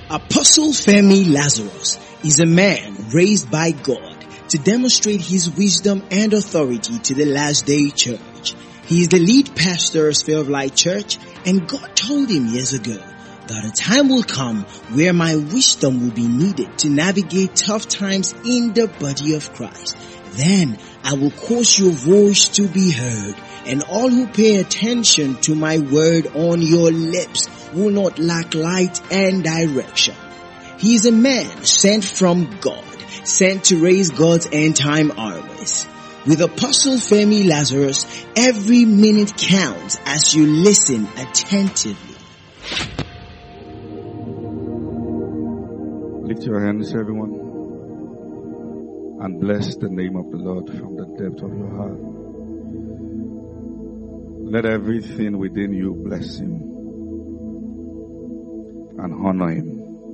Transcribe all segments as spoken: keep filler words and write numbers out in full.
Apostle Femi Lazarus is a man raised by God to demonstrate his wisdom and authority to the last day church. He is the lead pastor of Sphere of Light Church, and God told him years ago that a time will come where my wisdom will be needed to navigate tough times in the body of Christ. Then I will cause your voice to be heard, and all who pay attention to my word on your lips will not lack light and direction. He is a man sent from God, sent to raise God's end time armies. With Apostle Femi Lazarus, every minute counts as you listen attentively. Lift your hands, everyone, and bless the name of the Lord from the depth of your heart. Let everything within you bless him and honor him.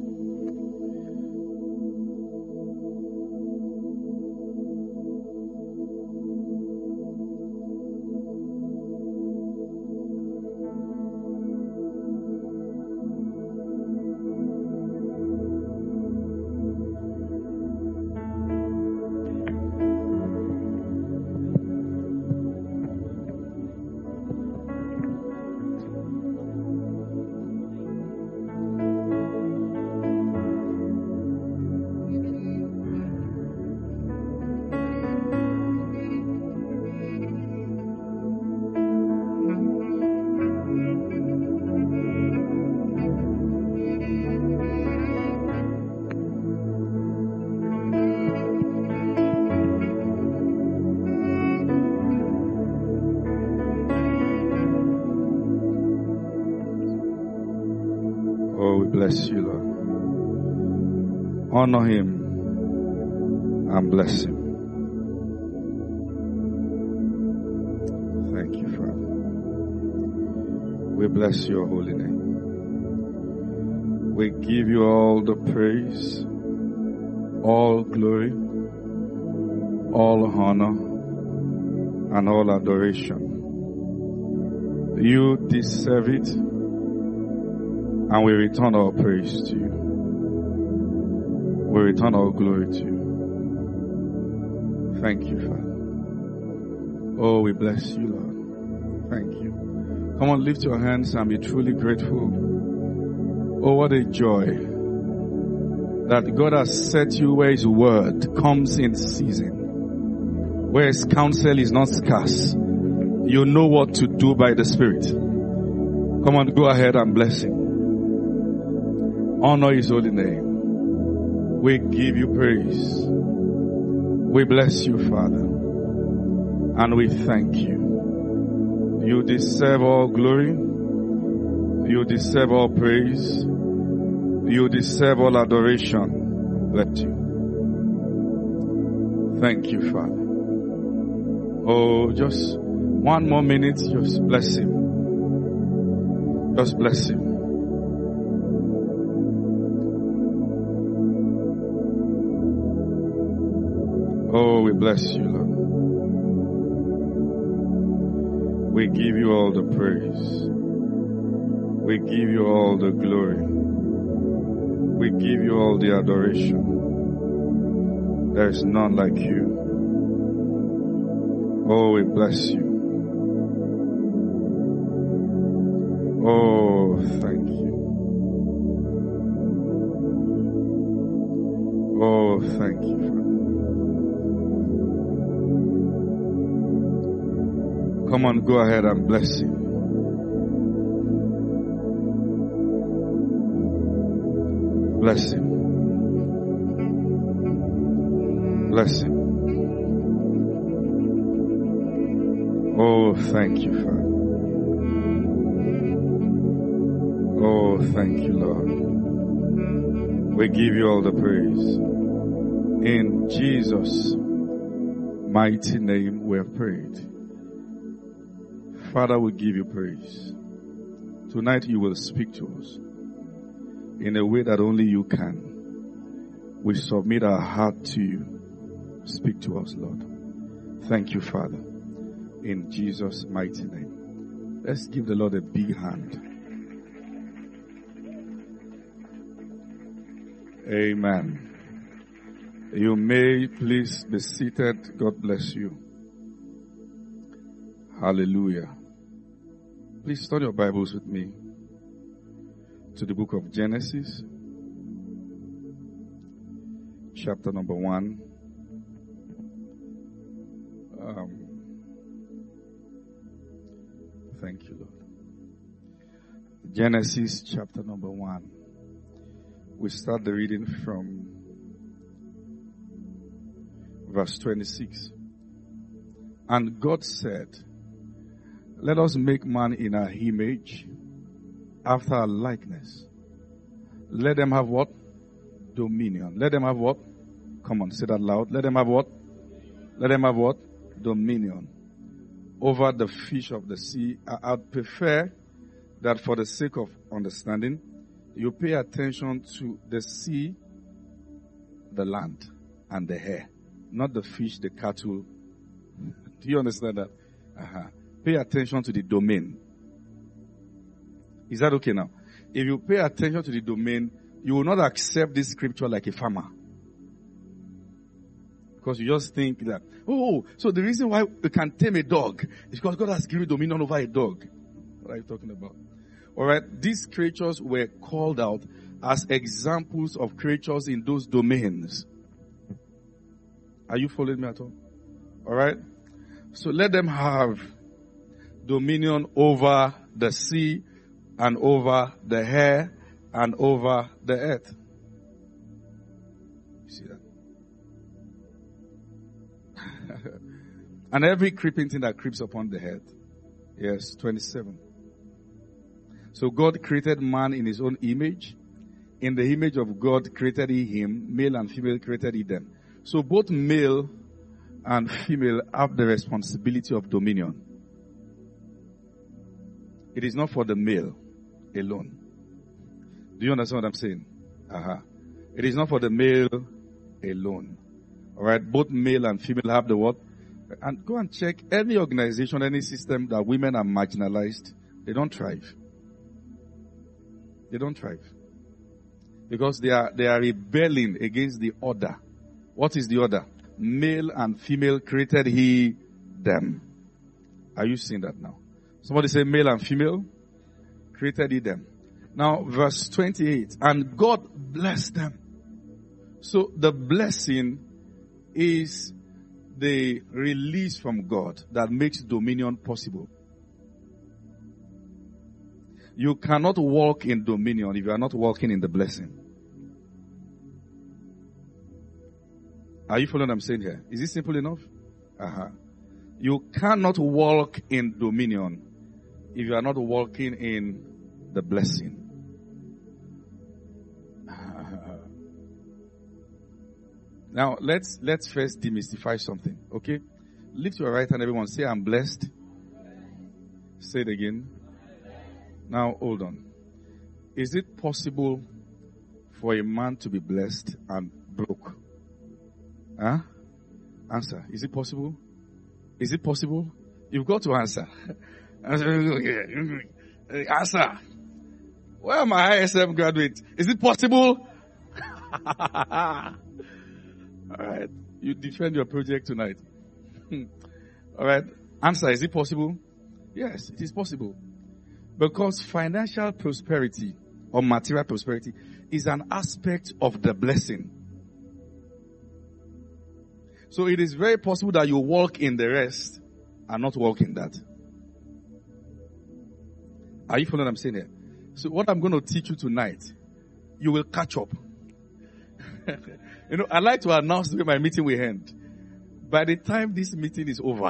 Bless you, Lord. Honor him and bless him. Thank you, Father. We bless your holy name. We give you all the praise, all glory, all honor, and all adoration. You deserve it. And we return our praise to you. We return our glory to you. Thank you, Father. Oh, we bless you, Lord. Thank you. Come on, lift your hands and be truly grateful. Oh, what a joy that God has set you where his word comes in season, where his counsel is not scarce. You know what to do by the Spirit. Come on, go ahead and bless him. Honor his holy name. We give you praise. We bless you, Father. And we thank you. You deserve all glory. You deserve all praise. You deserve all adoration. Bless you. Thank you, Father. Oh, just one more minute. Just bless him. Just bless him. Oh, we bless you, Lord. We give you all the praise. We give you all the glory. We give you all the adoration. There is none like you. Oh, we bless you. Oh, thank you. Oh, thank you, Father. Come on, go ahead and bless him. Bless him. Bless him. Oh, thank you, Father. Oh, thank you, Lord. We give you all the praise. In Jesus' mighty name we have prayed. Father, we give you praise. Tonight you will speak to us in a way that only you can. We submit our heart to you. Speak to us, Lord. Thank you, Father. In Jesus' mighty name. Let's give the Lord a big hand. Amen. You may please be seated. God bless you. Hallelujah. Please turn your Bibles with me to the book of Genesis, chapter number one. Um, thank you, Lord. Genesis, chapter number one. We start the reading from verse twenty-six. And God said, let us make man in our image, after our likeness. Let them have what? Dominion. Let them have what? Come on, say that loud. Let them have what? Let them have what? Dominion. Over the fish of the sea. I, I'd prefer that for the sake of understanding, you pay attention to the sea, the land, and the air. Not the fish, the cattle. Do you understand that? Uh-huh. Pay attention to the domain. Is that okay now? If you pay attention to the domain, you will not accept this scripture like a farmer. Because you just think that, oh, so the reason why we can tame a dog is because God has given dominion over a dog. What are you talking about? Alright, these creatures were called out as examples of creatures in those domains. Are you following me at all? Alright? So let them have dominion over the sea and over the air and over the earth. You see that? And every creeping thing that creeps upon the earth. Yes, twenty-seven. So God created man in his own image. In the image of God created he him. Male and female created he them. So both male and female have the responsibility of dominion. It is not for the male alone. Do you understand what I'm saying? Uh-huh. It is not for the male alone. Alright, both male and female have the what? And go and check any organization, any system that women are marginalized. They don't thrive. They don't thrive. Because they are, they are rebelling against the order. What is the order? Male and female created he them. Are you seeing that now? Somebody say male and female created he them. Now verse twenty-eight. And God blessed them. So the blessing is the release from God that makes dominion possible. You cannot walk in dominion if you are not walking in the blessing. Are you following what I'm saying here? Is it simple enough? Uh-huh. You cannot walk in dominion if you are not walking in the blessing. Uh-huh. Now, let's let's first demystify something, okay? Lift your right hand, everyone. Say, I'm blessed. Say it again. Now, hold on. Is it possible for a man to be blessed and broke? Huh? Answer. Is it possible? Is it possible? You've got to answer. Answer. Where are my I S M graduates? Is it possible? Alright. You defend your project tonight. Alright. Answer. Is it possible? Yes, it is possible. Because financial prosperity or material prosperity is an aspect of the blessing. So it is very possible that you walk in the rest and not walk in that. Are you following what I'm saying here? So what I'm going to teach you tonight, you will catch up. You know, I like to announce the way my meeting will end. By the time this meeting is over,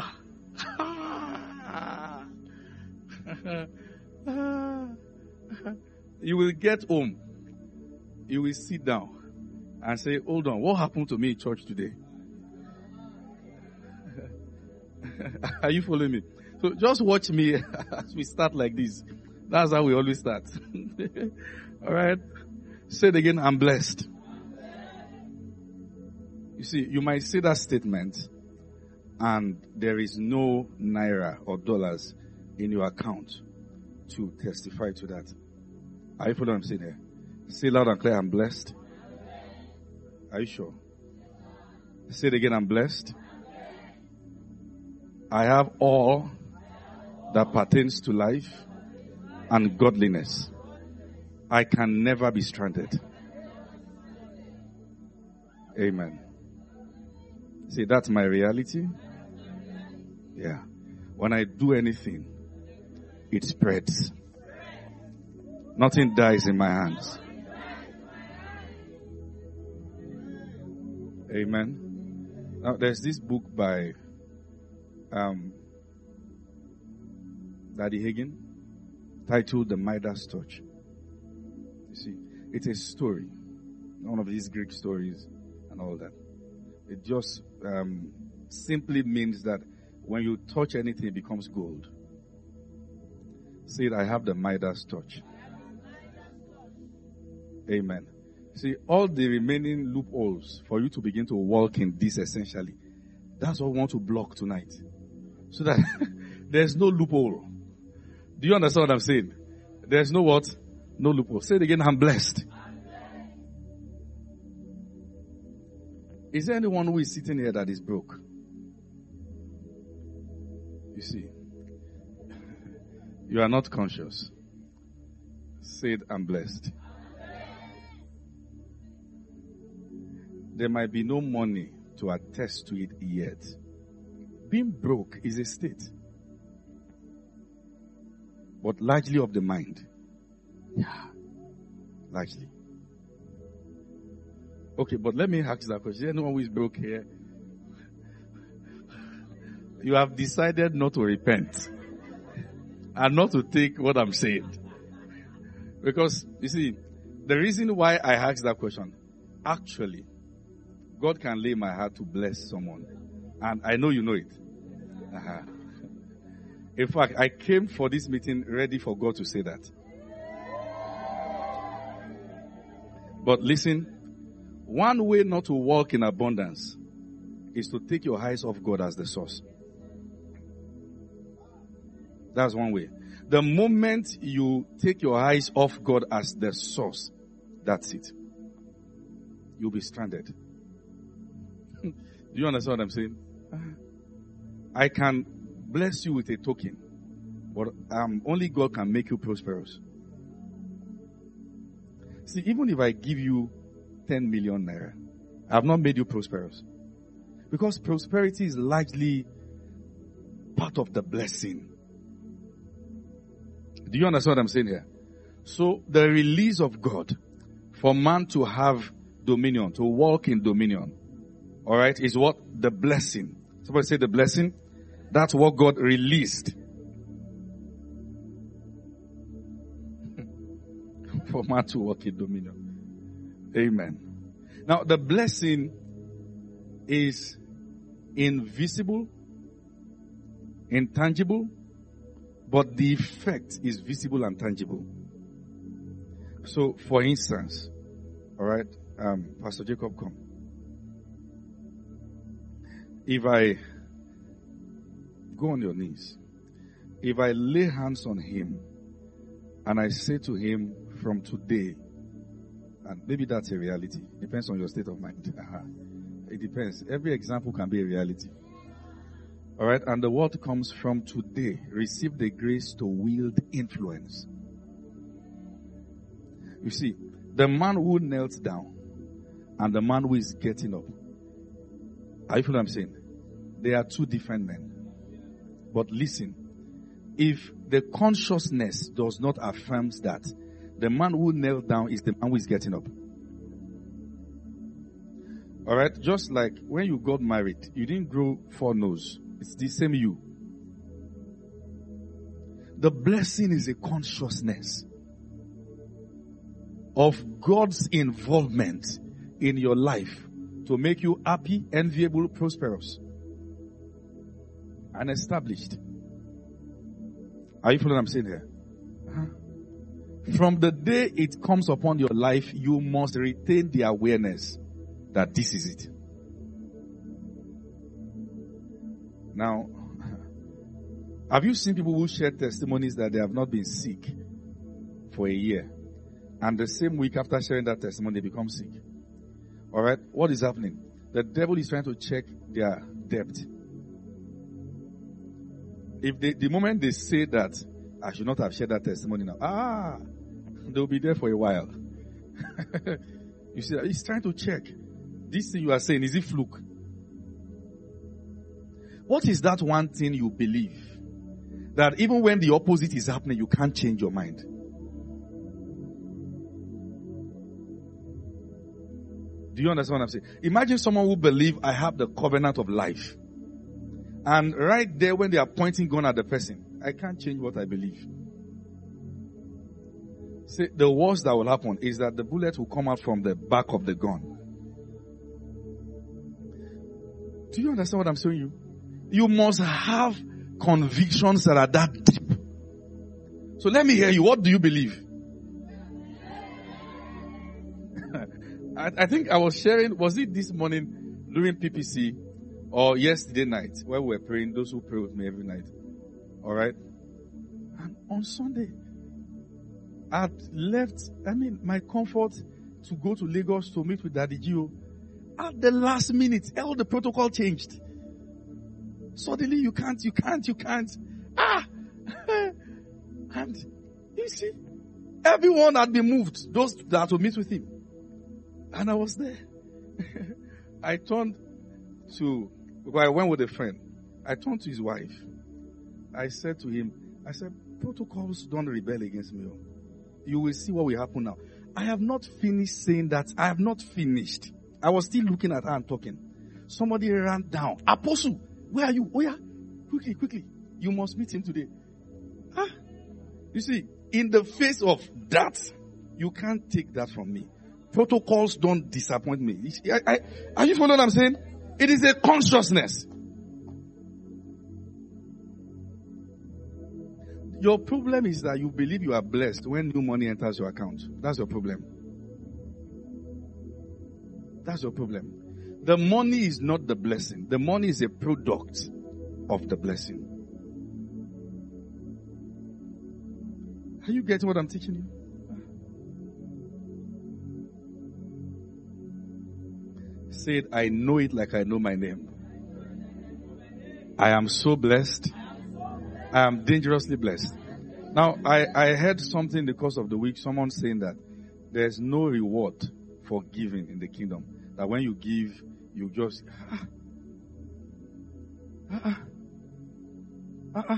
you will get home. You will sit down and say, hold on, what happened to me in church today? Are you following me? So just watch me as we start like this. That's how we always start. Alright? Say it again, I'm blessed. You see, you might say that statement and there is no naira or dollars in your account to testify to that. Are you following what I'm saying here? Say loud and clear, I'm blessed. Are you sure? Say it again, I'm blessed. I have all that pertains to life and godliness. I can never be stranded. Amen. See, that's my reality. Yeah. When I do anything, it spreads. Nothing dies in my hands. Amen. Now, there's this book by um, Daddy Hagin titled The Midas Touch. You see, it's a story. One of these Greek stories and all that. It just um, simply means that when you touch anything, it becomes gold. See, I have the Midas touch. Amen. See, all the remaining loopholes for you to begin to walk in this essentially, that's what we want to block tonight. So that there's no loophole. Do you understand what I'm saying? There's no what? No loophole. Say it again, I'm blessed. Is there anyone who is sitting here that is broke? You see, you are not conscious. Say it, I'm blessed. There might be no money to attest to it yet. Being broke is a state, but largely of the mind. Yeah, largely. Okay, but let me ask that question. Is there anyone who is broke here? You have decided not to repent and not to take what I'm saying. Because, you see, the reason why I asked that question, actually, God can lay my heart to bless someone. And I know you know it. Uh-huh. In fact, I came for this meeting ready for God to say that. But listen, one way not to walk in abundance is to take your eyes off God as the source. That's one way. The moment you take your eyes off God as the source, that's it. You'll be stranded. Do you understand what I'm saying? I can bless you with a token, but um, only God can make you prosperous. See, even if I give you ten million naira, I have not made you prosperous. Because prosperity is largely part of the blessing. Do you understand what I'm saying here? So the release of God for man to have dominion, to walk in dominion, all right, is what? The blessing. Somebody say the blessing. That's what God released for man to walk in dominion. Amen. Now the blessing is invisible, intangible, but the effect is visible and tangible. So, for instance, all right, um, Pastor Jacob, come. If I go on your knees, if I lay hands on him and I say to him from today, and maybe that's a reality, depends on your state of mind. Uh-huh. It depends. Every example can be a reality. All right, and the word comes from today. Receive the grace to wield influence. You see, the man who knelt down and the man who is getting up. Are you following what I'm saying? They are two different men. But listen, if the consciousness does not affirm that, the man who knelt down is the man who is getting up. All right, just like when you got married, you didn't grow four nose. It's the same you. The blessing is a consciousness of God's involvement in your life to make you happy, enviable, prosperous, and established. Are you following what I'm saying here? Uh-huh. From the day it comes upon your life, you must retain the awareness that this is it. Now, have you seen people who share testimonies that they have not been sick for a year, and the same week after sharing that testimony, they become sick? Alright? What is happening? The devil is trying to check their depth. If they, the moment they say that, I should not have shared that testimony now. Ah, they'll be there for a while. You see, he's trying to check. This thing you are saying, is it fluke? What is that one thing you believe that even when the opposite is happening, you can't change your mind? Do you understand what I'm saying? Imagine someone who believes I have the covenant of life. And right there when they are pointing gun at the person, I can't change what I believe. See, the worst that will happen is that the bullet will come out from the back of the gun. Do you understand what I'm saying you? You must have convictions that are that deep. So let me hear you. What do you believe? I, I think I was sharing, was it this morning during P P C or yesterday night where we were praying, those who pray with me every night. Alright? And on Sunday, I had left, I mean, my comfort to go to Lagos to meet with Daddy Gio. At the last minute, all the protocol changed. Suddenly you can't, you can't, you can't. Ah! And you see, everyone had been moved, those that had to meet with him. And I was there. I turned to, well, I went with a friend. I turned to his wife. I said to him, I said, protocols don't rebel against me. You will see what will happen now. I have not finished saying that. I have not finished. I was still looking at her and talking. Somebody ran down. Apostle, where are you? Oh yeah. Quickly, quickly. You must meet him today. Huh? You see, in the face of that, you can't take that from me. Protocols don't disappoint me. I, I, are you following what I'm saying? It is a consciousness. Your problem is that you believe you are blessed when new money enters your account. That's your problem. That's your problem. The money is not the blessing. The money is a product of the blessing. Are you getting what I'm teaching you? Say it, I know it like I know my name. I am so blessed. I am dangerously blessed. Now, I, I heard something in the course of the week, someone saying that there's no reward for giving in the kingdom. That when you give, you just, ah, ah, ah, ah.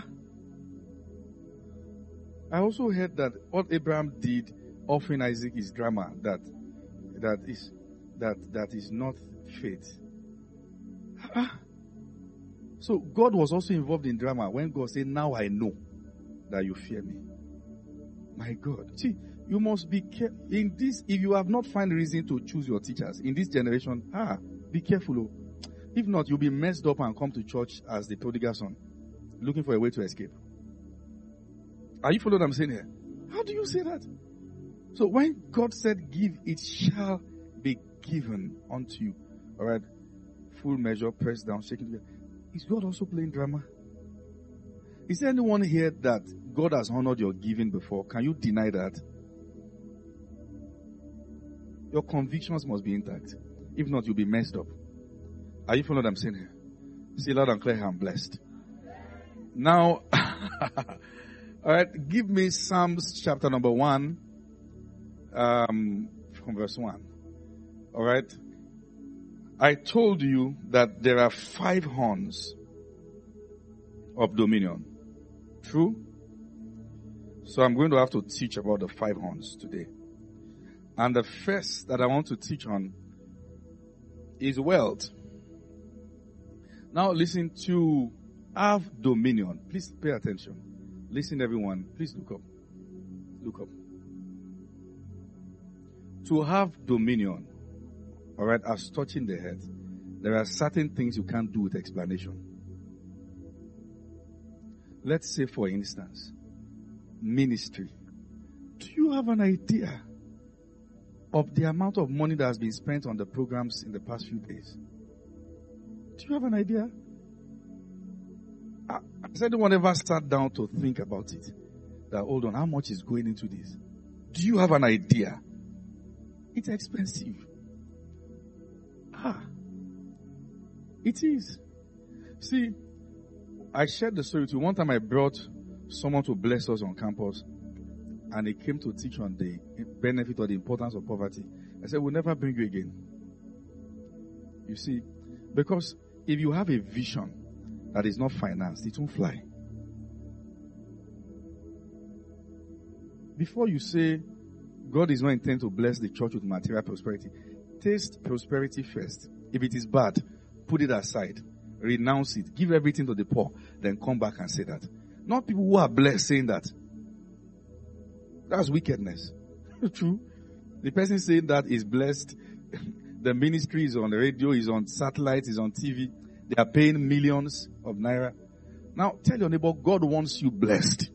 I also heard that what Abraham did, offering Isaac, is drama. That, that is, that, that is not faith. Ah. So God was also involved in drama when God said, now I know that you fear me. My God. See, you must be careful. In this, if you have not found reason to choose your teachers in this generation, ah, be careful. Oh. If not, you'll be messed up and come to church as the prodigal son, looking for a way to escape. Are you following what I'm saying here? How do you say that? So when God said, give, it shall be given unto you. All right. Full measure, pressed down, shaking together. Is God also playing drama? Is there anyone here that God has honored your giving before? Can you deny that? Your convictions must be intact. If not, you'll be messed up. Are you following what I'm saying here? Say loud and clear, I'm blessed. Now, all right, give me Psalms chapter number one, um, from verse one. All right. I told you that there are five horns of dominion. True? So I'm going to have to teach about the five horns today. And the first that I want to teach on is wealth. Now listen, to have dominion. Please pay attention. Listen everyone. Please look up. Look up. To have dominion. Alright, as touching the head, there are certain things you can't do with explanation. Let's say, for instance, ministry. Do you have an idea of the amount of money that has been spent on the programs in the past few days? Do you have an idea? Has anyone ever sat down to think about it? That, hold on, how much is going into this? Do you have an idea? It's expensive. Ah. It is. See, I shared the story with you. One time I brought someone to bless us on campus, and he came to teach on the benefit or the importance of poverty. I said, we'll never bring you again. You see, because if you have a vision that is not financed, it won't fly. Before you say, God is not intended to bless the church with material prosperity, taste prosperity first. If it is bad, put it aside. Renounce it. Give everything to the poor. Then come back and say that. Not people who are blessed saying that. That's wickedness. True. The person saying that is blessed. The ministry is on the radio, is on satellite, is on T V. They are paying millions of naira. Now tell your neighbor, God wants you blessed.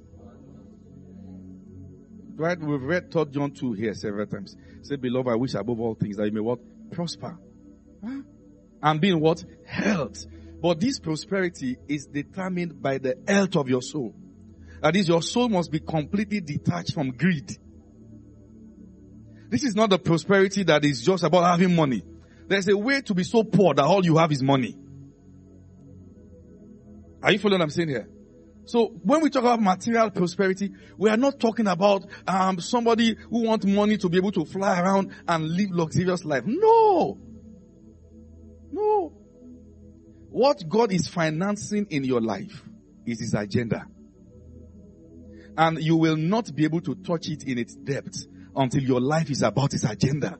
Right? We've read Third John two here several times. Say, beloved, I wish above all things that you may what? Prosper. Huh? And be in what? Health. But this prosperity is determined by the health of your soul. That is, your soul must be completely detached from greed. This is not the prosperity that is just about having money. There's a way to be so poor that all you have is money. Are you following what I'm saying here? So when we talk about material prosperity, we are not talking about um, somebody who wants money to be able to fly around and live luxurious life. No. No. What God is financing in your life is His agenda. And you will not be able to touch it in its depth until your life is about His agenda.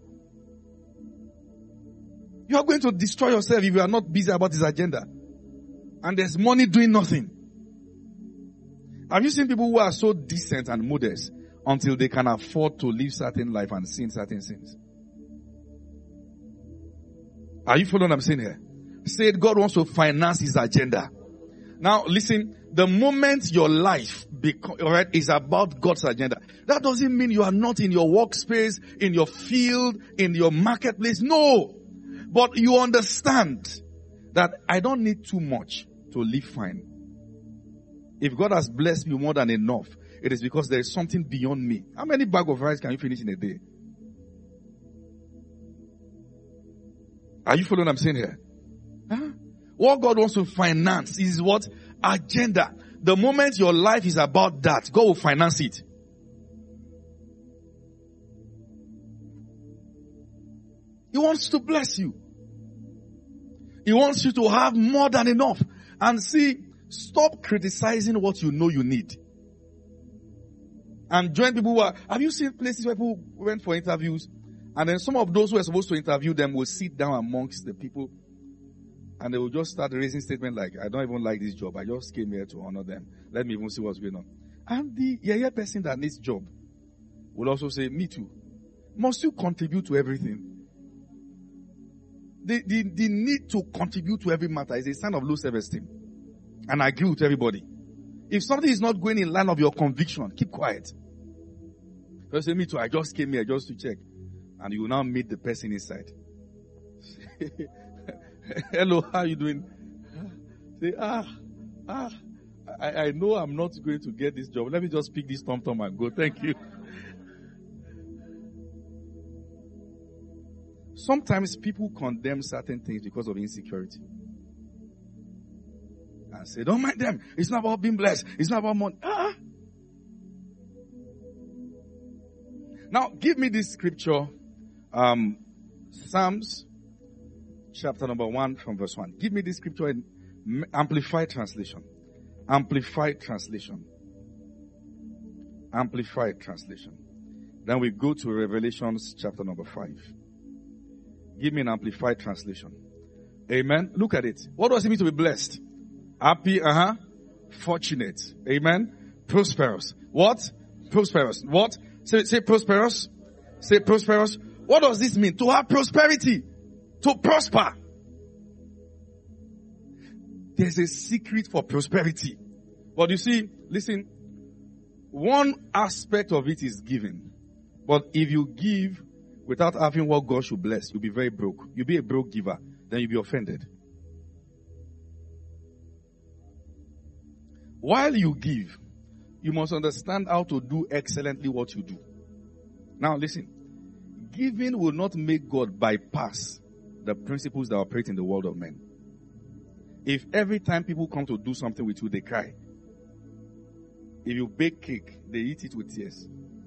You are going to destroy yourself if you are not busy about His agenda. And there's money doing nothing. Have you seen people who are so decent and modest until they can afford to live certain life and sin certain sins? Are you following what I'm saying here? Said God wants to finance His agenda. Now listen, the moment your life beco- alright, is about God's agenda, that doesn't mean you are not in your workspace, in your field, in your marketplace. No. But you understand that I don't need too much to live fine. If God has blessed me more than enough, it is because there is something beyond me. How many bags of rice can you finish in a day? Are you following what I'm saying here? Huh? What God wants to finance is what? Agenda. The moment your life is about that, God will finance it. He wants to bless you. He wants you to have more than enough. And see, stop criticizing what you know you need. And join people who are, have you seen places where people went for interviews and then some of those who are supposed to interview them will sit down amongst the people and they will just start raising statements like, I don't even like this job. I just came here to honor them. Let me even see what's going on. And the yeah, yeah person that needs job will also say, me too. Must you contribute to everything? The, the, the need to contribute to every matter is a sign of low self-esteem. And I agree with everybody. If something is not going in line of your conviction, keep quiet. Just say, me too, I just came here just to check. And you will now meet the person inside. Hello, how are you doing? Say, ah, ah, I, I know I'm not going to get this job. Let me just pick this tom-tom and go. Thank you. Sometimes people condemn certain things because of insecurity. And say, don't mind them. It's not about being blessed. It's not about money. Ah. Now, give me this scripture. Um, Psalms chapter number one from verse one. Give me this scripture in Amplified Translation. Amplified Translation. Amplified Translation. Then we go to Revelations chapter number five. Give me an Amplified Translation. Amen. Look at it. What does it mean to be blessed? Happy, uh-huh. Fortunate. Amen. Prosperous. What? Prosperous. What? Say, say prosperous. Say prosperous. What does this mean? To have prosperity. To prosper. There's a secret for prosperity. But you see, listen, one aspect of it is giving. But if you give without having what God should bless, you'll be very broke. You'll be a broke giver. Then you'll be offended. While you give, you must understand how to do excellently what you do. Now listen, giving will not make God bypass the principles that operate in the world of men. If every time people come to do something with you, they cry. If you bake cake, they eat it with tears.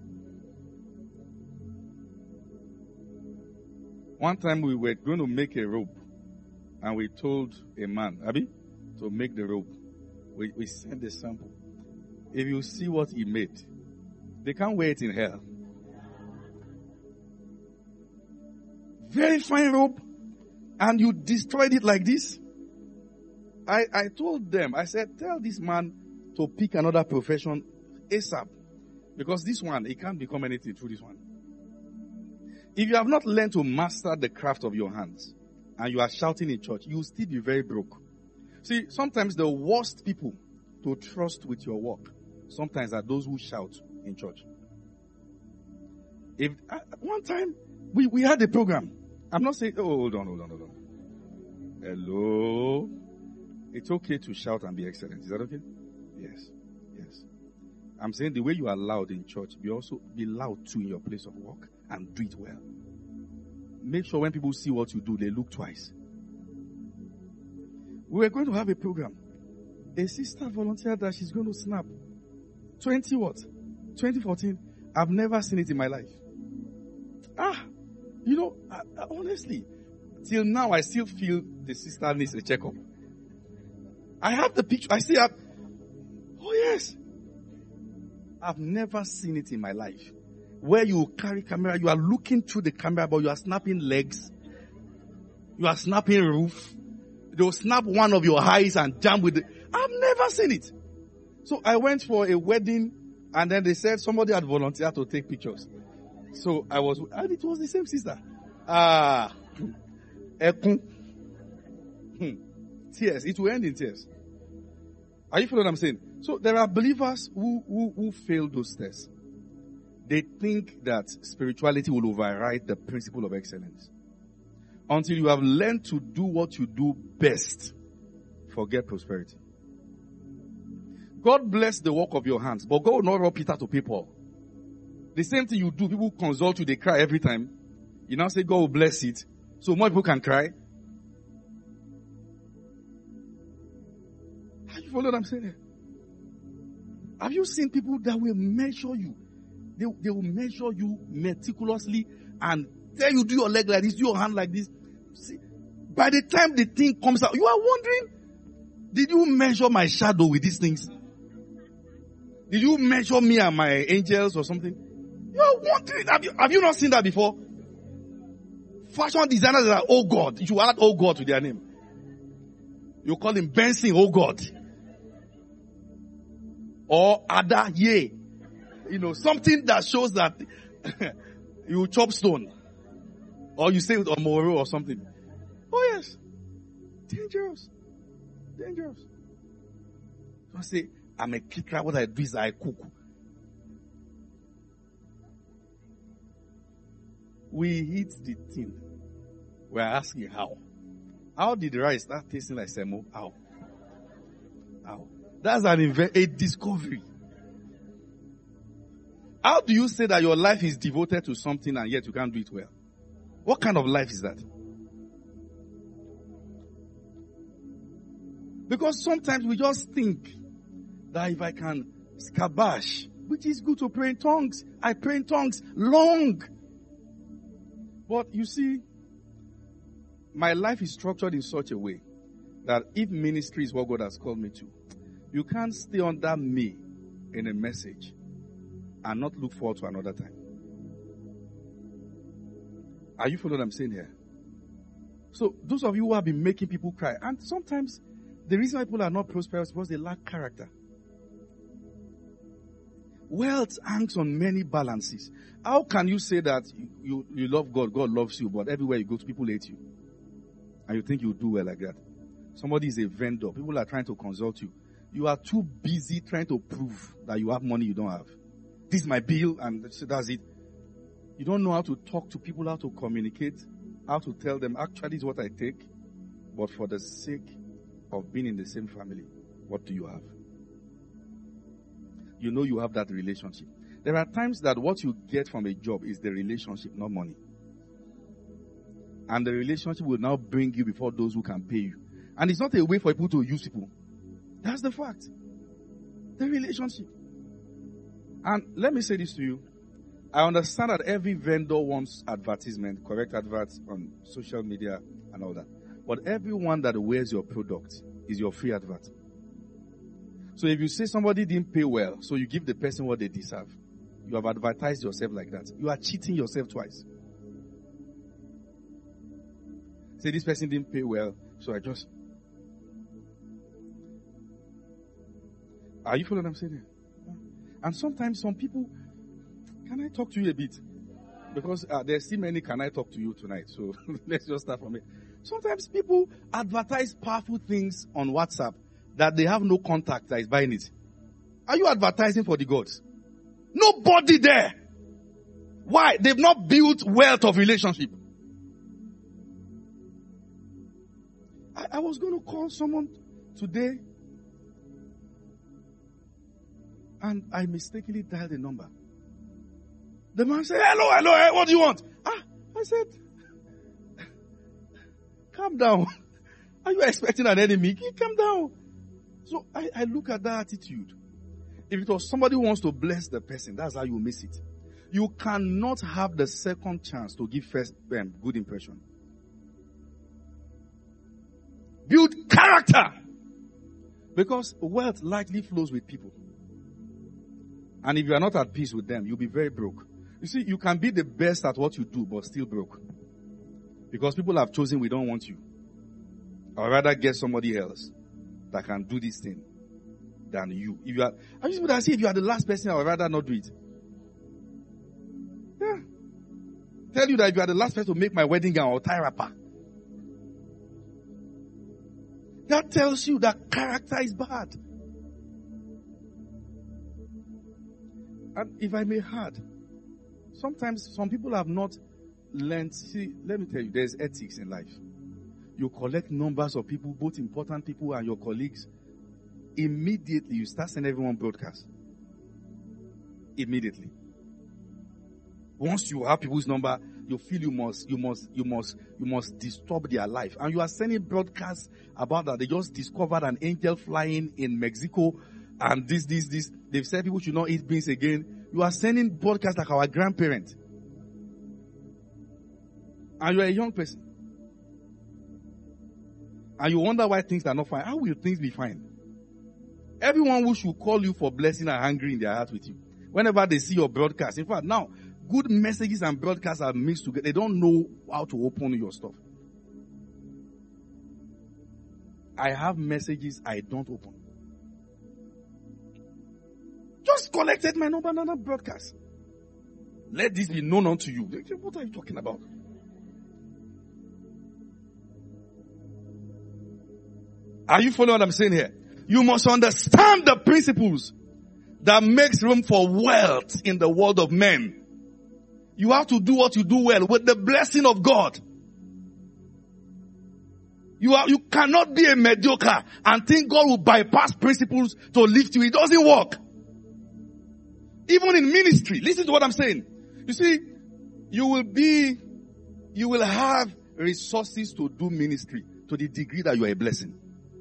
One time we were going to make a rope, and we told a man, Abi, to make the rope. We, we sent the sample. If you see what he made, they can't wear it in hell. Very fine rope, and you destroyed it like this. I, I told them, I said, tell this man to pick another profession ASAP. Because this one, he can't become anything through this one. If you have not learned to master the craft of your hands, and you are shouting in church, you will still be very broke. See, sometimes the worst people to trust with your work, sometimes are those who shout in church. If uh, one time, we, we had a program. I'm not saying, oh, hold on, hold on, hold on. Hello? It's okay to shout and be excellent. Is that okay? Yes. Yes. I'm saying the way you are loud in church, be also be loud too in your place of work and do it well. Make sure when people see what you do, they look twice. We were going to have a program. A sister volunteered that she's going to snap. twenty what? twenty fourteen. I've never seen it in my life. Ah, you know, I, I, honestly, till now I still feel the sister needs a checkup. I have the picture. I still have. Oh yes. I've never seen it in my life. Where you carry camera, you are looking through the camera, but you are snapping legs. You are snapping roof. They'll snap one of your eyes and jump with it. I've never seen it. So I went for a wedding, and then they said somebody had volunteered to take pictures. So I was, and it was the same sister. Ah, ekun. Hmm. Tears. It will end in tears. Are you following what I'm saying? So there are believers who, who, who fail those tests. They think that spirituality will override the principle of excellence. Until you have learned to do what you do best, forget prosperity. God bless the work of your hands, but God will not rob Peter to pay Paul. The same thing you do, people consult you, they cry every time. You now say God will bless it, so more people can cry. Have you followed what I'm saying? Have you seen people that will measure you? They, they will measure you meticulously and tell you do your leg like this, do your hand like this. See, by the time the thing comes out, you are wondering, did you measure my shadow with these things? Did you measure me and my angels or something? You are wondering, have you, have you not seen that before? Fashion designers are, oh God, you add oh God to their name. You call him Benson, oh God. Or Ada, Ye. You know, something that shows that you chop stone. Or you say with Omoro or something. Oh yes. Dangerous. Dangerous. I say, I'm a kicker. What I do is I cook. We hit the thing. We're asking how. How did the rice start tasting like semo? How? How? That's an inve- a discovery. How do you say that your life is devoted to something and yet you can't do it well? What kind of life is that? Because sometimes we just think that if I can scabash, which is good to pray in tongues, I pray in tongues long. But you see, my life is structured in such a way that if ministry is what God has called me to, you can't stay under me in a message and not look forward to another time. Are you following what I'm saying here? So those of you who have been making people cry, and sometimes the reason why people are not prosperous is because they lack character. Wealth hangs on many balances. How can you say that you, you, you love God, God loves you, but everywhere you go to, people hate you? And you think you do well like that? Somebody is a vendor. People are trying to consult you. You are too busy trying to prove that you have money you don't have. This is my bill, and that's it. You don't know how to talk to people, how to communicate, how to tell them, actually, this is what I take, but for the sake of being in the same family, what do you have? You know you have that relationship. There are times that what you get from a job is the relationship, not money. And the relationship will now bring you before those who can pay you. And it's not a way for people to use people. That's the fact. The relationship. And let me say this to you. I understand that every vendor wants advertisement, correct adverts on social media and all that. But everyone that wears your product is your free advert. So if you say somebody didn't pay well, so you give the person what they deserve, you have advertised yourself like that. You are cheating yourself twice. Say this person didn't pay well, so I just... Are you following what I'm saying? And sometimes some people... Can I talk to you a bit? Because uh, there's still many can I talk to you tonight. So let's just start from it. Sometimes people advertise powerful things on WhatsApp that they have no contact that is buying it. Are you advertising for the gods? Nobody there. Why? They've not built wealth of relationship. I, I was going to call someone today and I mistakenly dialed a number. The man said, hello, hello, hey, what do you want? Ah, I said, calm down. Are you expecting an enemy? Calm down. So I, I look at that attitude. If it was somebody who wants to bless the person, that's how you miss it. You cannot have the second chance to give first um, good impression. Build character. Because wealth likely flows with people. And if you are not at peace with them, you'll be very broke. You see, you can be the best at what you do, but still broke. Because people have chosen, we don't want you. I'd rather get somebody else that can do this thing than you. If you are, I just would say if you are the last person, I would rather not do it. Yeah. Tell you that if you are the last person to make my wedding gown or tie wrapper. That tells you that character is bad. And if I may add, sometimes some people have not learned. See, let me tell you, there's ethics in life. You collect numbers of people, both important people and your colleagues. Immediately, you start sending everyone broadcast. Immediately. Once you have people's number, you feel you must, you must, you must, you must disturb their life. And you are sending broadcasts about that. They just discovered an angel flying in Mexico. And this, this, this. They've said people should not eat beans again. You are sending broadcasts like our grandparents. And you're a young person. And you wonder why things are not fine. How will things be fine? Everyone who should call you for blessing are angry in their heart with you. Whenever they see your broadcast. In fact, now, good messages and broadcasts are mixed together. They don't know how to open your stuff. I have messages I don't open. Just collected my number and another broadcast. Let this be known unto you. What are you talking about? Are you following what I'm saying here? You must understand the principles that makes room for wealth in the world of men. You have to do what you do well with the blessing of God. You are, you cannot be a mediocre and think God will bypass principles to lift you. It doesn't work. Even in ministry, listen to what I'm saying. You see, you will be, you will have resources to do ministry to the degree that you are a blessing.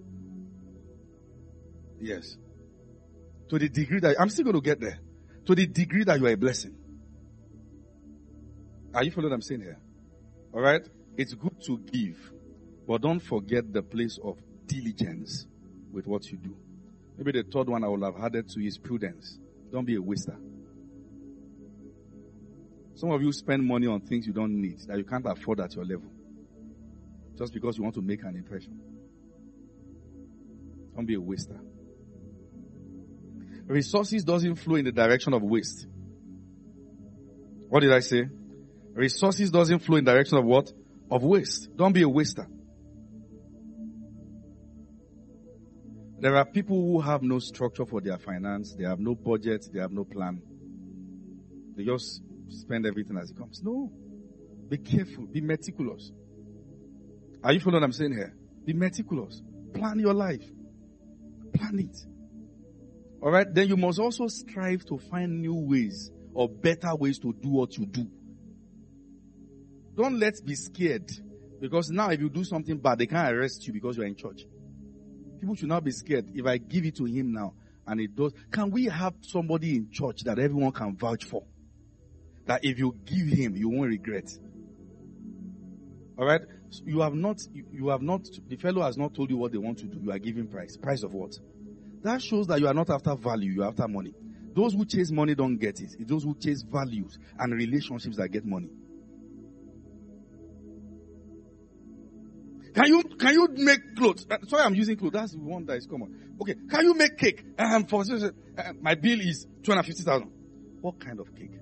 Yes. To the degree that, I'm still going to get there. To the degree that you are a blessing. Are you following what I'm saying here? Alright? It's good to give. But don't forget the place of diligence with what you do. Maybe the third one I will have added to is prudence. Don't be a waster. Some of you spend money on things you don't need, that you can't afford at your level. Just because you want to make an impression. Don't be a waster. Resources doesn't flow in the direction of waste. What did I say? Resources doesn't flow in the direction of what? Of waste. Don't be a waster. There are people who have no structure for their finance. They have no budget. They have no plan. They just spend everything as it comes. No. Be careful. Be meticulous. Are you following what I'm saying here? Be meticulous. Plan your life. Plan it. Alright? Then you must also strive to find new ways or better ways to do what you do. Don't let's be scared Because now if you do something bad, they can't arrest you because you're in church. People should not be scared. If I give it to him now and it does, can we have somebody in church that everyone can vouch for? That if you give him, you won't regret. Alright? So you have not, you, you have not, the fellow has not told you what they want to do. You are giving price. Price of what? That shows that you are not after value, you are after money. Those who chase money don't get it. It's those who chase values and relationships that get money. Can you, can you make clothes? Uh, sorry, I'm using clothes. That's the one that is common. Okay. Can you make cake? Um, for, uh, my bill is two hundred fifty thousand. What kind of cake?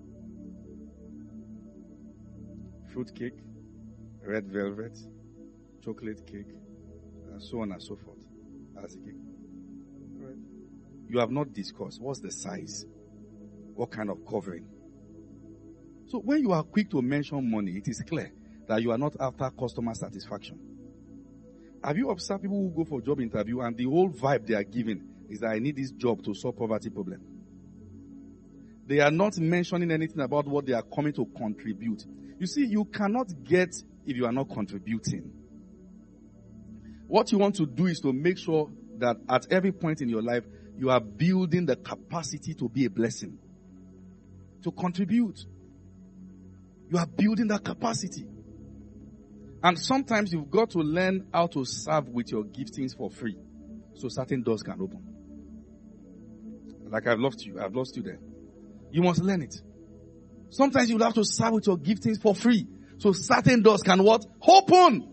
Fruit cake, red velvet, chocolate cake, and so on and so forth. That's the cake. Right. You have not discussed what's the size, what kind of covering. So when you are quick to mention money, it is clear that you are not after customer satisfaction. Have you observed people who go for job interview and the whole vibe they are giving is that I need this job to solve poverty problem? They are not mentioning anything about what they are coming to contribute. You see, you cannot get if you are not contributing. What you want to do is to make sure that at every point in your life, you are building the capacity to be a blessing, to contribute. You are building that capacity. And sometimes you've got to learn how to serve with your giftings for free, so certain doors can open. Like I've lost you, I've lost you there. You must learn it. Sometimes you'll have to serve with your giftings for free, so certain doors can what? Open!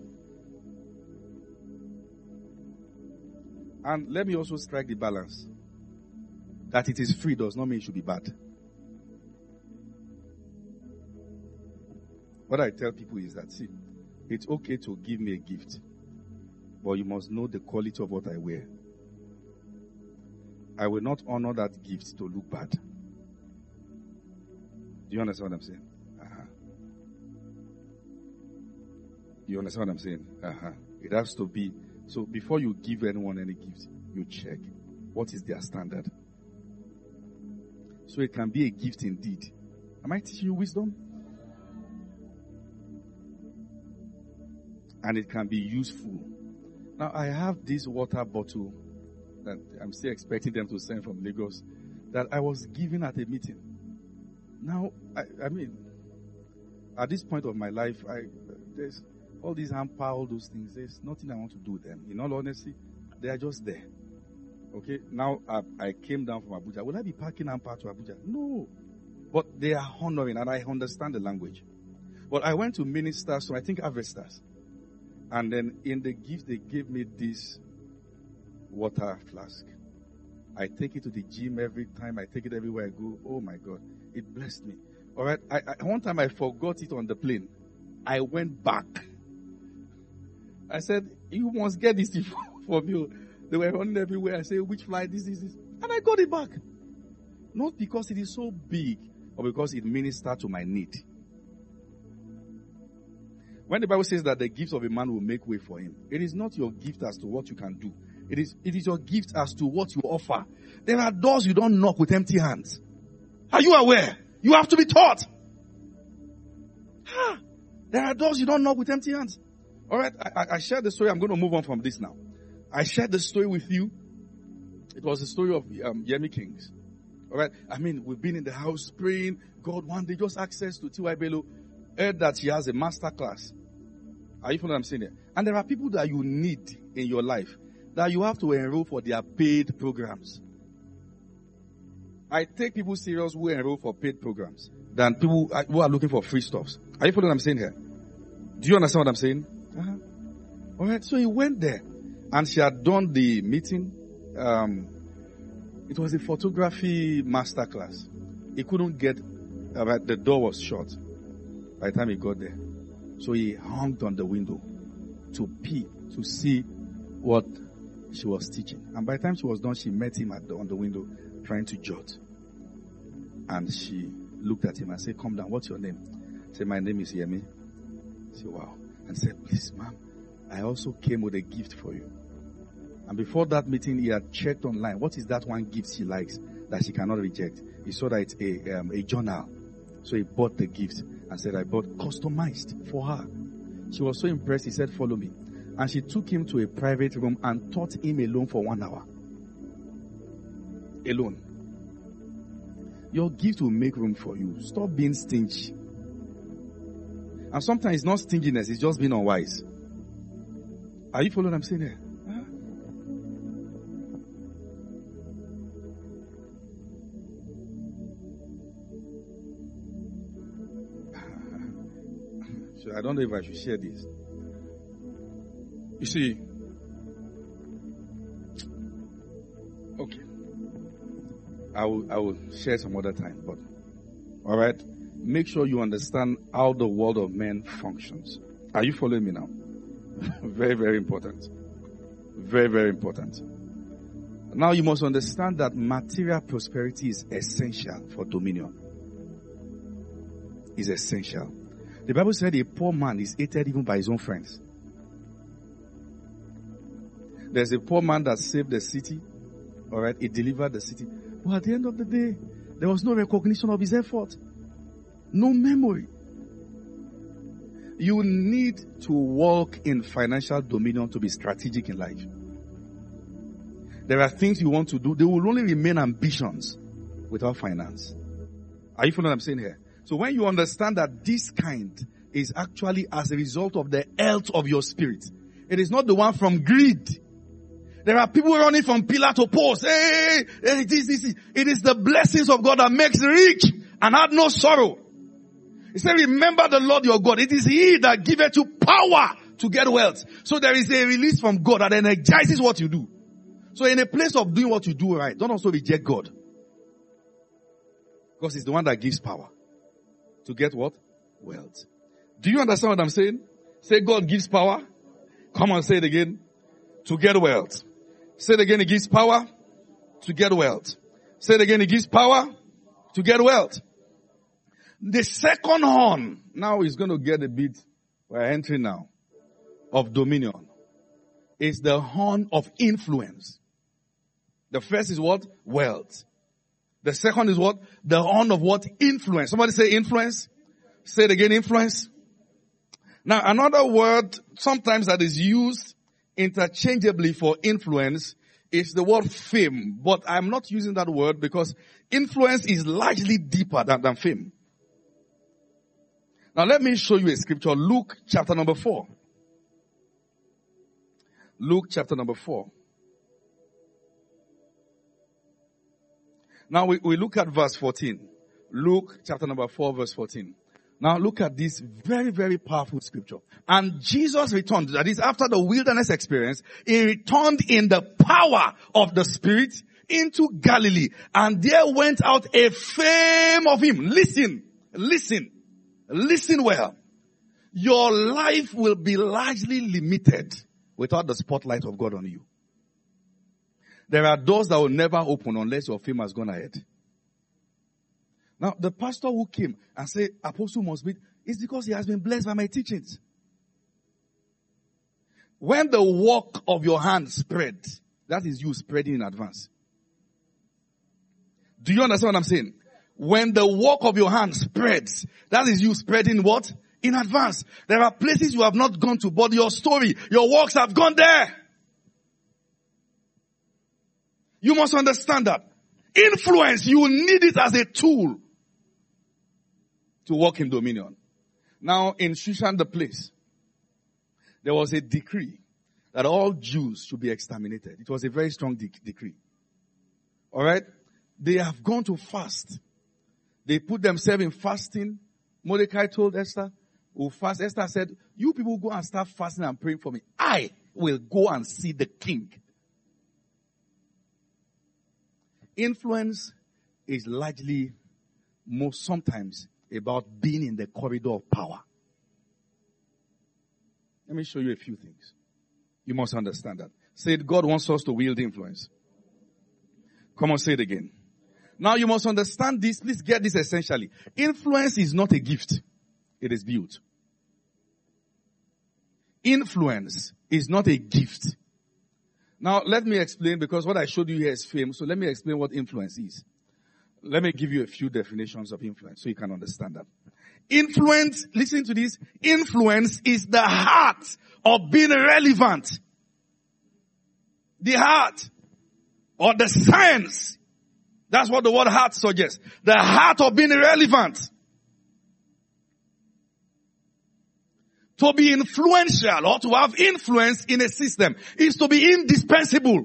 And let me also strike the balance. That it is free does not mean it should be bad. What I tell people is that, see, it's okay to give me a gift, but you must know the quality of what I wear. I will not honor that gift to look bad. Do you understand what I'm saying? Uh-huh. You understand what I'm saying? Uh-huh. It has to be. So before you give anyone any gift, you check what is their standard. So it can be a gift indeed. Am I teaching you wisdom? And it can be useful. Now I have this water bottle that I'm still expecting them to send from Lagos that I was given at a meeting. Now, I, I mean, at this point of my life, I there's all these hamper, all those things. There's nothing I want to do with them. In all honesty, they are just there. Okay? Now, I, I came down from Abuja. Will I be packing hamper to Abuja? No. But they are honoring, and I understand the language. But I went to minister, so I think Avestas. And then in the gift, they gave me this water flask. I take it to the gym every time. I take it everywhere I go. Oh my God. It blessed me. All right. I, I, one time I forgot it on the plane. I went back. I said, you must get this thing for me. They were running everywhere. I said, which flight? This, this, this. And I got it back. Not because it is so big, but because it ministered to my need. When the Bible says that the gift of a man will make way for him, it is not your gift as to what you can do. It is, it is your gift as to what you offer. There are doors you don't knock with empty hands. Are you aware? You have to be taught. Ah, there are doors you don't knock with empty hands. Alright, I, I shared the story. I'm going to move on from this now. I shared the story with you. It was the story of um, Yemi Kings. Alright, I mean, we've been in the house praying. God, one day, just access to T Y Bello. Heard that she has a master class. Are you following what I'm saying there? And there are people that you need in your life that you have to enroll for their paid programs. I take people serious who enroll for paid programs than people who are looking for free stuffs. Are you following what I'm saying here? Do you understand what I'm saying? Uh-huh. All right. So he went there, and she had done the meeting. Um, it was a photography master class. He couldn't get. Uh, the door was shut by the time he got there. So he hung on the window to peep, to see what she was teaching. And by the time she was done, she met him at the, on the window trying to jot. And she looked at him and said, come down, what's your name? He said, my name is Yemi. He said, wow. And said, please, ma'am, I also came with a gift for you. And before that meeting, he had checked online. What is that one gift she likes that she cannot reject? He saw that it's a, um, a journal. So he bought the gift and said, I bought customized for her. She was so impressed, he said, follow me. And she took him to a private room and taught him alone for one hour. Alone. Your gift will make room for you. Stop being stingy. And sometimes it's not stinginess, it's just being unwise. Are you following what I'm saying here? Huh? So I don't know if I should share this. You see, okay, I will I will share some other time, but all right, make sure you understand how the world of men functions. Are you following me now? Very, very important. Very, very important. Now you must understand that material prosperity is essential for dominion. Is essential. The Bible said a poor man is hated even by his own friends. There's a poor man that saved the city. Alright, he delivered the city. But at the end of the day, there was no recognition of his effort. No memory. You need to walk in financial dominion to be strategic in life. There are things you want to do. They will only remain ambitions without finance. Are you following what I'm saying here? So when you understand that this kind is actually as a result of the health of your spirit, it is not the one from greed. There are people running from pillar to post. Hey, hey, this, this, this. It is the blessings of God that makes rich and had no sorrow. He said, remember the Lord your God. It is He that giveth you power to get wealth. So there is a release from God that energizes what you do. So in a place of doing what you do right, don't also reject God. Because He's the one that gives power. To get what? Wealth. Do you understand what I'm saying? Say God gives power. Come on, say it again. To get wealth. Say it again, He gives power to get wealth. Say it again, He gives power to get wealth. The second horn, now is going to get a bit, we're entering now, of dominion. Is the horn of influence. The first is what? Wealth. The second is what? The horn of what? Influence. Somebody say influence. Say it again, influence. Now another word sometimes that is used interchangeably for influence is the word fame. But I'm not using that word because influence is largely deeper than, than fame. Now let me show you a scripture. Luke chapter number four. Luke chapter number four. Now we, we look at verse fourteen. Luke chapter number four verse fourteen. Now look at this very, very powerful scripture. And Jesus returned, that is after the wilderness experience, He returned in the power of the Spirit into Galilee. And there went out a fame of Him. Listen, listen, listen well. Your life will be largely limited without the spotlight of God on you. There are doors that will never open unless your fame has gone ahead. Now, the pastor who came and said, Apostle must be, is because he has been blessed by my teachings. When the work of your hand spread, that is you spreading in advance. Do you understand what I'm saying? When the work of your hand spreads, that is you spreading what? In advance. There are places you have not gone to, but your story, your works have gone there. You must understand that. Influence, you need it as a tool to walk in dominion. Now, in Shushan the place, there was a decree that all Jews should be exterminated. It was a very strong de- decree. Alright? They have gone to fast. They put themselves in fasting. Mordecai told Esther, we'll fast. Esther said, you people go and start fasting and praying for me. I will go and see the king. Influence is largely, most sometimes, about being in the corridor of power. Let me show you a few things. You must understand that. Say it, God wants us to wield influence. Come on, say it again. Now you must understand this. Please get this essentially. Influence is not a gift. It is built. Influence is not a gift. Now, let me explain, because what I showed you here is fame, so let me explain what influence is. Let me give you a few definitions of influence so you can understand that. Influence, listen to this, influence is the heart of being relevant. The heart or the science. That's what the word heart suggests. The heart of being relevant. To be influential or to have influence in a system is to be indispensable.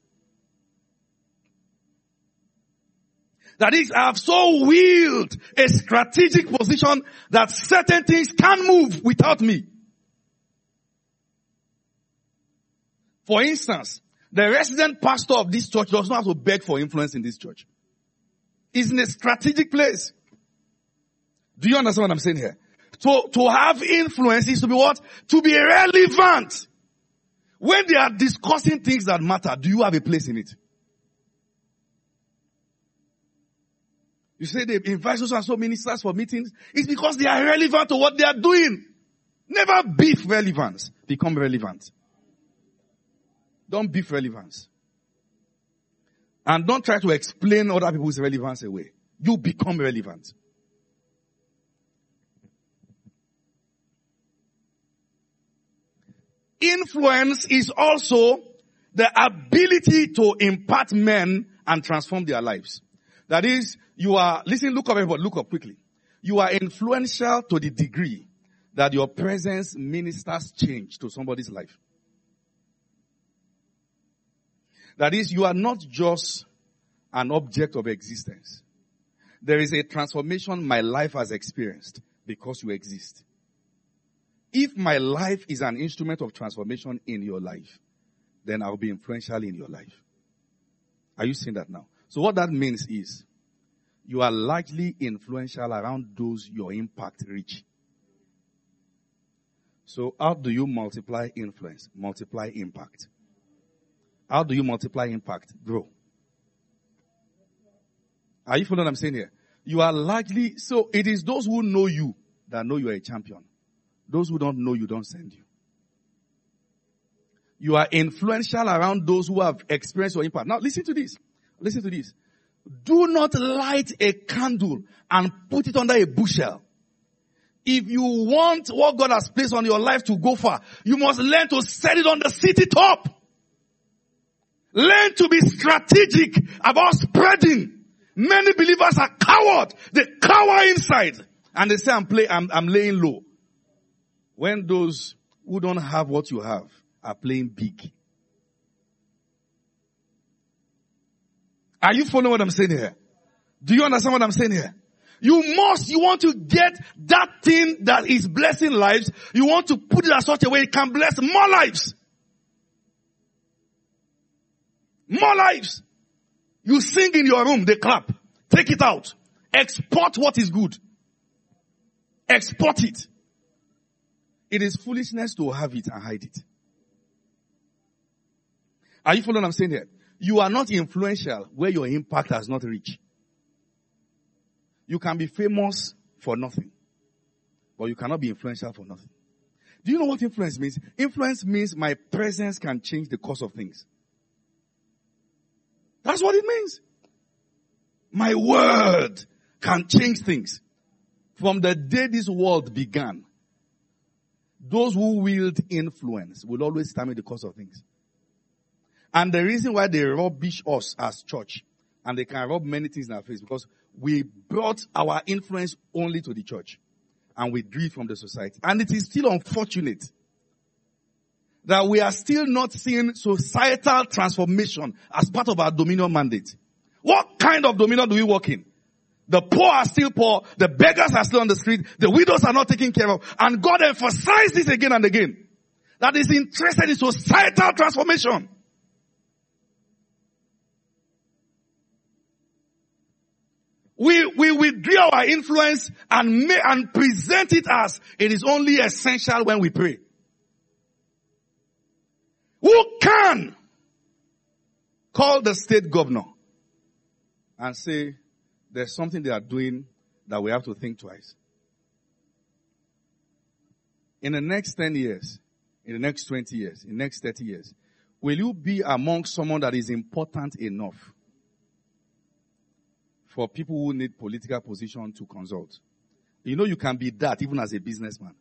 That is, I have so willed a strategic position that certain things can't move without me. For instance, the resident pastor of this church does not have to beg for influence in this church. He's in a strategic place. Do you understand what I'm saying here? To, to have influence is to be what? To be relevant. When they are discussing things that matter, do you have a place in it? You say they invite so and so ministers for meetings. It's because they are relevant to what they are doing. Never beef relevance. Become relevant. Don't beef relevance. And don't try to explain other people's relevance away. You become relevant. Influence is also the ability to impact men and transform their lives. That is, you are, listen, look up everybody, look up quickly. You are influential to the degree that your presence ministers change to somebody's life. That is, you are not just an object of existence. There is a transformation my life has experienced because you exist. If my life is an instrument of transformation in your life, then I'll be influential in your life. Are you seeing that now? So what that means is, you are largely influential around those your impact reach. So how do you multiply influence? Multiply impact. How do you multiply impact? Grow. Are you following what I'm saying here? You are largely, so it is those who know you that know you are a champion. Those who don't know you don't send you. You are influential around those who have experienced your impact. Now listen to this. Listen to this. Do not light a candle and put it under a bushel. If you want what God has placed on your life to go far, you must learn to set it on the city top. Learn to be strategic about spreading. Many believers are coward. They cower inside. And they say, I'm, play, I'm, I'm laying low. When those who don't have what you have are playing big. Are you following what I'm saying here? Do you understand what I'm saying here? You must, you want to get that thing that is blessing lives, you want to put it in such a way it can bless more lives. More lives. You sing in your room, they clap. Take it out. Export what is good. Export it. It is foolishness to have it and hide it. Are you following what I'm saying here? You are not influential where your impact has not reached. You can be famous for nothing, but you cannot be influential for nothing. Do you know what influence means? Influence means my presence can change the course of things. That's what it means. My word can change things. From the day this world began, those who wield influence will always determine the course of things. And the reason why they rubbish us as church, and they can rub many things in our face, because we brought our influence only to the church, and we drew it from the society. And it is still unfortunate that we are still not seeing societal transformation as part of our dominion mandate. What kind of dominion do we work in? The poor are still poor, the beggars are still on the street, the widows are not taken care of, and God emphasized this again and again, that is interested in societal transformation. We, we withdraw our influence and may, and present it as it is only essential when we pray. Who can call the state governor and say there's something they are doing that we have to think twice? In the next ten years, in the next twenty years, in the next thirty years, will you be among someone that is important enough for people who need political position to consult? You know you can be that even as a businessman.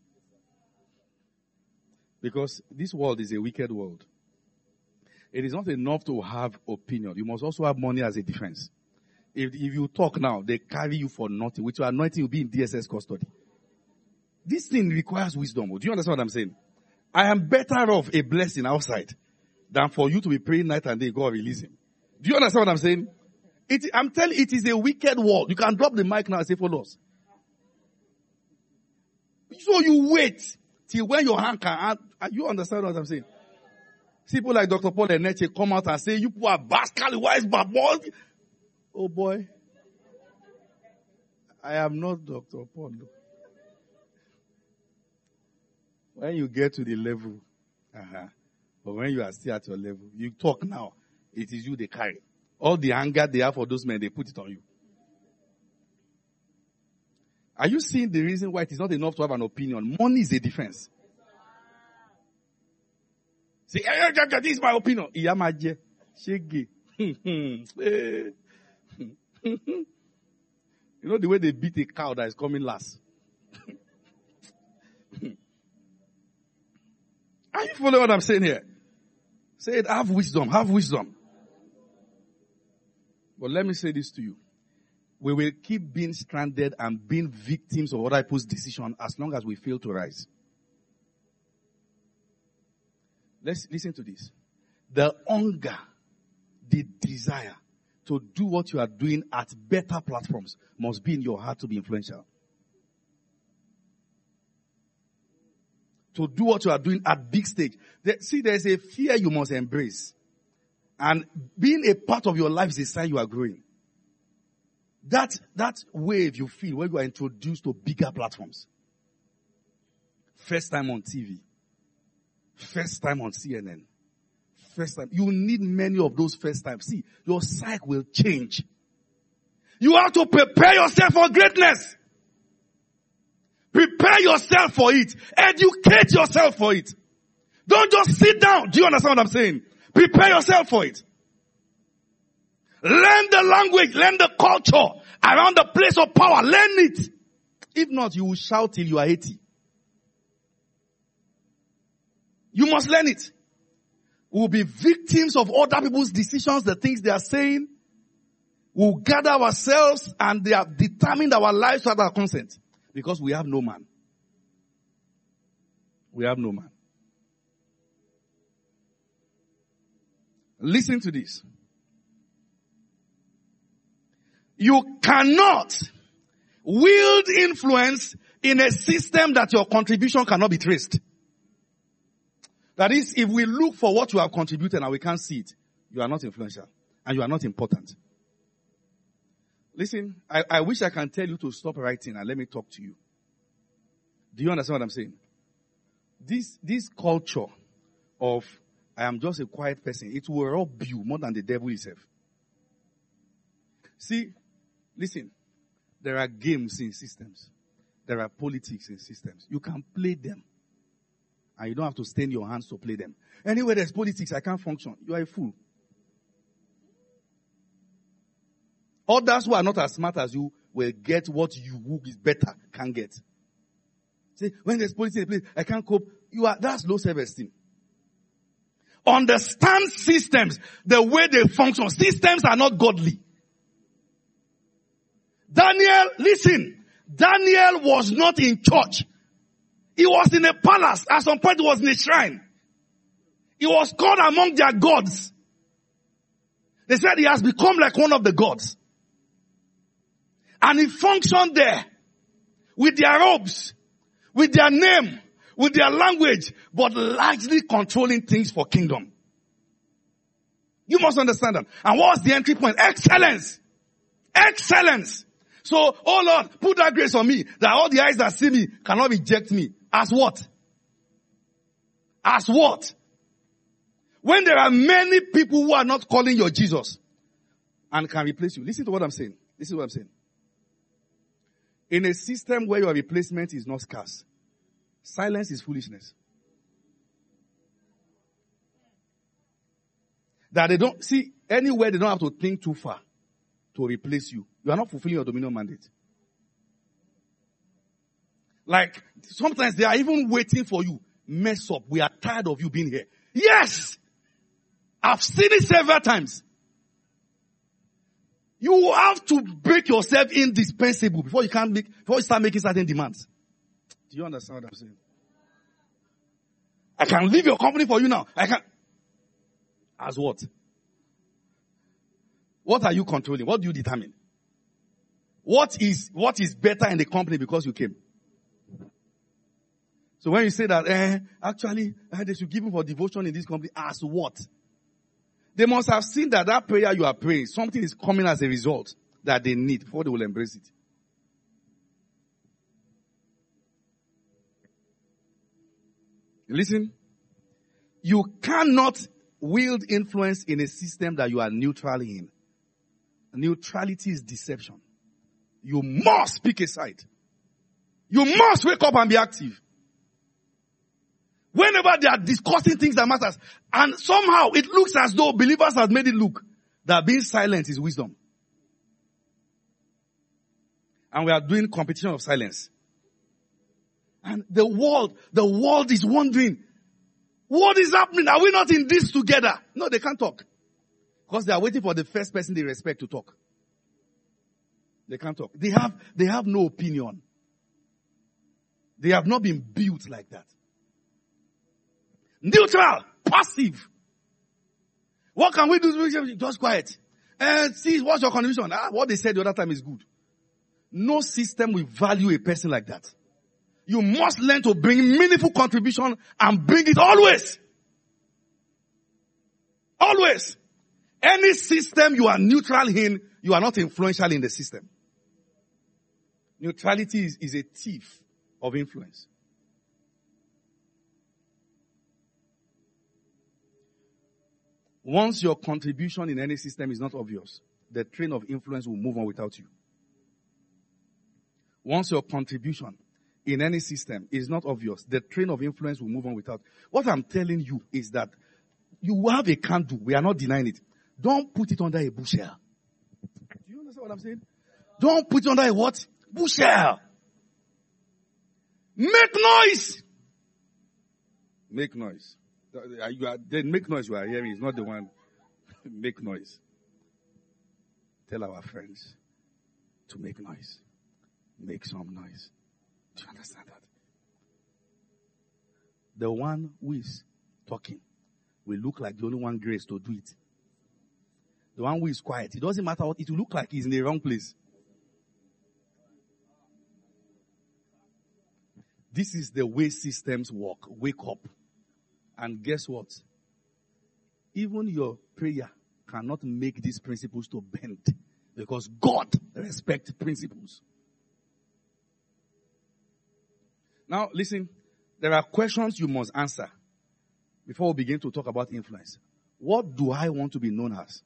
Because this world is a wicked world. It is not enough to have opinion. You must also have money as a defense. If, if you talk now, they carry you for nothing. With your anointing, you'll be in D S S custody. This thing requires wisdom. Do you understand what I'm saying? I am better off a blessing outside than for you to be praying night and day, God release him. Do you understand what I'm saying? It, I'm telling you, it is a wicked world. You can drop the mic now and say, follow us. So you wait till when your hand can, you understand what I'm saying? People like Doctor Paul Eneche come out and say, you people are basically wise babos. Oh boy. I am not Doctor Paul. When you get to the level, uh-huh, but when you are still at your level, you talk now, it is you they carry. All the anger they have for those men, they put it on you. Are you seeing the reason why it is not enough to have an opinion? Money is a defense. Say, this is my opinion. Iyamaje, shege. You know the way they beat a cow that is coming last. Are you following what I'm saying here? Say it, have wisdom, have wisdom. But let me say this to you. We will keep being stranded and being victims of other people's decision as long as we fail to rise. Let's listen to this. The hunger, the desire to do what you are doing at better platforms must be in your heart to be influential. To do what you are doing at big stage. There, see, there's a fear you must embrace. And being a part of your life is a sign you are growing. That, that wave you feel when you are introduced to bigger platforms. First time on T V. First time on C N N. First time. You need many of those first times. See, your psyche will change. You have to prepare yourself for greatness. Prepare yourself for it. Educate yourself for it. Don't just sit down. Do you understand what I'm saying? Prepare yourself for it. Learn the language, learn the culture around the place of power. Learn it. If not, you will shout till you are eighty. You must learn it. We will be victims of other people's decisions, the things they are saying. We will gather ourselves and they have determined our lives without our consent. Because we have no man. We have no man. Listen to this. You cannot wield influence in a system that your contribution cannot be traced. That is, if we look for what you have contributed and we can't see it, you are not influential and you are not important. Listen, I, I wish I can tell you to stop writing and let me talk to you. Do you understand what I'm saying? This, this culture of I am just a quiet person, it will rob you more than the devil himself. See, listen, there are games in systems. There are politics in systems. You can play them. And you don't have to stain your hands to play them. Anywhere there's politics, I can't function. You are a fool. Others who are not as smart as you will get what you who is better can get. See, when there's politics in place, I can't cope. You are, that's low self-esteem. Understand systems, the way they function. Systems are not godly. Daniel, listen, Daniel was not in church. He was in a palace. At some point he was in a shrine. He was called among their gods. They said he has become like one of the gods. And he functioned there with their robes, with their name, with their language, but largely controlling things for kingdom. You must understand that. And what's the entry point? Excellence. Excellence. So, oh Lord, put that grace on me, that all the eyes that see me cannot reject me. As what? As what? When there are many people who are not calling your Jesus and can replace you. Listen to what I'm saying. Listen to what I'm saying. In a system where your replacement is not scarce, silence is foolishness. That they don't, see, anywhere they don't have to think too far to replace you. You are not fulfilling your dominion mandate. Like, sometimes they are even waiting for you. Mess up. We are tired of you being here. Yes! I've seen it several times. You have to break yourself indispensable before you can make, before you start making certain demands. Do you understand what I'm saying? I can leave your company for you now. I can. As what? What are you controlling? What do you determine? What is, what is better in the company because you came? So when you say that, eh, actually, eh, they should give him for devotion in this company, as what? They must have seen that that prayer you are praying, something is coming as a result that they need before they will embrace it. Listen, you cannot wield influence in a system that you are neutral in. Neutrality is deception. You must pick a side. You must wake up and be active. Whenever they are discussing things that matters, and somehow it looks as though believers have made it look that being silent is wisdom. And we are doing competition of silence. And the world, the world is wondering, what is happening? Are we not in this together? No, they can't talk. Because they are waiting for the first person they respect to talk. They can't talk. They have, they have no opinion. They have not been built like that. Neutral, passive. What can we do? Just quiet. And see, what's your contribution? Ah, what they said the other time is good. No system will value a person like that. You must learn to bring meaningful contribution and bring it always. Always. Any system you are neutral in, you are not influential in the system. Neutrality is, is a thief of influence. Once your contribution in any system is not obvious, the train of influence will move on without you. Once your contribution in any system is not obvious, the train of influence will move on without. What I'm telling you is that you have a candle. We are not denying it. Don't put it under a bushel. Do you understand what I'm saying? Don't put it under a what? Bushel. Make noise. Make noise. You are, then make noise you are hearing is not the one. Make noise. Tell our friends to make noise. Make some noise. Do you understand that? The one who is talking will look like the only one grace to do it. The one who is quiet, it doesn't matter what, it will look like he's in the wrong place. This is the way systems work. Wake up. And guess what? Even your prayer cannot make these principles to bend. Because God respects principles. Now, listen. There are questions you must answer before we begin to talk about influence. What do I want to be known as?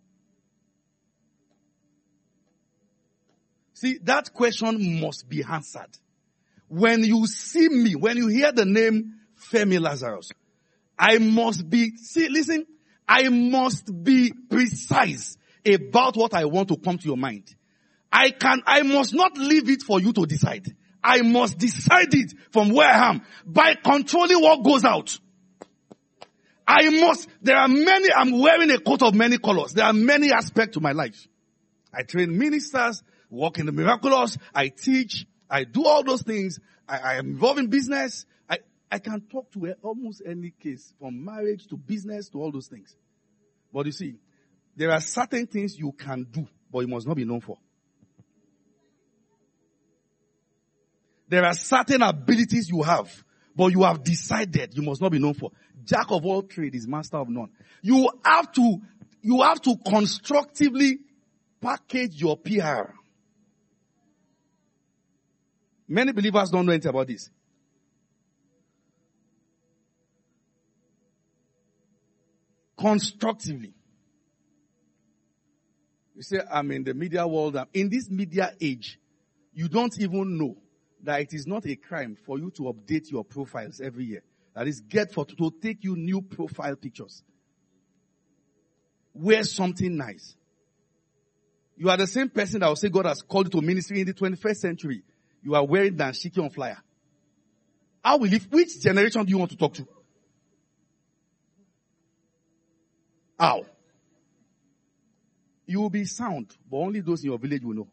See, that question must be answered. When you see me, when you hear the name Femi Lazarus, I must be, see, listen, I must be precise about what I want to come to your mind. I can, I must not leave it for you to decide. I must decide it from where I am by controlling what goes out. I must, there are many, I'm wearing a coat of many colors. There are many aspects to my life. I train ministers, work in the miraculous, I teach, I do all those things. I, I am involved in business. I, I can talk to almost any case, from marriage to business to all those things. But you see, there are certain things you can do, but you must not be known for. There are certain abilities you have, but you have decided you must not be known for. Jack of all trades is master of none. You have to, you have to constructively package your P R. Many believers don't know anything about this. Constructively. You say, I'm in the media world. In this media age, you don't even know that it is not a crime for you to update your profiles every year. That is, get for to take you new profile pictures. Wear something nice. You are the same person that will say God has called you to ministry in the twenty-first century. You are wearing dashiki on flyer. How will if, which generation do you want to talk to? How? You will be sound, but only those in your village will know.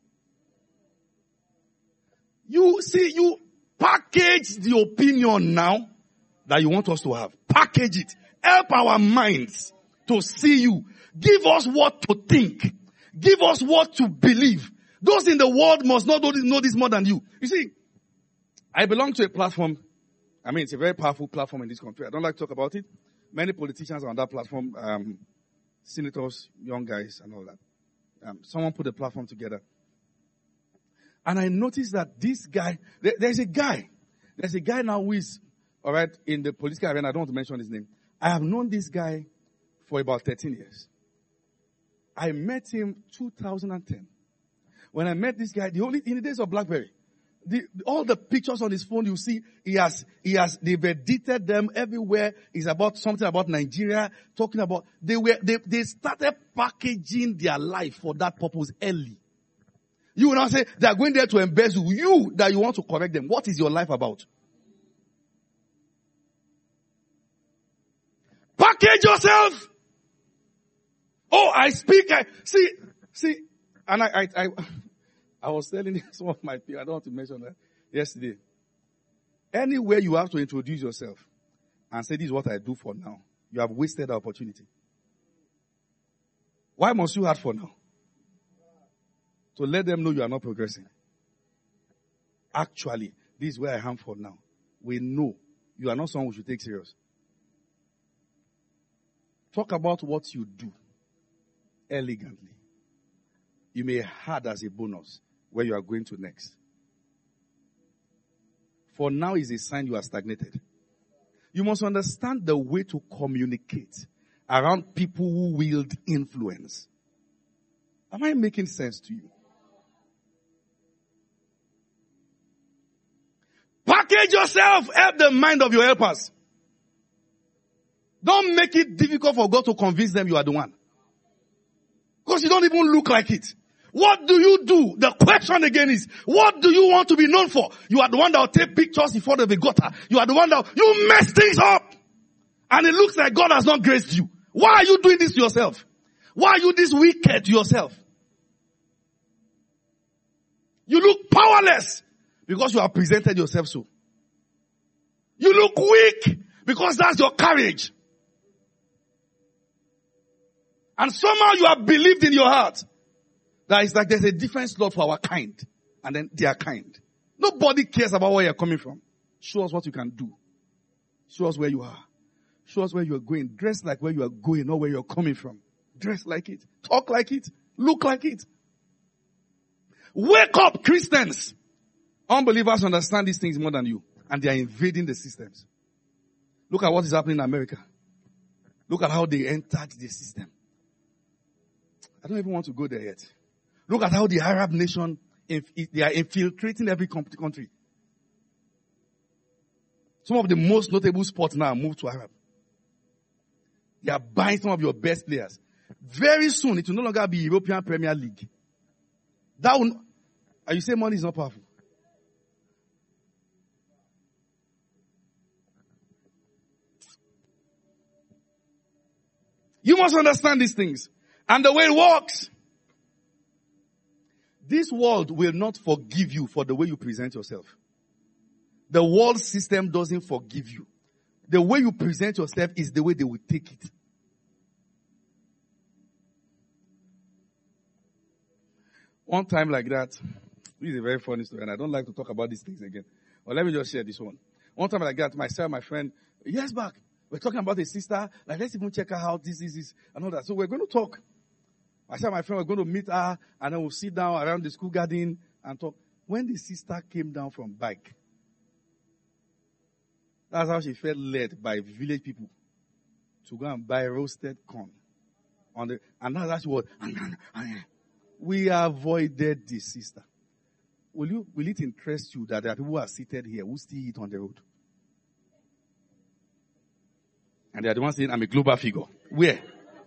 You see, you package the opinion now that you want us to have. Package it. Help our minds to see you. Give us what to think. Give us what to believe. Those in the world must not know this more than you. You see, I belong to a platform. I mean, it's a very powerful platform in this country. I don't like to talk about it. Many politicians are on that platform. Um, senators, young guys, and all that. Um, someone put the platform together. And I noticed that this guy, there, there's a guy, there's a guy now who is, all right, in the political arena. I don't want to mention his name. I have known this guy for about thirteen years. I met him two thousand ten. When I met this guy, the only, in the days of BlackBerry, the, all the pictures on his phone you see, he has, he has, they've edited them everywhere. It's about something about Nigeria, talking about, they were, they, they started packaging their life for that purpose early. You will not say, they are going there to embezzle you, that you want to correct them. What is your life about? Package yourself! Oh, I speak, I, see, see, and I, I, I, I was telling some of my people, I don't want to mention that yesterday. Anywhere you have to introduce yourself and say, this is what I do for now, you have wasted the opportunity. Why must you add for now? To let them know you are not progressing. Actually, this is where I am for now. We know you are not someone we should take serious. Talk about what you do elegantly. You may add as a bonus where you are going to next. For now is a sign you are stagnated. You must understand the way to communicate around people who wield influence. Am I making sense to you? Package yourself. Help the mind of your helpers. Don't make it difficult for God to convince them you are the one. Because you don't even look like it. What do you do? The question again is, what do you want to be known for? You are the one that will take pictures in front of a gutter. You are the one that, you mess things up. And it looks like God has not graced you. Why are you doing this to yourself? Why are you this wicked to yourself? You look powerless because you have presented yourself so. You look weak because that's your courage. And somehow you have believed in your heart that it's like there's a different slot for our kind. And then they are kind. Nobody cares about where you're coming from. Show us what you can do. Show us where you are. Show us where you are going. Dress like where you are going, not where you're coming from. Dress like it. Talk like it. Look like it. Wake up, Christians. Unbelievers understand these things more than you. And they are invading the systems. Look at what is happening in America. Look at how they entered the system. I don't even want to go there yet. Look at how the Arab nation, they are infiltrating every country. Some of the most notable sports now move to Arab. They are buying some of your best players. Very soon, it will no longer be European Premier League. That will, and you say money is not powerful. You must understand these things. And the way it works. This world will not forgive you for the way you present yourself. The world system doesn't forgive you. The way you present yourself is the way they will take it. One time like that, this is a very funny story, and I don't like to talk about these things again. But let me just share this one. One time like that, myself, my friend, years back, we're talking about a sister, like let's even check her out, this, this, this, and all that. So we're going to talk. Myself and my friend were going to meet her, and then we'll sit down around the school garden and talk. When the sister came down from bike, that's how she felt led by village people to go and buy roasted corn. On the, and that's how she was. We avoided this sister. Will you, will it interest you that there are people who are seated here who still eat on the road? And they are the ones saying, I'm a global figure. Where?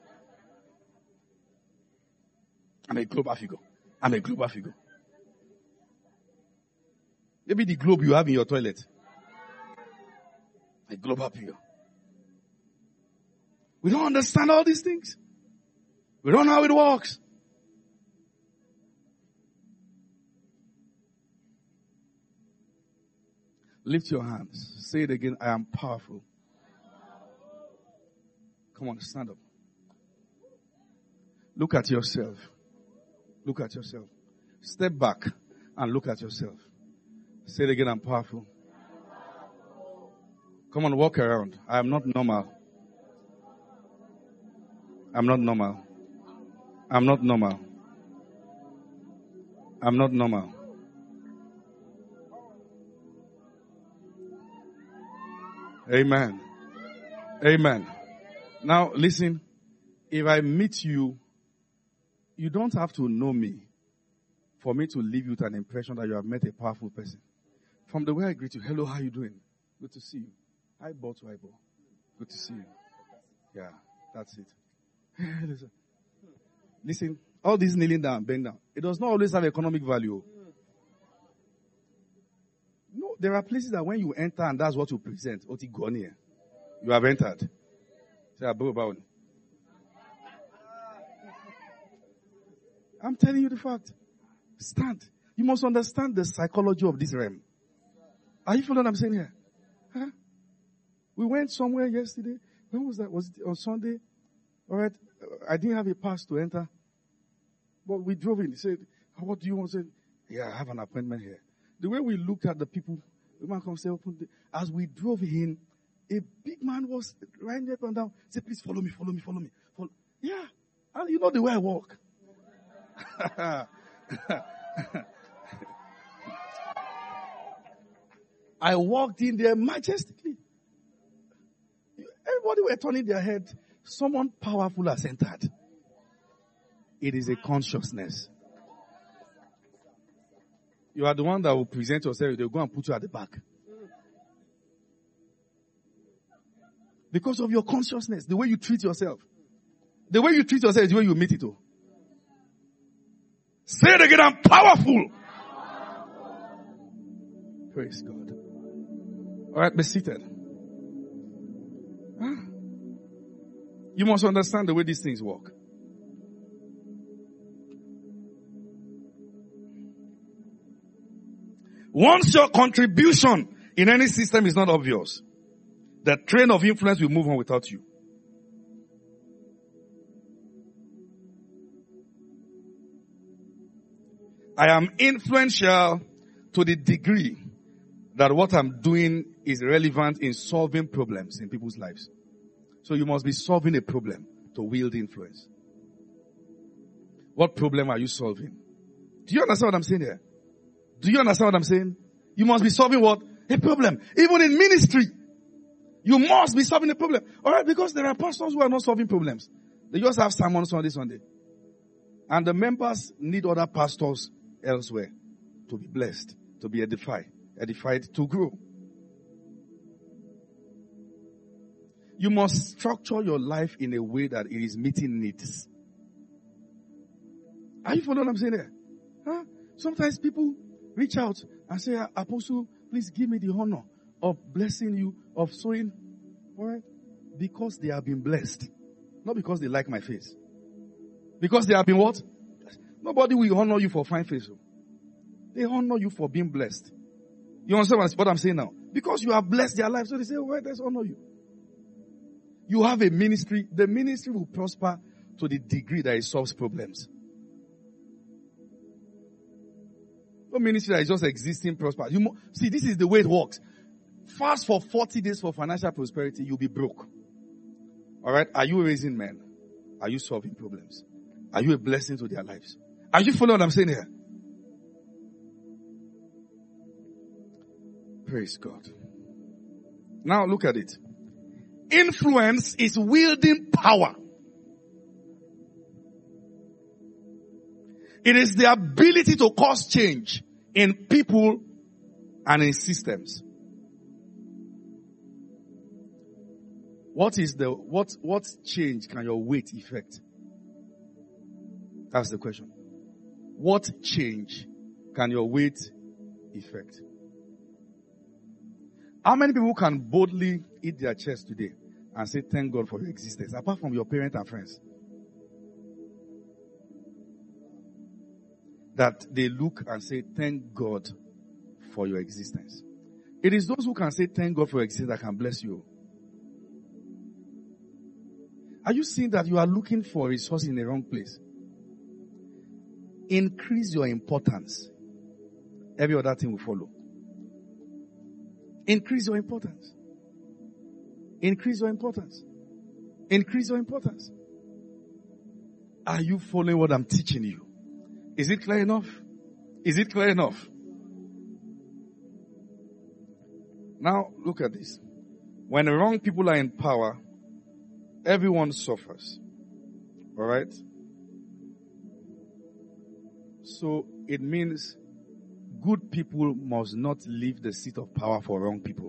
I'm a global figure. I'm a global figure. Maybe the globe you have in your toilet. A global period. We don't understand all these things. We don't know how it works. Lift your hands. Say it again. I am powerful. Come on, stand up. Look at yourself. Look at yourself. Step back and look at yourself. Say it again. I'm powerful. Come on, walk around. I am not normal. I'm not normal. I'm not normal. I'm not normal. Amen. Amen. Now listen, if I meet you, you don't have to know me for me to leave you with an impression that you have met a powerful person. From the way I greet you, hello, how are you doing? Good to see you. Eyeball to eyeball. Good to see you. Yeah, that's it. Listen. Listen, all this kneeling down, bend down, it does not always have economic value. No, there are places that when you enter and that's what you present, you have entered. I'm telling you the fact. Stand. You must understand the psychology of this realm. Are you following what I'm saying here? Huh? We went somewhere yesterday. When was that? Was it on Sunday? All right. I didn't have a pass to enter. But we drove in. He said, what do you want? I said, yeah, I have an appointment here. The way we looked at the people, the man comes say, open the, as we drove in, a big man was riding up and down. He said, please follow me, follow me, follow me. Follow. Yeah. And you know the way I walk. I walked in there majestically. Everybody were turning their head. Someone powerful has entered. It is a consciousness. You are the one that will present yourself. They'll go and put you at the back. Because of your consciousness, the way you treat yourself. The way you treat yourself is the way you meet it. Oh. Say it again, I'm powerful. Praise God. All right, be seated. Huh? You must understand the way these things work. Once your contribution in any system is not obvious, the train of influence will move on without you. I am influential to the degree that what I'm doing is relevant in solving problems in people's lives. So you must be solving a problem to wield influence. What problem are you solving? Do you understand what I'm saying here? Do you understand what I'm saying? You must be solving what? A problem. Even in ministry, you must be solving a problem. Alright, because there are pastors who are not solving problems. They just have sermons Sunday, Sunday. And the members need other pastors elsewhere to be blessed, to be edified, edified to grow. You must structure your life in a way that it is meeting needs. Are you following what I'm saying there? Huh? Sometimes people reach out and say, Apostle, please give me the honor of blessing you, of sowing. Alright? Because they have been blessed. Not because they like my face. Because they have been what? Nobody will honor you for fine face. They honor you for being blessed. You understand what I'm saying now? Because you have blessed their life. So they say, well, let's honor you. You have a ministry. The ministry will prosper to the degree that it solves problems. No ministry that is just existing prosper. You mo- See, this is the way it works. Fast for forty days for financial prosperity, you'll be broke. Alright? Are you raising men? Are you solving problems? Are you a blessing to their lives? Are you following what I'm saying here? Praise God. Now look at it. Influence is wielding power. It is the ability to cause change in people and in systems. What is the, what, what change can your weight effect? That's the question. What change can your weight effect? How many people can boldly eat their chest today and say, thank God for your existence, apart from your parents and friends? That they look and say, thank God for your existence. It is those who can say, thank God for your existence that can bless you. Are you seeing that you are looking for a resource in the wrong place? Increase your importance. Every other thing will follow. Increase your importance. Increase your importance. Increase your importance. Are you following what I'm teaching you? Is it clear enough? Is it clear enough? Now, look at this. When the wrong people are in power, everyone suffers. Alright? So, it means good people must not leave the seat of power for wrong people.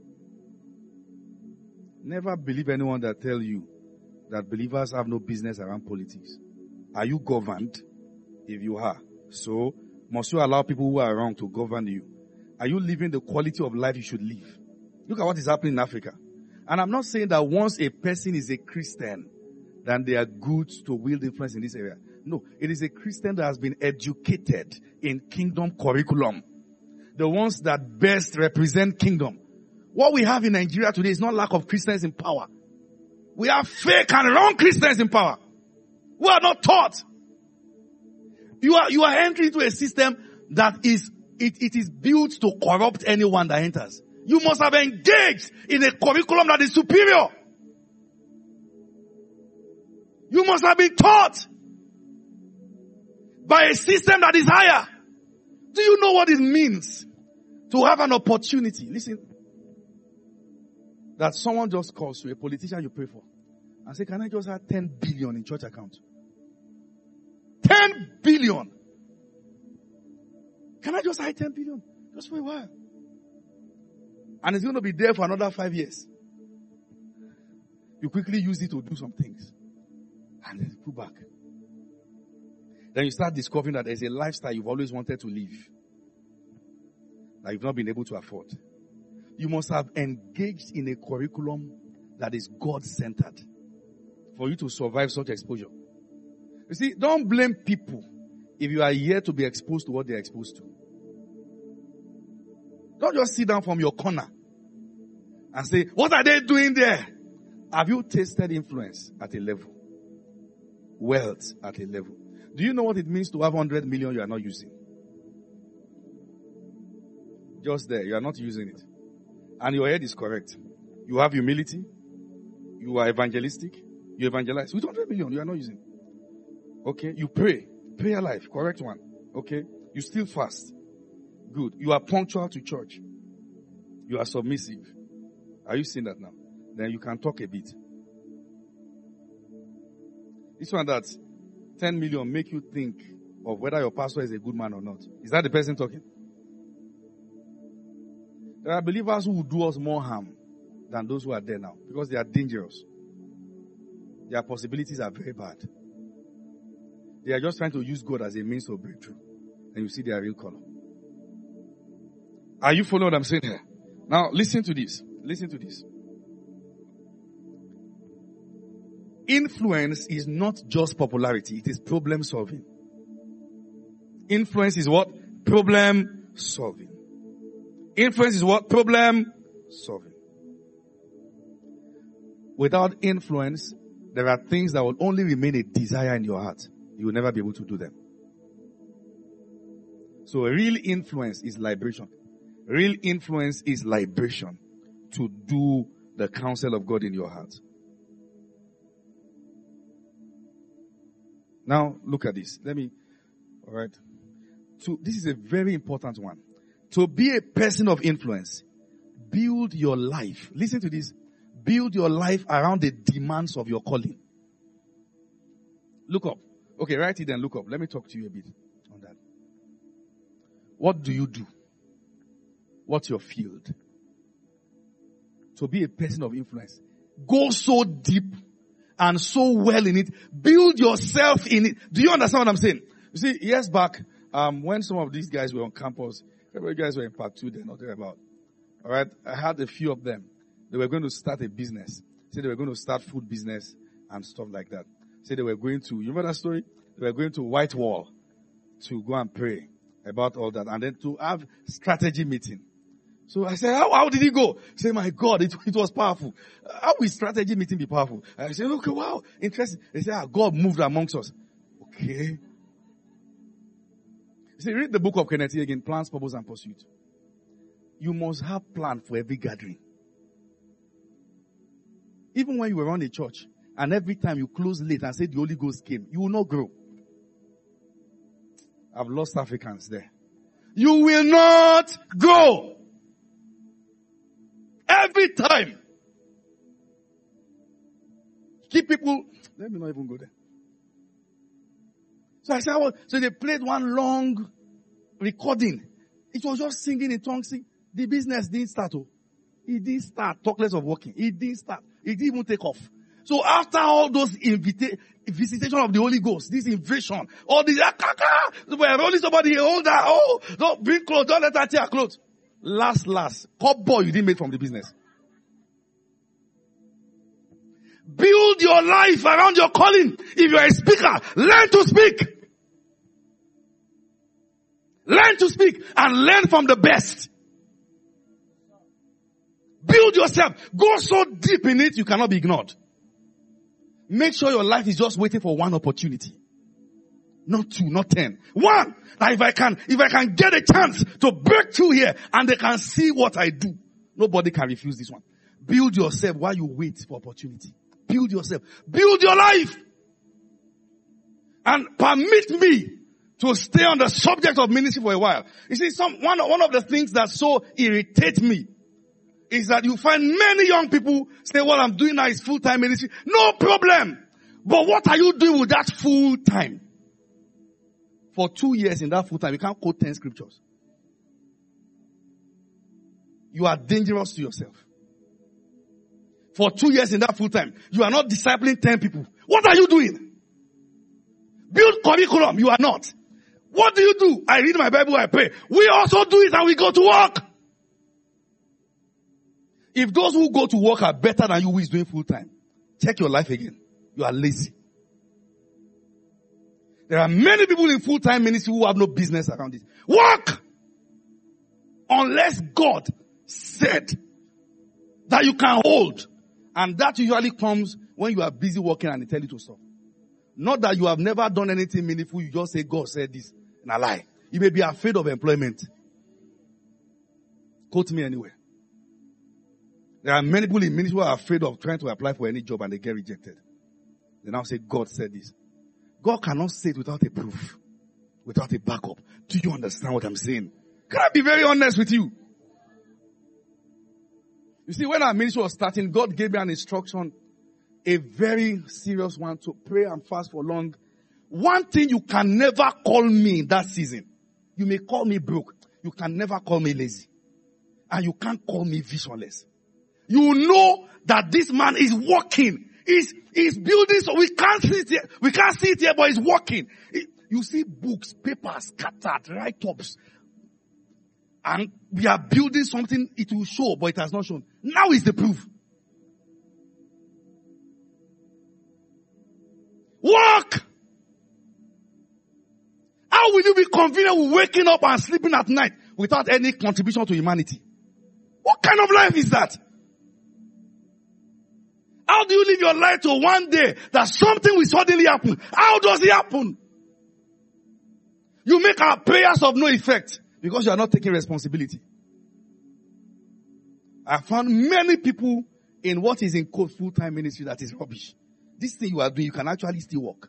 Never believe anyone that tell you that believers have no business around politics. Are you governed? If you are, so must you allow people who are wrong to govern you? Are you living the quality of life you should live? Look at what is happening in Africa. And I'm not saying that once a person is a Christian, then they are good to wield influence in this area. No, it is a Christian that has been educated in kingdom curriculum. The ones that best represent kingdom. What we have in Nigeria today is not lack of Christians in power. We have fake and wrong Christians in power. We are not taught. You are, you are entering into a system that is, it, it is built to corrupt anyone that enters. You must have engaged in a curriculum that is superior. You must have been taught by a system that is higher. Do you know what it means to have an opportunity? Listen. That someone just calls you, a politician you pray for, and say, can I just have ten billion in church account? ten billion. Can I just hide ten billion? Just for a while. And it's going to be there for another five years. You quickly use it to do some things. And then put back. Then you start discovering that there's a lifestyle you've always wanted to live that you've not been able to afford. You must have engaged in a curriculum that is God-centered for you to survive such exposure. You see, don't blame people if you are here to be exposed to what they're exposed to. Don't just sit down from your corner and say, what are they doing there? Have you tasted influence at a level? Wealth at a level? Do you know what it means to have one hundred million you are not using? Just there, you are not using it. And your head is correct. You have humility. You are evangelistic. You evangelize. With one hundred million, you are not using. Okay? You pray. Prayer life. Correct one. Okay? You still fast. Good. You are punctual to church. You are submissive. Are you seeing that now? Then you can talk a bit. This one that's ten million make you think of whether your pastor is a good man or not. Is that the person talking? There are believers who will do us more harm than those who are there now because they are dangerous. Their possibilities are very bad. They are just trying to use God as a means of breakthrough. And you see their real color. Are you following what I'm saying here? Now listen to this. Listen to this. Influence is not just popularity. It is problem solving. Influence is what? Problem solving. Influence is what? Problem solving. Without influence, there are things that will only remain a desire in your heart. You will never be able to do them. So real influence is liberation. Real influence is liberation to do the counsel of God in your heart. Now, look at this. Let me, alright. So, this is a very important one. To be a person of influence, build your life. Listen to this. Build your life around the demands of your calling. Look up. Okay, write it and look up. Let me talk to you a bit on that. What do you do? What's your field? To be a person of influence. Go so deep and so well in it. Build yourself in it. Do you understand what I'm saying? You see, years back, um, when some of these guys were on campus, everybody guys were in part two, they're not there about. All right. I had a few of them. They were going to start a business. Say they were going to start food business and stuff like that. Say they were going to, you remember that story? They were going to Whitewall to go and pray about all that and then to have strategy meeting. So I said, how, how did it go? Say, my God, it, it was powerful. How will strategy meeting be powerful? I said, okay, wow, interesting. They said, ah, God moved amongst us. Okay. See, read the book of Kenneth again, Plans, Purpose, and Pursuit. You must have plan for every gathering. Even when you were on a church, and every time you close late and say the Holy Ghost came, you will not grow. I've lost Africans there. You will not grow. Every time. Keep people, let me not even go there. So I said, so they played one long recording. It was just singing in tongues. The business didn't start. Oh. It didn't start. Talk less of working. It didn't start. It didn't even take off. So after all those invita- visitation of the Holy Ghost, this invasion, all these, ah, ah, ah, we're only somebody here, hold that, oh, don't bring clothes, don't let her tear clothes. Last, last, cup boy you didn't make from the business. Build your life around your calling. If you're a speaker, learn to speak. Learn to speak and learn from the best. Build yourself. Go so deep in it, you cannot be ignored. Make sure your life is just waiting for one opportunity. Not two, not ten. One. Now if I can, if I can get a chance to break through here and they can see what I do, nobody can refuse this one. Build yourself while you wait for opportunity. Build yourself. Build your life. And permit me to stay on the subject of ministry for a while. You see, some, one, one of the things that so irritates me is that you find many young people say, what I'm doing now is full-time ministry. No problem. But what are you doing with that full-time? For two years in that full-time, you can't quote ten scriptures. You are dangerous to yourself. For two years in that full-time, you are not discipling ten people. What are you doing? Build curriculum. You are not. What do you do? I read my Bible, I pray. We also do it and we go to work. If those who go to work are better than you who is doing full-time, check your life again. You are lazy. There are many people in full-time ministry who have no business around it. Work! Unless God said that you can hold. And that usually comes when you are busy working and they tell you to stop. Not that you have never done anything meaningful, you just say God said this. And a lie. You may be afraid of employment. Quote me anywhere. There are many people in ministry who are afraid of trying to apply for any job and they get rejected. They now say God said this. God cannot say it without a proof, without a backup. Do you understand what I'm saying? Can I be very honest with you? You see, when our ministry was starting, God gave me an instruction, a very serious one, to pray and fast for long. One thing you can never call me in that season. You may call me broke. You can never call me lazy. And you can't call me visionless. You know that this man is working. He's, he's building, so we can't see it here. We can't see it here, but he's working. He, you see books, papers, scattered, write-ups. And we are building something, it will show, but it has not shown. Now is the proof. Work! How will you be convenient with waking up and sleeping at night without any contribution to humanity? What kind of life is that? How do you live your life to one day that something will suddenly happen? How does it happen? You make our prayers of no effect because you are not taking responsibility. I found many people in what is in quote full-time ministry that is rubbish. This thing you are doing, you can actually still work.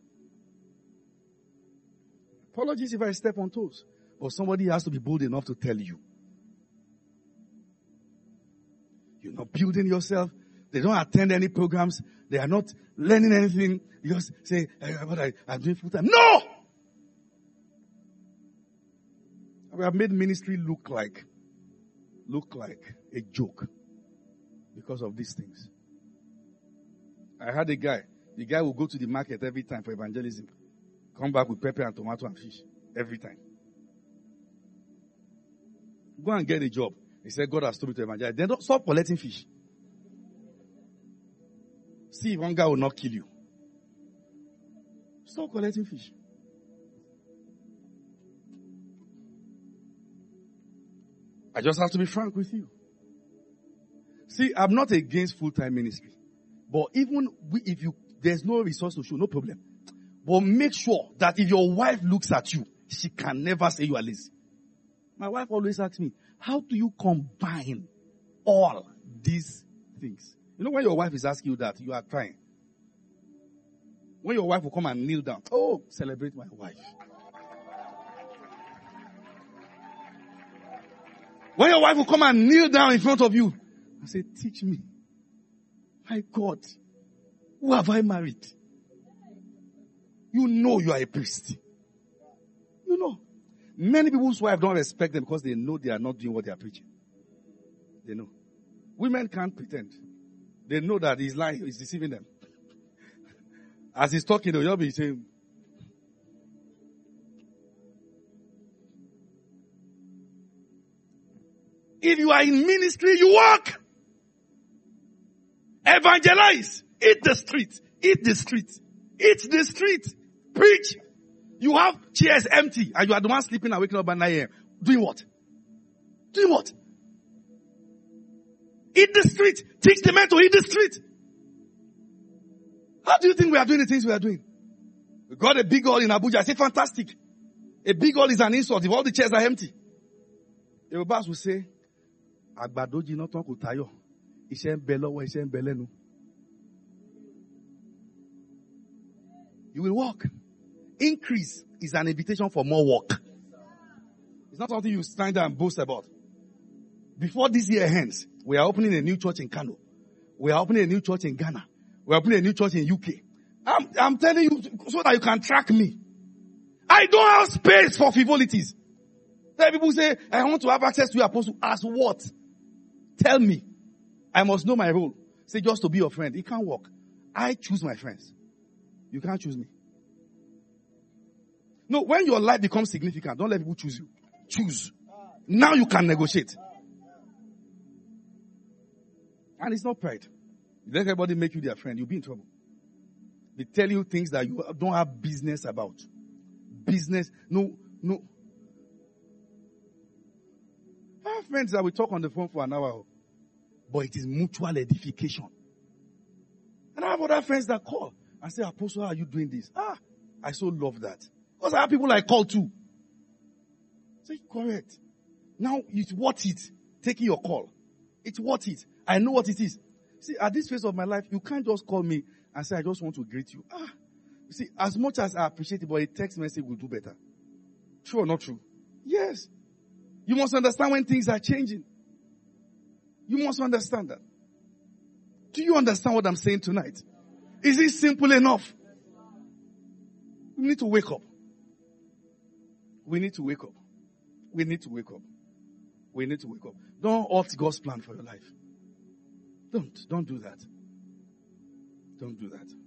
Apologies if I step on toes, but somebody has to be bold enough to tell you. You're not building yourself. They don't attend any programs. They are not learning anything. You just say, hey, but I, I'm doing full time. No! We have made ministry look like, look like a joke because of these things. I had a guy. The guy will go to the market every time for evangelism. Come back with pepper and tomato and fish. Every time. Go and get a job. He said, God has told me to evangelize. Then don't stop collecting fish. See if one guy will not kill you. Stop collecting fish. I just have to be frank with you. See, I'm not against full-time ministry. But even if you, there's no resource to show, no problem. But make sure that if your wife looks at you, she can never say you are lazy. My wife always asks me, how do you combine all these things? You know when your wife is asking you that, you are crying. When your wife will come and kneel down, oh, celebrate my wife. When your wife will come and kneel down in front of you and say, teach me. My God, who have I married? You know you are a priest. You know. Many people's wives don't respect them because they know they are not doing what they are preaching. They know. Women can't pretend. They know that he's lying, he's deceiving them. As he's talking, they'll be saying, if you are in ministry, you walk. Evangelize. Eat the street. Eat the street. Eat the street. Preach. You have chairs empty and you are the one sleeping and waking up at nine a.m. Doing what? Doing what? Eat the street. Teach the men to eat the street. How do you think we are doing the things we are doing? We got a big hall in Abuja. I say fantastic. A big hall is an insult if all the chairs are empty. The boss will say, Agbadoji not talk with Tayo. Ishem belo wa ishem belenu. You will walk. Increase is an invitation for more work. It's not something you stand there and boast about. Before this year ends, we are opening a new church in Kano. We are opening a new church in Ghana. We are opening a new church in U K. I'm, I'm telling you so that you can track me. I don't have space for frivolities. There people say, I want to have access to your apostle. As what? Tell me. I must know my role. Say just to be your friend. It can't work. I choose my friends. You can't choose me. No, when your life becomes significant, don't let people choose you. Choose. Now you can negotiate. And it's not pride. Let everybody make you their friend. You'll be in trouble. They tell you things that you don't have business about. Business. No, no. I have friends that we talk on the phone for an hour. But it is mutual edification. And I have other friends that call and say, Apostle, how are you doing this? Ah, I so love that. Because I have people I call too. Say, correct. Now it's worth it. Taking your call. It's worth it. I know what it is. See, at this phase of my life, you can't just call me and say, I just want to greet you. Ah, you see, as much as I appreciate it, but a text message will do better. True or not true? Yes. You must understand when things are changing. You must understand that. Do you understand what I'm saying tonight? Is it simple enough? We need to wake up. We need to wake up. We need to wake up. We need to wake up. Don't halt God's plan for your life. Don't. Don't do that. Don't do that.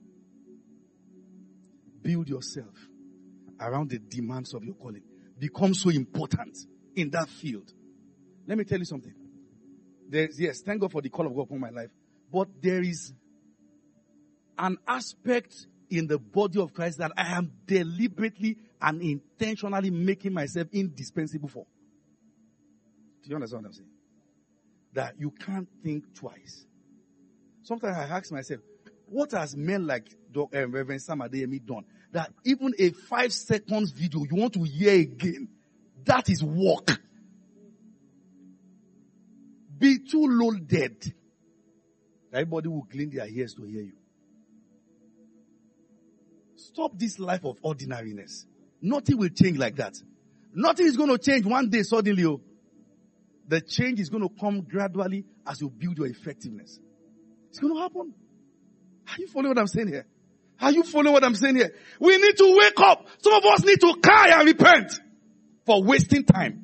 Build yourself around the demands of your calling. Become so important in that field. Let me tell you something. There's, yes, thank God for the call of God upon my life. But there is an aspect in the body of Christ that I am deliberately and intentionally making myself indispensable for. Do you understand what I'm saying? That you can't think twice. Sometimes I ask myself, what has men like uh, Reverend Sam Adeyemi done? That even a five seconds video you want to hear again, that is work. Be too loaded. Everybody will clean their ears to hear you. Stop this life of ordinariness. Nothing will change like that. Nothing is going to change one day suddenly. Oh. The change is going to come gradually as you build your effectiveness. It's going to happen. Are you following what I'm saying here? Are you following what I'm saying here? We need to wake up. Some of us need to cry and repent for wasting time.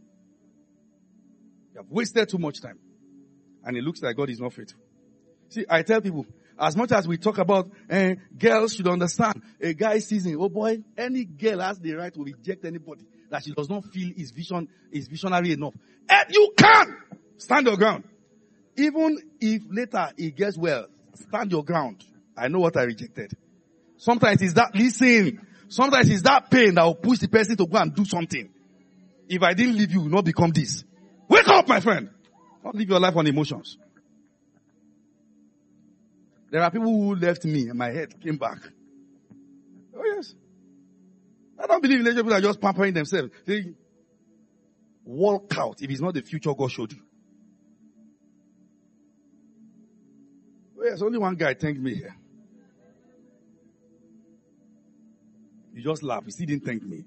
You have wasted too much time. And it looks like God is not faithful. See, I tell people, as much as we talk about uh, girls should understand, a guy sees him, oh boy, any girl has the right to reject anybody that she does not feel is vision is visionary enough. And you can! Stand your ground. Even if later it gets well, stand your ground. I know what I rejected. Sometimes it's that, listen, sometimes it's that pain that will push the person to go and do something. If I didn't leave you, you will not become this. Wake up, my friend. Don't live your life on emotions. There are people who left me and my head came back. Oh yes. I don't believe in people that are just pampering themselves. They walk out if it's not the future God showed you. Oh yes, only one guy thanked me here. You just laugh. He still didn't thank me.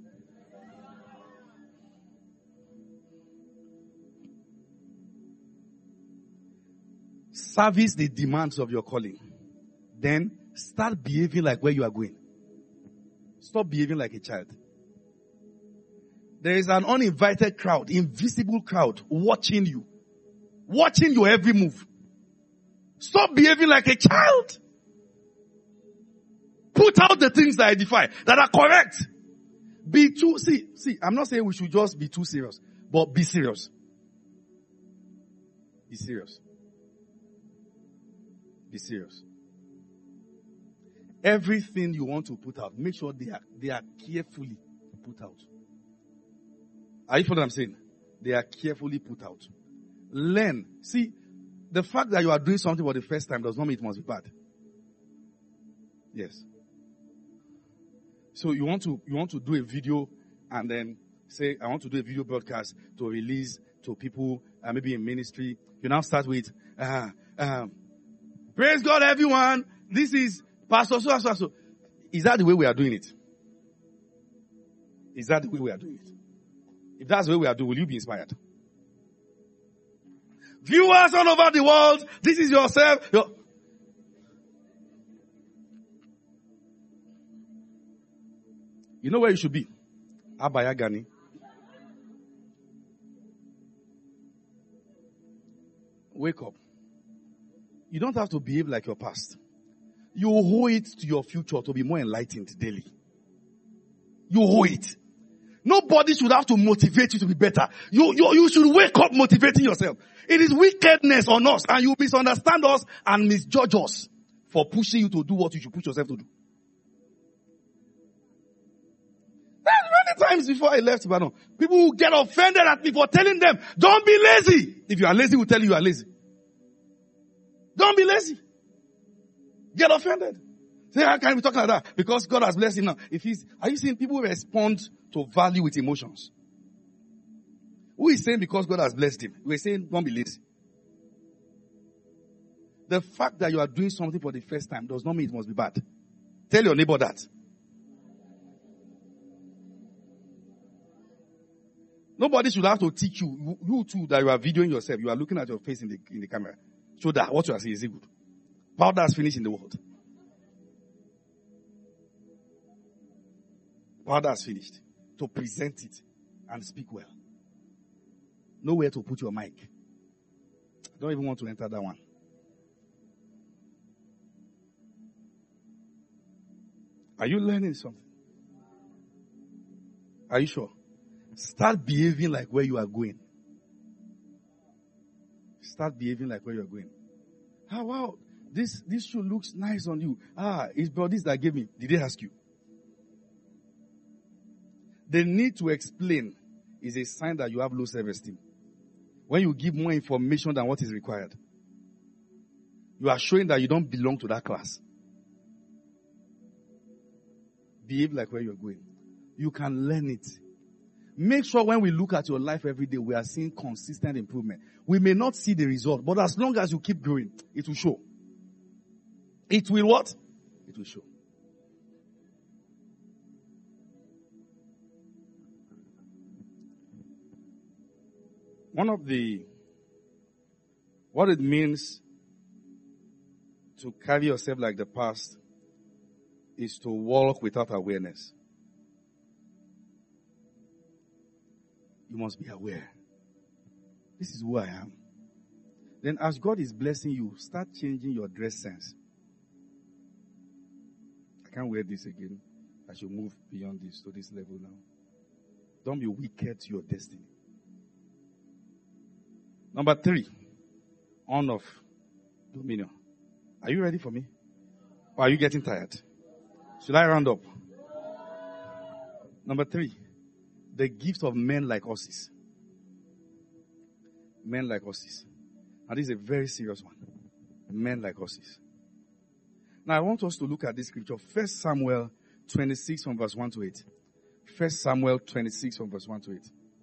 Service the demands of your calling. Then start behaving like where you are going. Stop behaving like a child. There is an uninvited crowd, invisible crowd watching you. Watching your every move. Stop behaving like a child. Put out the things that edify, that are correct. Be too, see, see, I'm not saying we should just be too serious, but be serious. Be serious. Be serious. Everything you want to put out, make sure they are, they are carefully put out. Are you following what I'm saying? They are carefully put out. Learn. See, the fact that you are doing something for the first time does not mean it must be bad. Yes. So you want to, you want to do a video and then say, I want to do a video broadcast to release to people, uh, maybe in ministry. You now start with, uh, um, praise God, everyone. This is Pastor so, so, so. Is that the way we are doing it? Is that the way we are doing it? If that's the way we are doing, will you be inspired? Viewers all over the world, this is yourself. Your... You know where you should be? Abayagani. Wake up. You don't have to behave like your past. You owe it to your future to be more enlightened daily. You owe it. Nobody should have to motivate you to be better. You, you, you should wake up motivating yourself. It is wickedness on us, and you misunderstand us and misjudge us for pushing you to do what you should push yourself to do. Many times before I left Ibadan, people will get offended at me for telling them, don't be lazy. If you are lazy, we'll tell you you are lazy. Don't be lazy. Get offended. Say, how can we talk like that? Because God has blessed him now. If he's, are you seeing people respond to value with emotions? Who is saying because God has blessed him? We're saying don't be lazy. The fact that you are doing something for the first time does not mean it must be bad. Tell your neighbor that. Nobody should have to teach you. You too, that you are videoing yourself. You are looking at your face in the, in the camera. Show that what you are saying is good. Powder has finished in the world. Powder has finished. To present it and speak well. Nowhere to put your mic. I don't even want to enter that one. Are you learning something? Are you sure? Start behaving like where you are going. Start behaving like where you are going. Ah, wow. This, this shoe looks nice on you. Ah, it's brothers that gave me. Did they ask you? The need to explain is a sign that you have low self-esteem. When you give more information than what is required, you are showing that you don't belong to that class. Behave like where you're going. You can learn it. Make sure when we look at your life every day, we are seeing consistent improvement. We may not see the result, but as long as you keep growing, it will show. It will what? It will show. One of the, what it means to carry yourself like the past is to walk without awareness. You must be aware. This is who I am. Then as God is blessing you, start changing your dress sense. I can't wear this again. I should move beyond this to this level now. Don't be wicked to your destiny. Number three, on of dominion. Are you ready for me? Or are you getting tired? Should I round up? Number three, the gift of men like horses. Men like horses. And this is a very serious one. Men like horses. Now I want us to look at this scripture. First Samuel twenty-six from verse one to eight. First Samuel twenty-six from verse one to eight.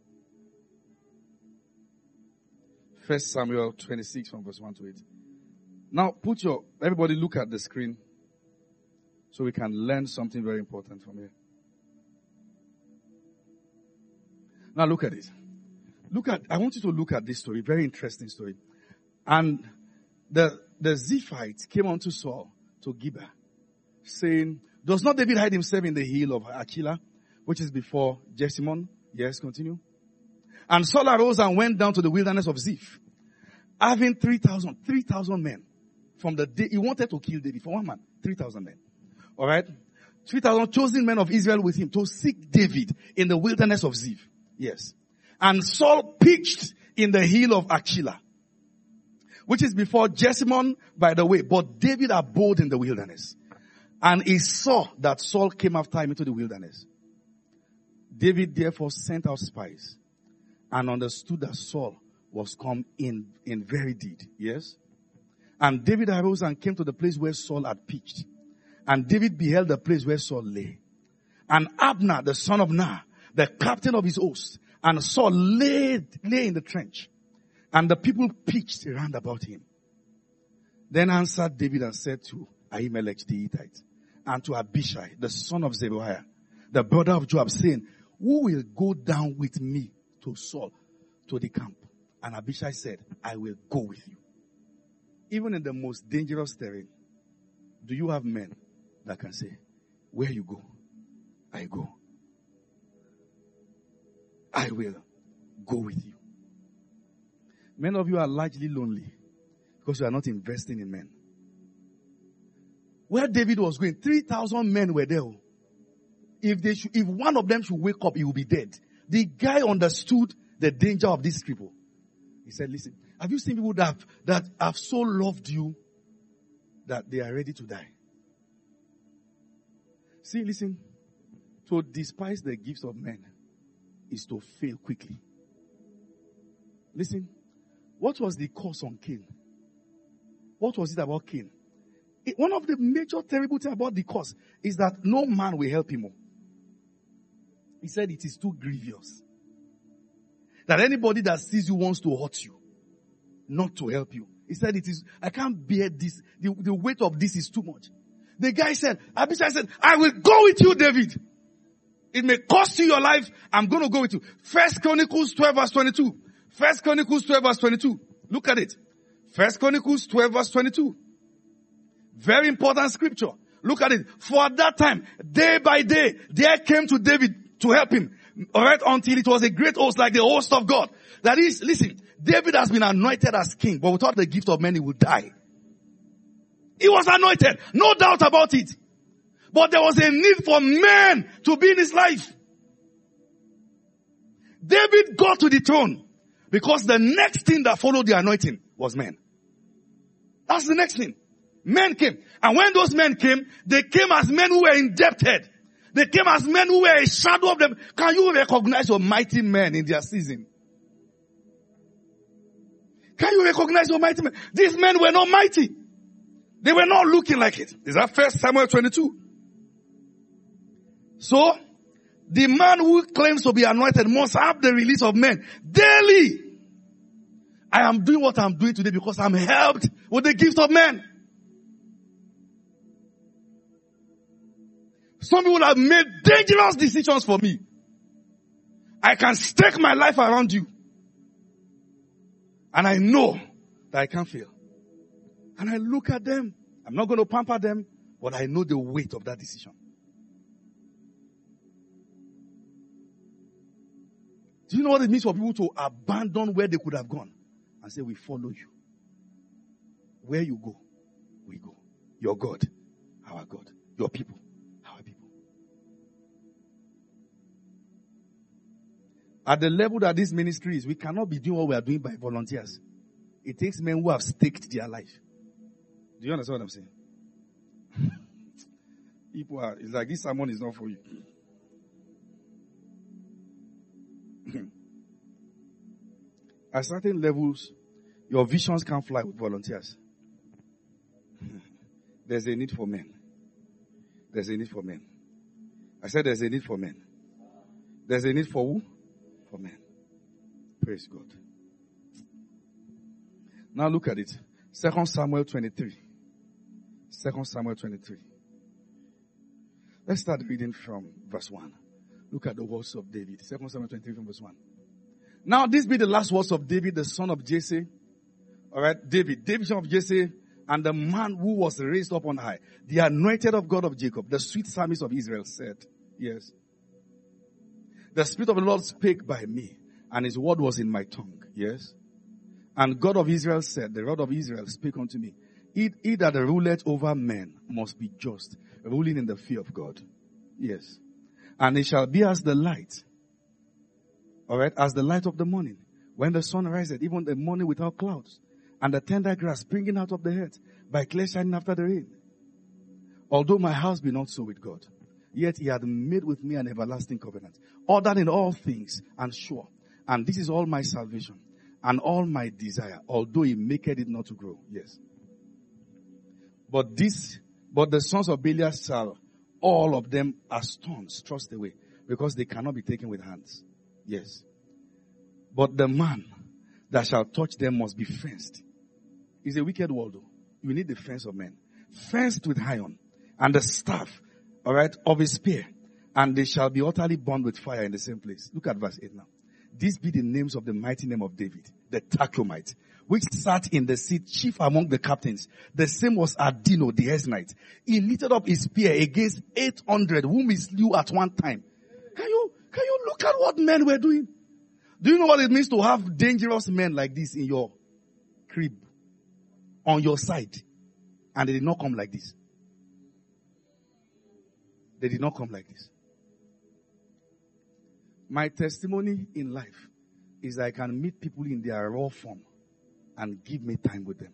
First Samuel twenty-six from verse one to eight. Now put your, everybody look at the screen so we can learn something very important from here. Now look at it. Look at, I want you to look at this story, very interesting story. And the, the Ziphites came unto Saul to Gibeah, saying, does not David hide himself in the hill of Achilah, which is before Jeshimon? Yes, continue. And Saul arose and went down to the wilderness of Ziph, having three thousand, three thousand men. From the day, he wanted to kill David for one man, three thousand men. Alright? three thousand chosen men of Israel with him to seek David in the wilderness of Ziph. Yes. And Saul pitched in the hill of Achilah, which is before Jeshimon, by the way. But David abode in the wilderness. And he saw that Saul came after him into the wilderness. David therefore sent out spies and understood that Saul was come in, in very deed. Yes? And David arose and came to the place where Saul had pitched. And David beheld the place where Saul lay. And Abner, the son of Ner, the captain of his host, and Saul lay, lay in the trench. And the people pitched round about him. Then answered David and said to Ahimelech the Hittite, and to Abishai, the son of Zeruiah, the brother of Joab, saying, who will go down with me to Saul, to the camp? And Abishai said, I will go with you. Even in the most dangerous terrain, do you have men that can say, where you go, I go. I will go with you. Many of you are largely lonely because you are not investing in men. Where David was going, three thousand men were there. If they should, if one of them should wake up, he will be dead. The guy understood the danger of these people. He said, listen, have you seen people that have, that have so loved you that they are ready to die? See, listen, to despise the gifts of men is to fail quickly. Listen, what was the curse on Cain? What was it about Cain? It, one of the major terrible things about the curse is that no man will help him. He said it is too grievous. That anybody that sees you wants to hurt you, not to help you. He said it is, I can't bear this. The, the weight of this is too much. The guy said, Abishai said, I will go with you, David. It may cost you your life. I'm going to go with you. First Chronicles twelve verse twenty-two. First Chronicles twelve verse twenty-two. Look at it. First Chronicles twelve verse twenty-two. Very important scripture. Look at it. For at that time, day by day, there came to David to help him. Alright, until it was a great host like the host of God. That is, listen, David has been anointed as king, but without the gift of men, he would die. He was anointed. No doubt about it. But there was a need for men to be in his life. David got to the throne because the next thing that followed the anointing was men. That's the next thing. Men came. And when those men came, they came as men who were indebted. They came as men who were a shadow of them. Can you recognize your mighty men in their season? Can you recognize your mighty men? These men were not mighty. They were not looking like it. Is that First Samuel twenty-two? So, the man who claims to be anointed must have the release of men daily. I am doing what I'm doing today because I'm helped with the gift of men. Some people have made dangerous decisions for me. I can stake my life around you. And I know that I can't fail. And I look at them. I'm not going to pamper them, but I know the weight of that decision. Do you know what it means for people to abandon where they could have gone and say, we follow you. Where you go, we go. Your God, our God. Your people, our people. At the level that this ministry is, we cannot be doing what we are doing by volunteers. It takes men who have staked their life. Do you understand what I'm saying? People are, it's like this sermon is not for you. At certain levels, your visions can't fly with volunteers. There's a need for men. There's a need for men. I said there's a need for men. There's a need for who? For men. Praise God. Now look at it. Second Samuel twenty-three. Second Samuel twenty-three. Let's start reading from verse one. Look at the words of David. Second Samuel twenty-three from verse one. Now this be the last words of David, the son of Jesse. Alright, David. David, son of Jesse, and the man who was raised up on high. The anointed of God of Jacob, the sweet psalmist of Israel said, yes. The Spirit of the Lord spake by me, and his word was in my tongue. Yes. And God of Israel said, the rod of Israel spake unto me, He, he that ruleth over men must be just, ruling in the fear of God. Yes. And it shall be as the light. Alright, as the light of the morning. When the sun riseth, even the morning without clouds. And the tender grass springing out of the earth, by clear shining after the rain. Although my house be not so with God, yet he had made with me an everlasting covenant, ordered in all things and sure. And this is all my salvation and all my desire, although he maketh it not to grow. Yes. But this, but the sons of Belial shall all of them as stones thrust away, because they cannot be taken with hands. Yes. But the man that shall touch them must be fenced. It's a wicked world though. You need the fence of men. Fenced with iron and the staff, alright, of a spear. And they shall be utterly burned with fire in the same place. Look at verse eight now. These be the names of the mighty name of David, the Tachomite, which sat in the seat chief among the captains. The same was Adino, the Hesnite. He lifted up his spear against eight hundred, whom he slew at one time. Can you, can you look at what men were doing? Do you know what it means to have dangerous men like this in your crib, on your side? And they did not come like this. They did not come like this. My testimony in life is that I can meet people in their raw form and give me time with them.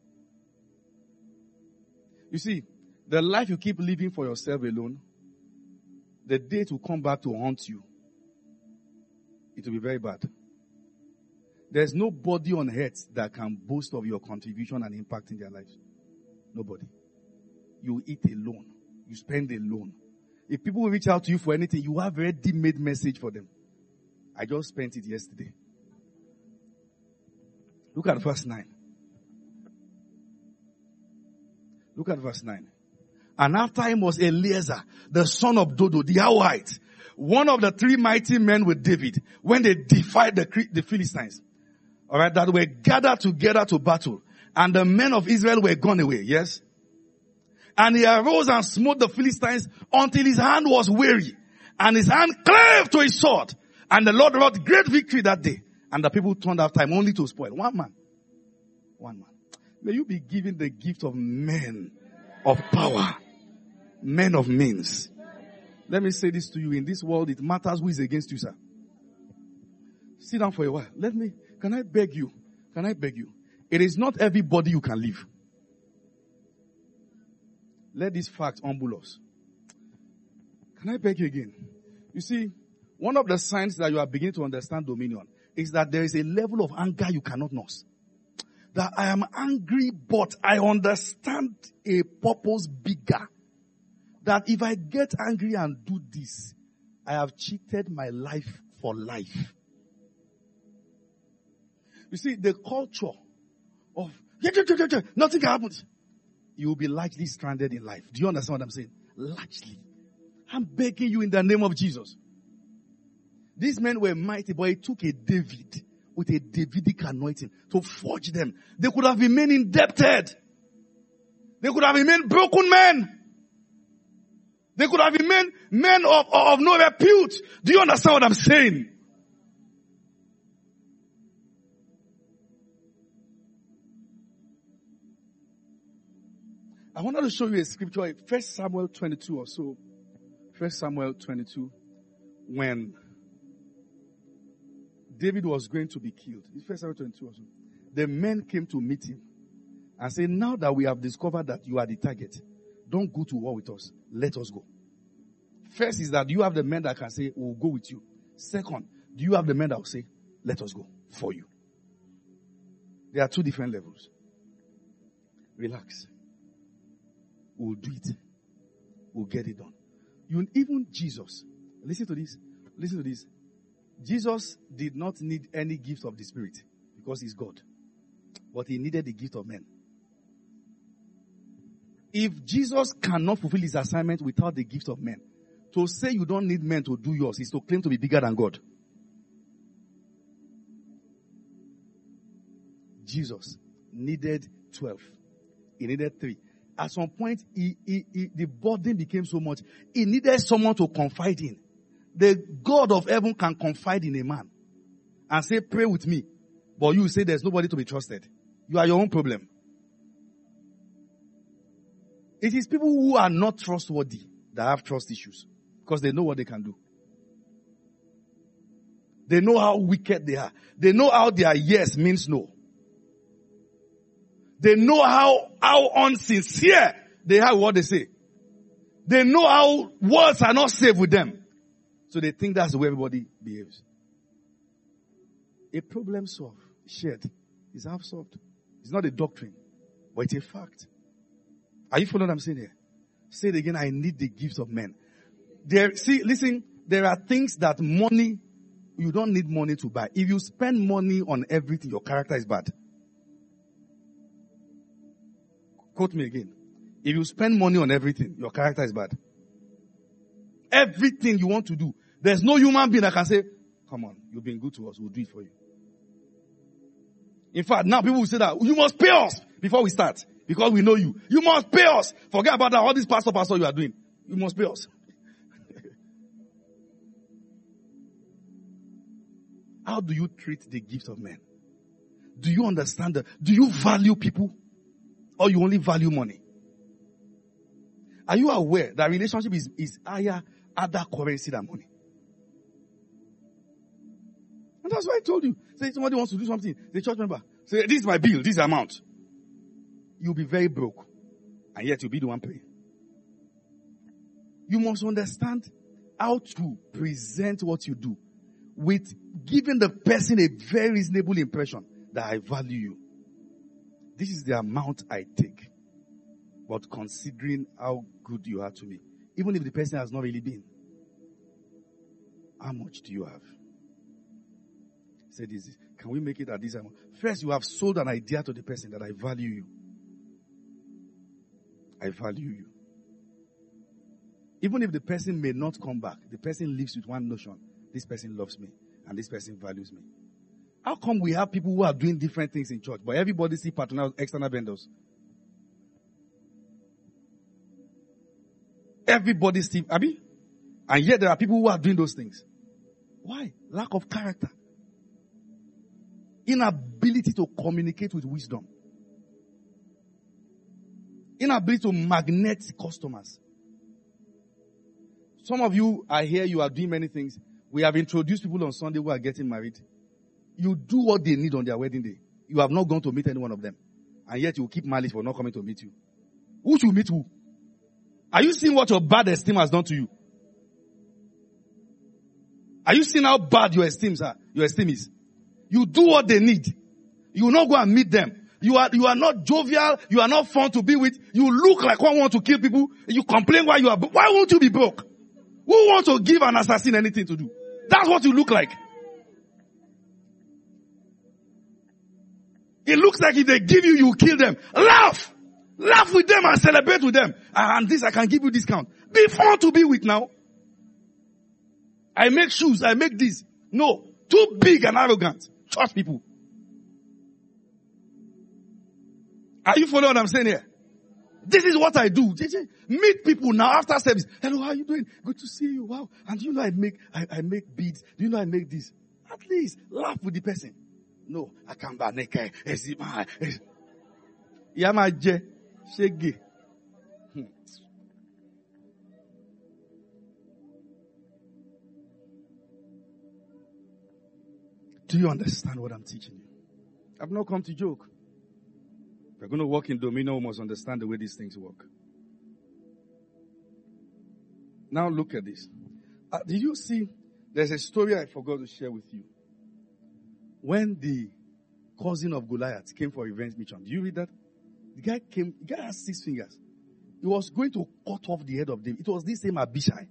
You see, the life you keep living for yourself alone, the day it will come back to haunt you, it will be very bad. There's nobody on earth that can boast of your contribution and impact in their lives. Nobody. You eat alone. You spend alone. If people will reach out to you for anything, you have a ready-made message for them. I just spent it yesterday. Look at verse nine. Look at verse nine. And after him was Eleazar, the son of Dodo, the Ahohite, one of the three mighty men with David, when they defied the, the Philistines. Alright, that were gathered together to battle. And the men of Israel were gone away, yes? And he arose and smote the Philistines until his hand was weary. And his hand clave to his sword. And the Lord wrought great victory that day. And the people turned after him only to spoil. One man. One man. May you be given the gift of men of power. Men of means. Let me say this to you. In this world, it matters who is against you, sir. Sit down for a while. Let me, can I beg you? Can I beg you? It is not everybody you can leave. Let this fact humble us. Can I beg you again? You see, one of the signs that you are beginning to understand dominion is that there is a level of anger you cannot nurse. That I am angry, but I understand a purpose bigger. That if I get angry and do this, I have cheated my life for life. You see, the culture of nothing can happen. You will be largely stranded in life. Do you understand what I'm saying? Largely. I'm begging you in the name of Jesus. These men were mighty, but it took a David with a Davidic anointing to forge them. They could have remained indebted. They could have remained broken men. They could have remained men of, of no repute. Do you understand what I'm saying? I wanted to show you a scripture, First Samuel twenty-two or so. First Samuel twenty-two, when David was going to be killed. In First Samuel twenty-two also. The men came to meet him and said, now that we have discovered that you are the target, don't go to war with us. Let us go. First is that you have the men that can say, we'll go with you. Second, do you have the men that will say, let us go for you? There are two different levels. Relax. We'll do it. We'll get it done. You, even Jesus, listen to this. Listen to this. Jesus did not need any gift of the Spirit because he's God. But he needed the gift of men. If Jesus cannot fulfill his assignment without the gift of men, to say you don't need men to do yours is to claim to be bigger than God. Jesus needed twelve. He needed three. At some point, he, he, he, the burden became so much. He needed someone to confide in. The God of heaven can confide in a man and say, pray with me. But you say there's nobody to be trusted. You are your own problem. It is people who are not trustworthy that have trust issues because they know what they can do. They know how wicked they are. They know how their yes means no. They know how, how unsincere they are what they say. They know how words are not safe with them. So they think that's the way everybody behaves. A problem solved, shared, is half solved. It's not a doctrine, but it's a fact. Are you following what I'm saying here? Say it again, I need the gifts of men. There, see, listen, there are things that money, you don't need money to buy. If you spend money on everything, your character is bad. Quote me again. If you spend money on everything, your character is bad. Everything you want to do. There's no human being that can say, come on, you've been good to us, we'll do it for you. In fact, now people will say that, you must pay us before we start. Because we know you. You must pay us. Forget about that. All this pastor, pastor you are doing. You must pay us. How do you treat the gift of men? Do you understand that? Do you value people? Or you only value money? Are you aware that relationship is, is higher, other currency than money? And that's why I told you. Say somebody wants to do something. The church member. Say, this is my bill, this is the amount. You'll be very broke. And yet you'll be the one paying. You must understand how to present what you do with giving the person a very reasonable impression that I value you. This is the amount I take. But considering how good you are to me, even if the person has not really been, how much do you have? Say this, can we make it at this amount? First, you have sold an idea to the person that I value you. I value you. Even if the person may not come back, the person lives with one notion. This person loves me and this person values me. How come we have people who are doing different things in church, but everybody see patronal external vendors? Everybody see, Abi? And yet there are people who are doing those things. Why? Lack of character. Inability to communicate with wisdom. Inability to magnet customers. Some of you are here, you are doing many things. We have introduced people on Sunday who are getting married. You do what they need on their wedding day. You have not gone to meet any one of them. And yet you keep malice for not coming to meet you. Who should meet who? Are you seeing what your bad esteem has done to you? Are you seeing how bad your esteem, sir, your esteem is? You do what they need. You will not go and meet them. You are, you are not jovial. You are not fun to be with. You look like one want to kill people. You complain why you are, why won't you be broke? Who wants to give an assassin anything to do? That's what you look like. It looks like if they give you, you kill them. Laugh! Laugh with them and celebrate with them. And this, I can give you discount. Be fun to be with now. I make shoes, I make this. No. Too big and arrogant. Trust people. Are you following what I'm saying here? This is what I do. Meet people now after service. Hello, how are you doing? Good to see you. Wow. And do you know I make, I, I make beads? Do you know I make this? At least laugh with the person. No, I can't buy naked. Yamaje. Shege. Do you understand what I'm teaching you? I've not come to joke. If you're going to walk in dominion, we must understand the way these things work. Now look at this. Uh, did you see? There's a story I forgot to share with you. When the cousin of Goliath came for revenge mission, do you read that? The guy came, the guy has six fingers. He was going to cut off the head of David. It was this same Abishai.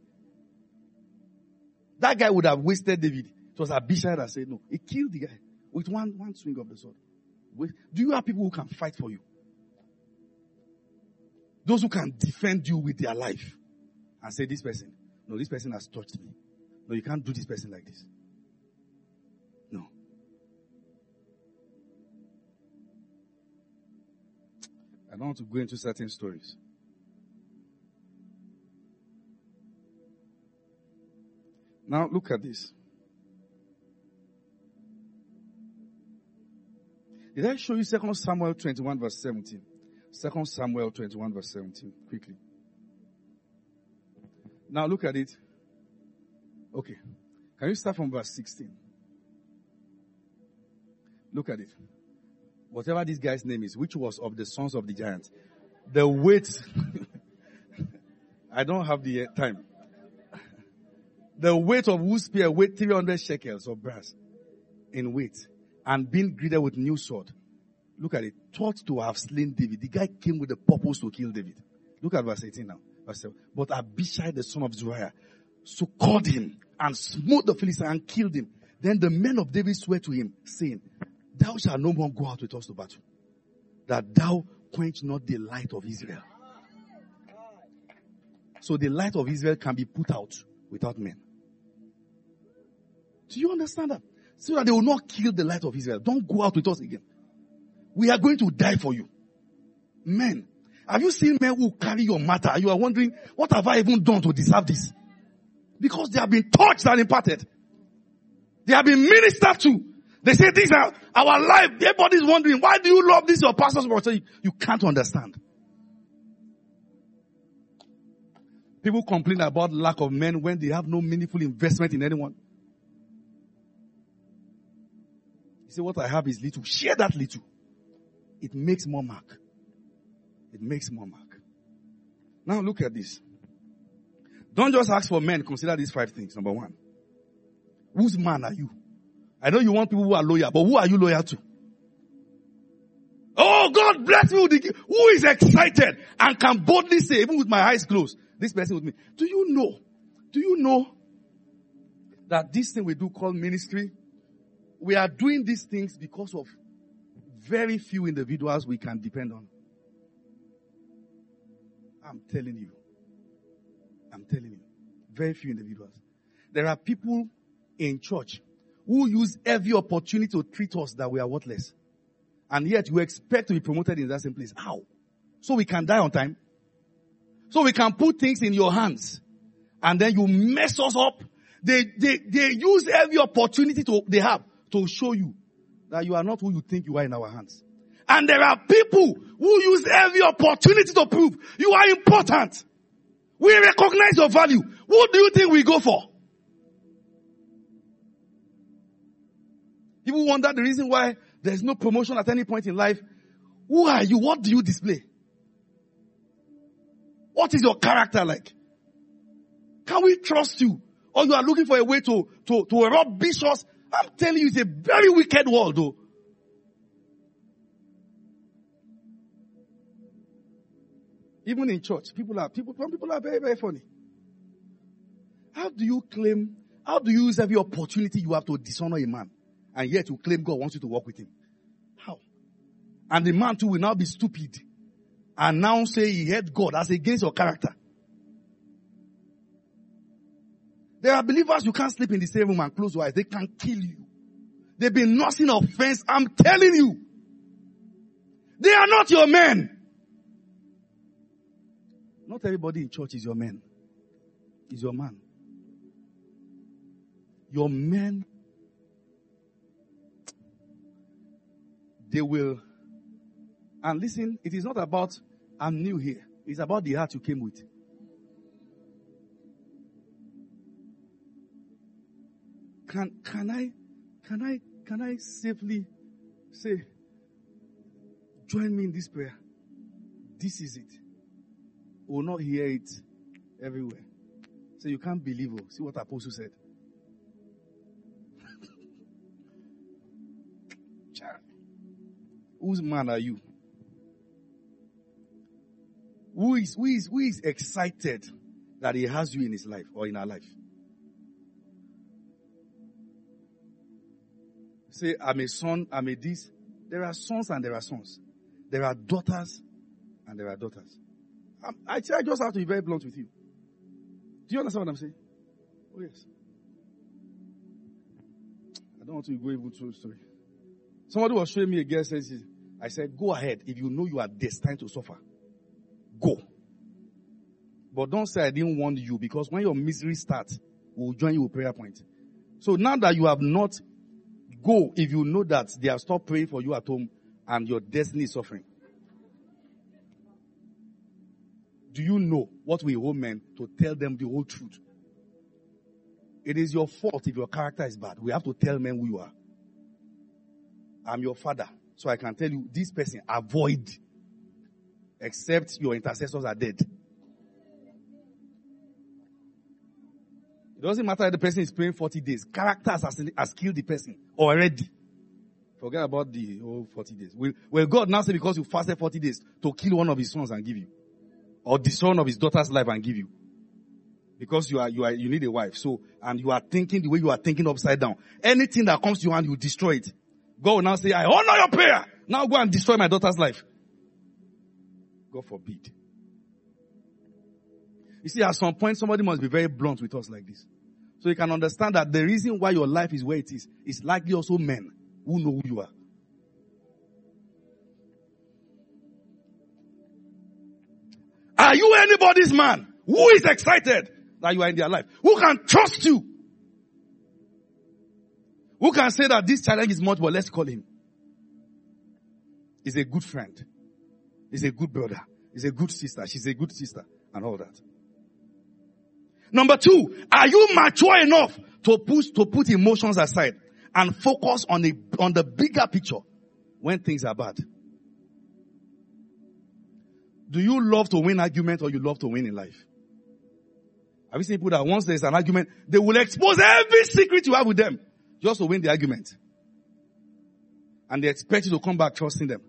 That guy would have wasted David. It was Abishai that said no. He killed the guy with one, one swing of the sword. Do you have people who can fight for you? Those who can defend you with their life and say, this person, no, this person has touched me. No, you can't do this person like this. No. I don't want to go into certain stories. Now look at this. Did I show you Second Samuel twenty-one verse seventeen? Second Samuel twenty-one verse seventeen. Quickly. Now look at it. Okay. Can you start from verse sixteen? Look at it. Whatever this guy's name is, which was of the sons of the giants. The weight. I don't have the time. The weight of whose spear weighed three hundred shekels of brass in weight. And being greeted with new sword. Look at it. Thought to have slain David. The guy came with the purpose to kill David. Look at verse eighteen now. Verse seven. But Abishai, the son of Zeruiah, succored him and smote the Philistine and killed him. Then the men of David swore to him, saying, thou shalt no more go out with us to battle, that thou quench not the light of Israel. So the light of Israel can be put out without men. Do you understand that? So that they will not kill the light of Israel. Don't go out with us again. We are going to die for you. Men. Have you seen men who carry your matter? You are wondering, what have I even done to deserve this? Because they have been touched and imparted. They have been ministered to. They say, these are our life. Everybody is wondering, why do you love this? Your pastors will say, you can't understand. People complain about lack of men when they have no meaningful investment in anyone. You say, what I have is little. Share that little. It makes more mark. It makes more mark. Now look at this. Don't just ask for men. Consider these five things. Number one. Whose man are you? I know you want people who are loyal, but who are you loyal to? Oh, God bless me with the, who is excited and can boldly say, even with my eyes closed, this person with me. Do you know? Do you know that this thing we do called ministry, we are doing these things because of very few individuals we can depend on. I'm telling you. I'm telling you. Very few individuals. There are people in church who use every opportunity to treat us that we are worthless. And yet you expect to be promoted in that same place. How? So we can die on time? So we can put things in your hands and then you mess us up? They, they, they use every opportunity to, they have to show you that you are not who you think you are in our hands. And there are people who use every opportunity to prove you are important. We recognize your value. What do you think we go for? People wonder the reason why there's no promotion at any point in life. Who are you? What do you display? What is your character like? Can we trust you? Or you are looking for a way to, to, to rubbish us? I'm telling you, it's a very wicked world though. Even in church, people are, people, some people are very, very funny. How do you claim, how do you use every opportunity you have to dishonor a man? And yet you claim God wants you to walk with him. How? And the man too will now be stupid. And now say he hates God as against your character. There are believers you can't sleep in the same room and close your eyes. They can kill you. They've been nursing offense. I'm telling you. They are not your men. Not everybody in church is your man. Is your man. Your men, they will, and listen, it is not about, I'm new here. It's about the heart you came with. Can, can I, can I can I safely say, join me in this prayer? This is it. We will not hear it everywhere. So you can't believe it. See what Apostle said. Whose man are you? Who is, who is, who is excited that he has you in his life or in our life? Say, I'm a son, I'm a this. There are sons and there are sons. There are daughters and there are daughters. I'm, I, I just have to be very blunt with you. Do you understand what I'm saying? Oh, yes. I don't want to go even through the story. Somebody was showing me a girl says, I said, go ahead. If you know you are destined to suffer, go. But don't say I didn't warn you, because when your misery starts, we'll join you with prayer point. So now that you have not, go if you know that they have stopped praying for you at home and your destiny is suffering. Do you know what we owe men to tell them the whole truth? It is your fault if your character is bad. We have to tell men who you are. I'm your father, so I can tell you, this person, avoid, except your intercessors are dead. It doesn't matter if the person is praying forty days. Character has, has killed the person already. Forget about the whole forty days. Will, will God now say because you fasted forty days to kill one of his sons and give you? Or destroy one of his daughter's life and give you? Because you are, you are, you need a wife. So, and you are thinking the way you are thinking upside down. Anything that comes to your hand, you destroy it. God will now say, I honor your prayer. Now go and destroy my daughter's life. God forbid. You see, at some point, somebody must be very blunt with us like this. So you can understand that the reason why your life is where it is, is likely also men who know who you are. Are you anybody's man who is excited that you are in their life? Who can trust you? Who can say that this challenge is much, but let's call him. He's a good friend. He's a good brother. He's a good sister. She's a good sister. And all that. Number two, are you mature enough to push, to put emotions aside and focus on the, on the bigger picture when things are bad? Do you love to win argument or you love to win in life? Have you seen people that once there's an argument, they will expose every secret you have with them just to win the argument? And they expect you to come back trusting them.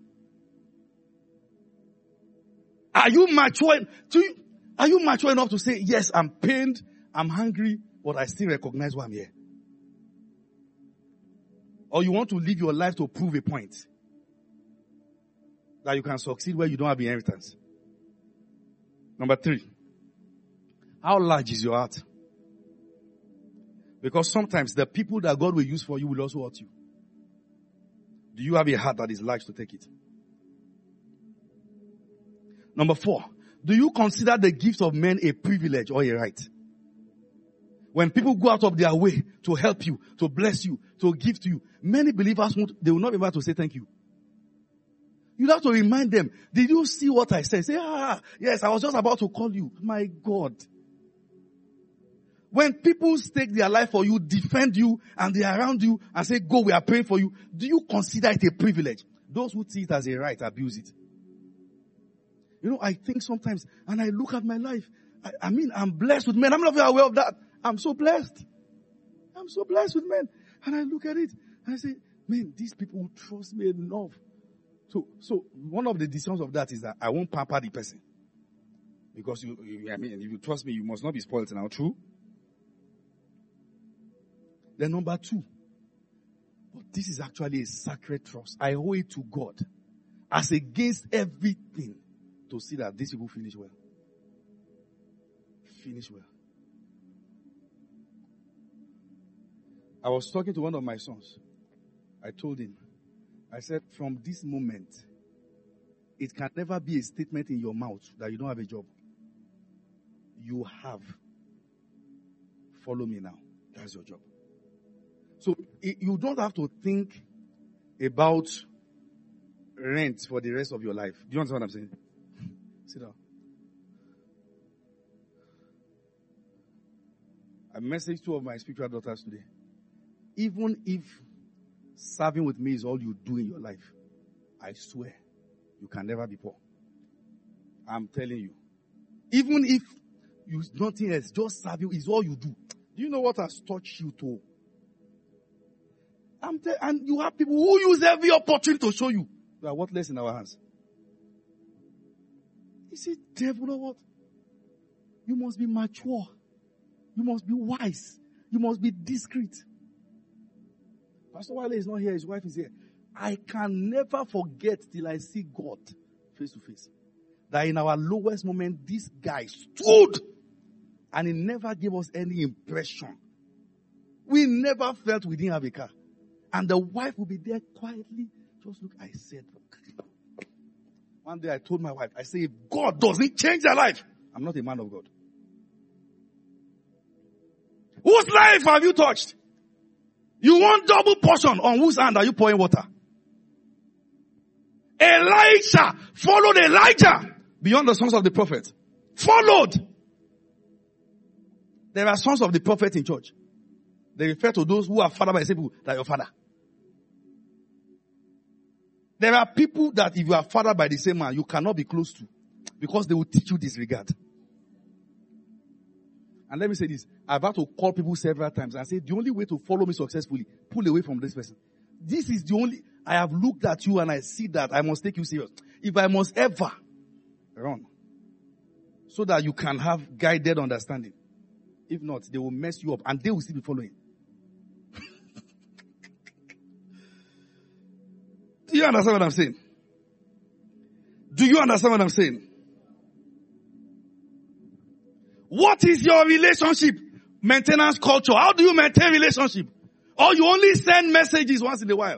Are you mature? Do you, are you mature enough to say, yes, I'm pained, I'm hungry, but I still recognize why I'm here? Or you want to live your life to prove a point that you can succeed where you don't have inheritance? Number three, how large is your heart? Because sometimes the people that God will use for you will also hurt you. Do you have a heart that is large to take it? Number four, do you consider the gift of men a privilege or a right? When people go out of their way to help you, to bless you, to give to you, many believers won't, they will not be able to say thank you. You have to remind them, did you see what I said? Say, ah, yes, I was just about to call you. My God. When people stake their life for you, defend you, and they are around you and say, go, we are praying for you, do you consider it a privilege? Those who see it as a right abuse it. You know, I think sometimes, and I look at my life, I, I mean, I'm blessed with men. I'm not very aware of that. I'm so blessed. I'm so blessed with men. And I look at it, and I say, man, these people will trust me enough. So, so one of the decisions of that is that I won't pamper the person. Because you, you, I mean, if you trust me, you must not be spoiled now, true? Then number two, but this is actually a sacred trust. I owe it to God as against everything to see that these people finish well. Finish well. I was talking to one of my sons. I told him, I said, from this moment, it can never be a statement in your mouth that you don't have a job. You have. Follow me now. That's your job. So it, you don't have to think about rent for the rest of your life. Do you understand what I'm saying? Sit down. I messaged two of my spiritual daughters today. Even if Serving with me is all you do in your life. I swear, you can never be poor. I'm telling you. Even if you nothing else, just serving is all you do. Do you know what has touched you too? I'm te- and you have people who use every opportunity to show you we are worthless in our hands. You see, devil or what? You must be mature. You must be wise. You must be discreet. Pastor Wale is not here. His wife is here. I can never forget till I see God face to face. That in our lowest moment, this guy stood and he never gave us any impression. We never felt we didn't have a car. And the wife would be there quietly. Just look, I said. One day I told my wife, I said, if God doesn't change their life, I'm not a man of God. Whose life have you touched? You want double portion. On whose hand are you pouring water? Elisha followed Elijah beyond the sons of the prophet. Followed. There are sons of the prophet in church. They refer to those who are fathered by the same people like your father. There are people that if you are fathered by the same man, you cannot be close to because they will teach you disregard. And let me say this. I've had to call people several times and say, the only way to follow me successfully, pull away from this person. This is the only, I have looked at you and I see that I must take you serious. If I must ever run, so that you can have guided understanding. If not, they will mess you up and they will still be following. Do you understand what I'm saying? Do you understand what I'm saying? What is your relationship maintenance culture? How do you maintain relationship? Or you only send messages once in a while?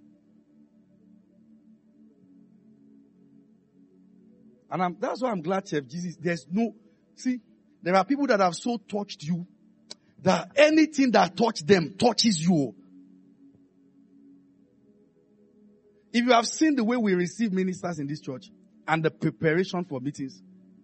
And I'm, that's why I'm glad, Chef Jesus, there's no, see, there are people that have so touched you that anything that touched them touches you. If you have seen the way we receive ministers in this church and the preparation for meetings,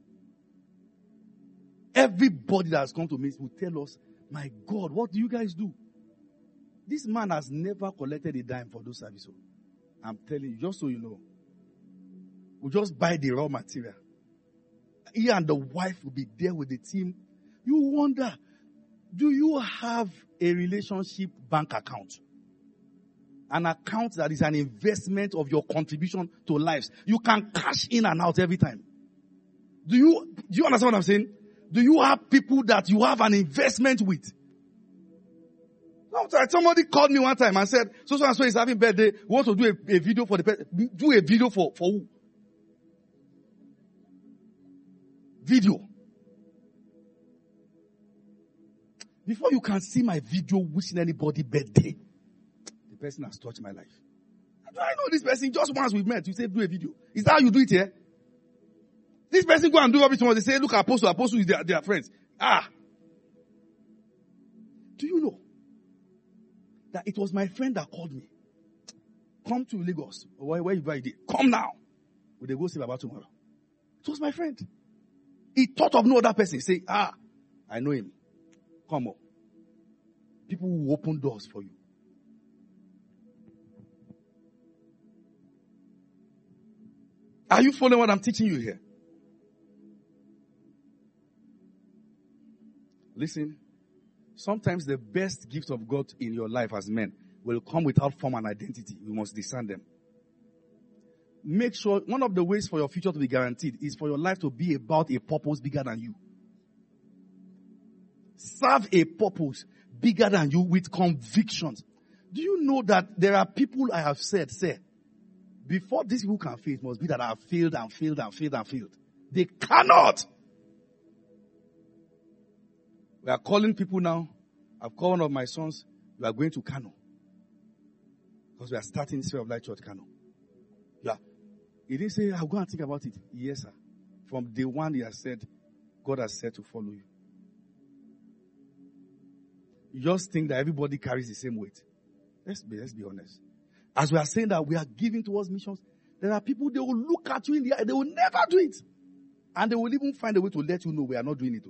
everybody that has come to meet will tell us, my God, what do you guys do? This man has never collected a dime for those services. I'm telling you, just so you know. We just buy the raw material. He and the wife will be there with the team. You wonder, do you have a relationship bank account? An account that is an investment of your contribution to lives. You can cash in and out every time. Do you, do you understand what I'm saying? Do you have people that you have an investment with? Somebody called me one time and said, so so and so is having birthday. We want to do a, a video for the person. Do a video for, for who? Video. Before you can see my video wishing anybody birthday, the person has touched my life. Do I know this person? Just once we met, you say do a video. Is that how you do it here? This person go and do rubbish tomorrow. They say, look, apostle, apostle is their, their friends. Ah. Do you know that it was my friend that called me? Come to Lagos. Or where you did. Come now. Will they go see about tomorrow? It was my friend. He thought of no other person. Say, ah, I know him. Come on. People will open doors for you. Are you following what I'm teaching you here? Listen, sometimes the best gift of God in your life as men will come without form and identity. You must discern them. Make sure, one of the ways for your future to be guaranteed is for your life to be about a purpose bigger than you. Serve a purpose bigger than you with convictions. Do you know that there are people I have said, say, before these people can fail, it must be that I have failed and failed and failed and failed. They cannot. We are calling people now. I've called one of my sons. We are going to Kano. Because we are starting Sphere of Light Church Kano. Yeah. He didn't say, I'll go and think about it. Yes, sir. From day one, he has said, God has said to follow you. You just think that everybody carries the same weight. Let's be, let's be honest. As we are saying that we are giving towards missions, there are people, they will look at you in the eye. They will never do it. And they will even find a way to let you know we are not doing it.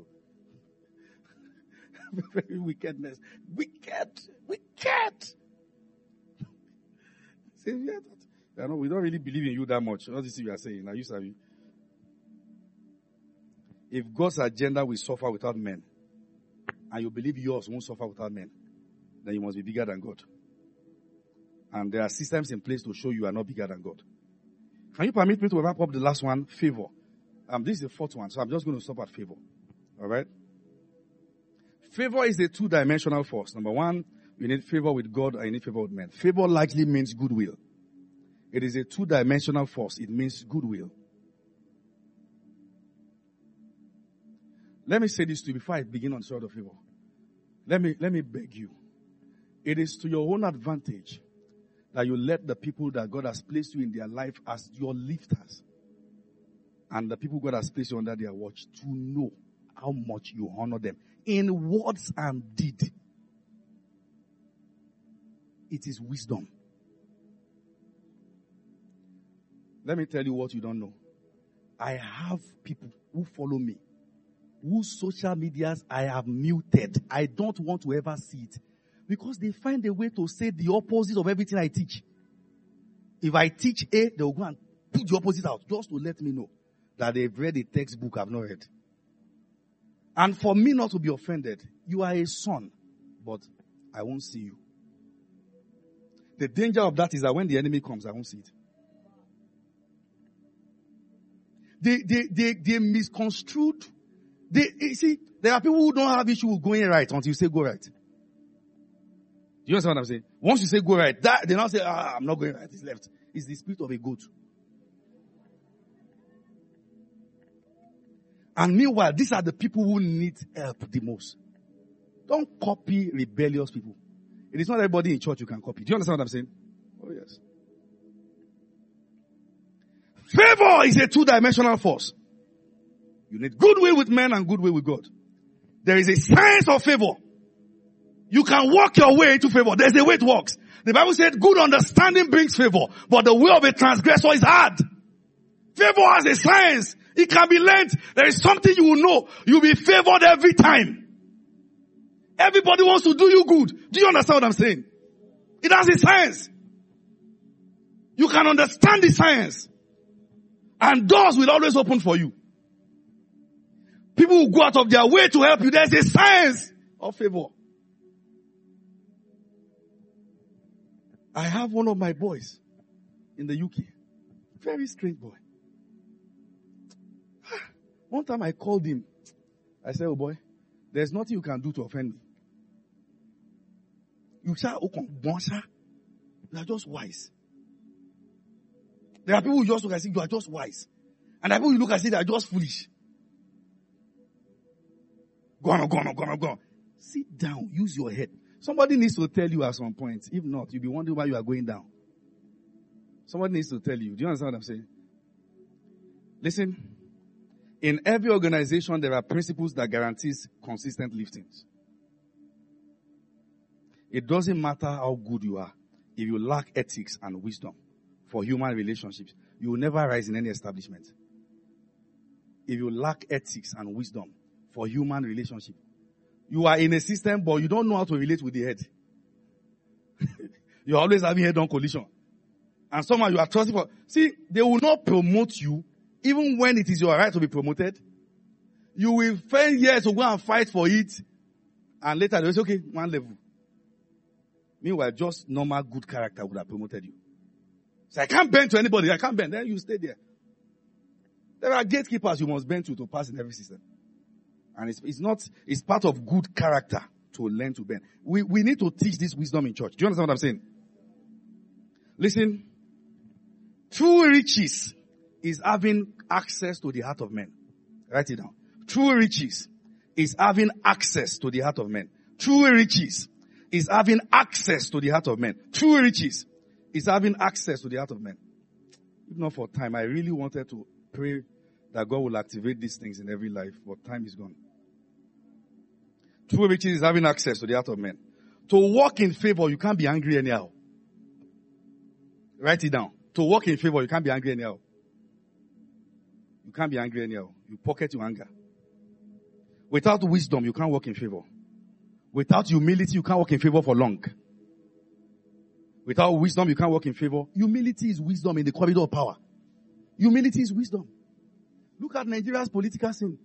Very wickedness. Wicked. Wicked. Say, yeah, that, know, we don't really believe in you that much. What is it you are saying? Now you say, if God's agenda will suffer without men, and you believe yours won't suffer without men, then you must be bigger than God. And there are systems in place to show you are not bigger than God. Can you permit me to wrap up the last one? Favor. Um, this is the fourth one, so I'm just going to stop at favor. All right? Favor is a two-dimensional force. Number one, you need favor with God and you need favor with men. Favor likely means goodwill. It is a two-dimensional force. It means goodwill. Let me say this to you before I begin on the side of favor. Let me, let me beg you. It is to your own advantage that you let the people that God has placed you in their life as your lifters and the people God has placed you under their watch to know how much you honor them in words and deed. It is wisdom. Let me tell you what you don't know. I have people who follow me, whose social medias I have muted. I don't want to ever see it. Because they find a way to say the opposite of everything I teach. If I teach A, they will go and put the opposite out just to let me know that they've read a textbook I've not read. And for me not to be offended, you are a son, but I won't see you. The danger of that is that when the enemy comes, I won't see it. They, they, they, they misconstrued. They, you see, there are people who don't have issue with going right until you say go right. Do you understand what I'm saying? Once you say go right, that, they now say, ah, I'm not going right, it's left. It's the spirit of a goat. And meanwhile, these are the people who need help the most. Don't copy rebellious people. It is not everybody in church you can copy. Do you understand what I'm saying? Oh yes. Favor is a two-dimensional force. You need goodwill with men and goodwill with God. There is a science of favor. You can walk your way into favor. There's a way it works. The Bible said good understanding brings favor, but the way of a transgressor is hard. Favor has a science. It can be learned. There is something you will know. You'll be favored every time. Everybody wants to do you good. Do you understand what I'm saying? It has a science. You can understand the science. And doors will always open for you. People will go out of their way to help you. There's a science of favor. I have one of my boys in the U K. Very strange boy. One time I called him. I said, oh boy, there's nothing you can do to offend me. You are just wise. There are people who just look and say, you are just wise. And there are people who look and say, they are just foolish. Go on, go on, go on, go on. Sit down. Use your head. Somebody needs to tell you at some point. If not, you'll be wondering why you are going down. Somebody needs to tell you. Do you understand what I'm saying? Listen. In every organization, there are principles that guarantees consistent liftings. It doesn't matter how good you are. If you lack ethics and wisdom for human relationships, you will never rise in any establishment. If you lack ethics and wisdom for human relationships, you are in a system, but you don't know how to relate with the head. You're always having head-on collision. And somehow you are trusting for, see, they will not promote you even when it is your right to be promoted. You will spend years to go and fight for it. And later they will say, okay, one level. Meanwhile, just normal good character would have promoted you. So I can't bend to anybody. I can't bend. Then you stay there. There are gatekeepers you must bend to to pass in every system. And it's, it's not, it's part of good character to learn to bend. We, we need to teach this wisdom in church. Do you understand what I'm saying? Listen. True riches is having access to the heart of men. Write it down. True riches is having access to the heart of men. True riches is having access to the heart of men. True riches is having access to the heart of men. If not for time, I really wanted to pray that God will activate these things in every life, but time is gone. True riches is having access to the heart of men. To walk in favor, you can't be angry anyhow. Write it down. To walk in favor, you can't be angry anyhow. You can't be angry anyhow. You pocket your anger. Without wisdom, you can't walk in favor. Without humility, you can't walk in favor for long. Without wisdom, you can't walk in favor. Humility is wisdom in the corridor of power. Humility is wisdom. Look at Nigeria's political scene.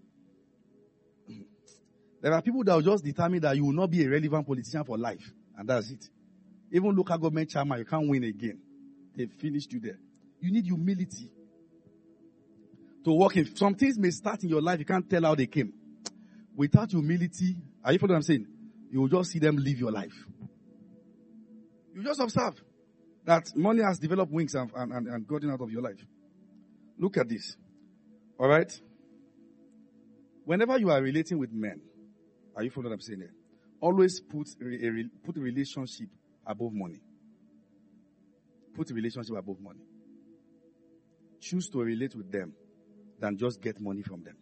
There are people that will just determine that you will not be a relevant politician for life. And that's it. Even local government chairman, you can't win again. They finished you there. You need humility to walk in. Some things may start in your life, you can't tell how they came. Without humility, are you following what I'm saying? You will just see them live your life. You just observe that money has developed wings and, and, and gotten out of your life. Look at this. All right? Whenever you are relating with men, are you following what I'm saying here? Always put a, a, put a relationship above money. Put a relationship above money. Choose to relate with them than just get money from them.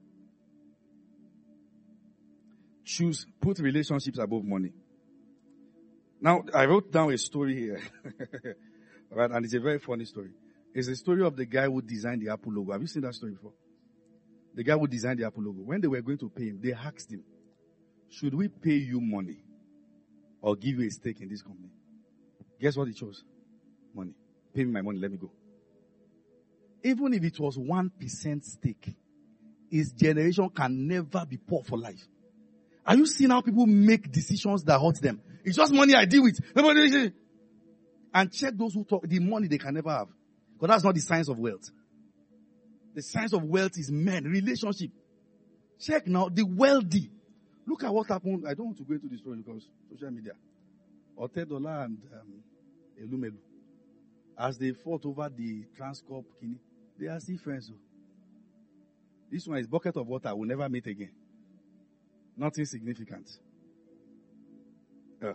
Choose, put relationships above money. Now, I wrote down a story here. All right, and it's a very funny story. It's a story of the guy who designed the Apple logo. Have you seen that story before? The guy who designed the Apple logo. When they were going to pay him, they asked him, should we pay you money or give you a stake in this company? Guess what he chose? Money. Pay me my money, let me go. Even if it was one percent stake, his generation can never be poor for life. Are you seeing how people make decisions that hurt them? It's just money I deal with. And check those who talk, the money they can never have. Because that's not the science of wealth. The science of wealth is men, relationship. Check now, the wealthy. Look at what happened. I don't want to go into the story because social media. Otedola and um, Elumelu, as they fought over the Transcorp Kini, they are still friends. This one is bucket of water. We'll never meet again. Nothing significant. Uh,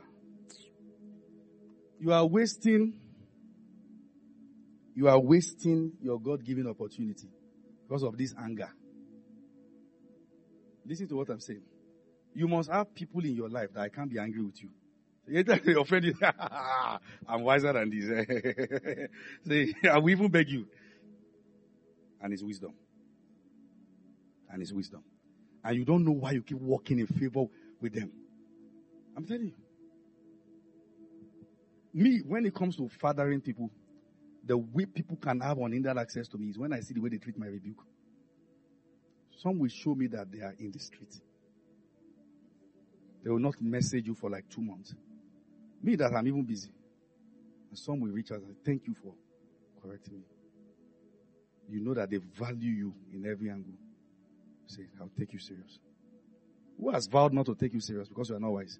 you are wasting, you are wasting your God-given opportunity because of this anger. Listen to what I'm saying. You must have people in your life that I can't be angry with you. You're offended. I'm wiser than this. Say, I will even beg you. And it's wisdom. And it's wisdom. And you don't know why you keep walking in favor with them. I'm telling you. Me, when it comes to fathering people, the way people can have unhindered access to me is when I see the way they treat my rebuke. Some will show me that they are in the street. They will not message you for like two months. Me, that I'm even busy. And some will reach out and say, thank you for correcting me. You know that they value you in every angle. Say, I'll take you serious. Who has vowed not to take you serious because you are not wise?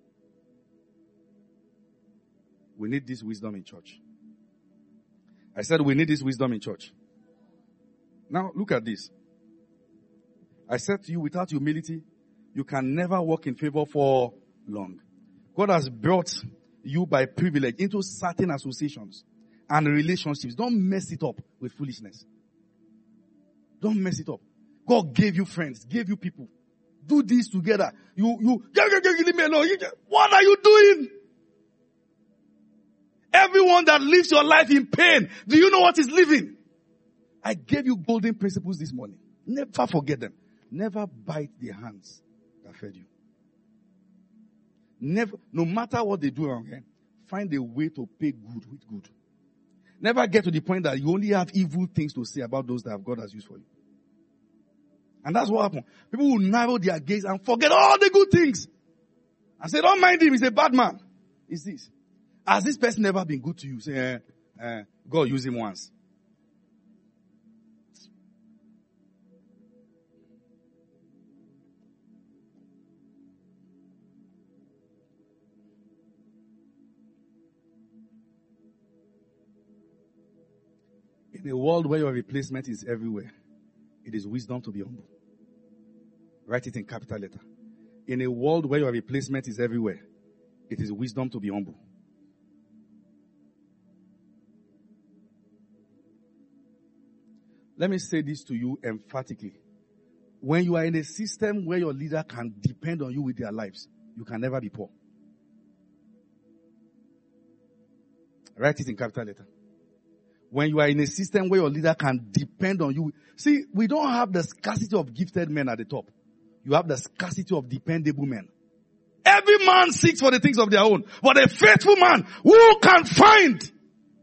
We need this wisdom in church. I said we need this wisdom in church. Now, look at this. I said to you, without humility, you can never walk in favor for long. God has brought you by privilege into certain associations and relationships. Don't mess it up with foolishness. Don't mess it up. God gave you friends, gave you people. Do this together. You, you, leave me alone. What are you doing? Everyone that lives your life in pain, do you know what is living? I gave you golden principles this morning. Never forget them. Never bite the hands that fed you. Never, no matter what they do wrong, eh, find a way to pay good with good. Never get to the point that you only have evil things to say about those that God has used for you. And that's what happened. People will narrow their gaze and forget all the good things. And say, don't mind him, he's a bad man. It's this. Has this person ever been good to you? Say, eh, eh, God used him once. In a world where your replacement is everywhere, it is wisdom to be humble. Write it in capital letter. In a world where your replacement is everywhere, it is wisdom to be humble. Let me say this to you emphatically. When you are in a system where your leader can depend on you with their lives, you can never be poor. Write it in capital letter. When you are in a system where your leader can depend on you. See, we don't have the scarcity of gifted men at the top. You have the scarcity of dependable men. Every man seeks for the things of their own, but a faithful man who can find.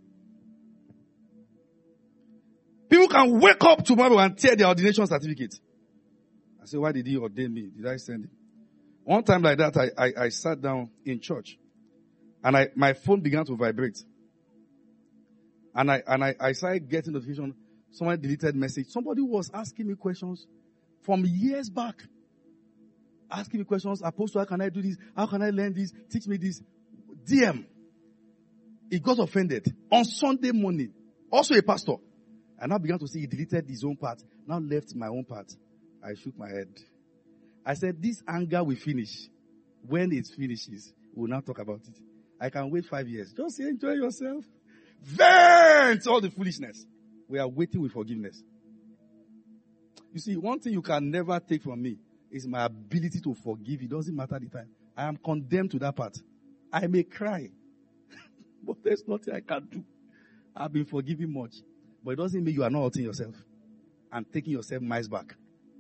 People can wake up tomorrow and tear their ordination certificate. I say, why did he ordain me? Did I send him? One time like that, I, I, I sat down in church and I, my phone began to vibrate. And I, and I, I started getting notification. Someone deleted message. Somebody was asking me questions from years back. Asking me questions. Apostle, how can I do this? How can I learn this? Teach me this. D M. He got offended on Sunday morning. Also a pastor. I now began to see he deleted his own part. Now left my own part. I shook my head. I said, this anger will finish. When it finishes, we'll now talk about it. I can wait five years. Just enjoy yourself. Vent all the foolishness. We are waiting with forgiveness. You see, one thing you can never take from me is my ability to forgive. It doesn't matter the time. I am condemned to that part. I may cry, but there's nothing I can do. I've been forgiving much. But it doesn't mean you are not hurting yourself and taking yourself miles back.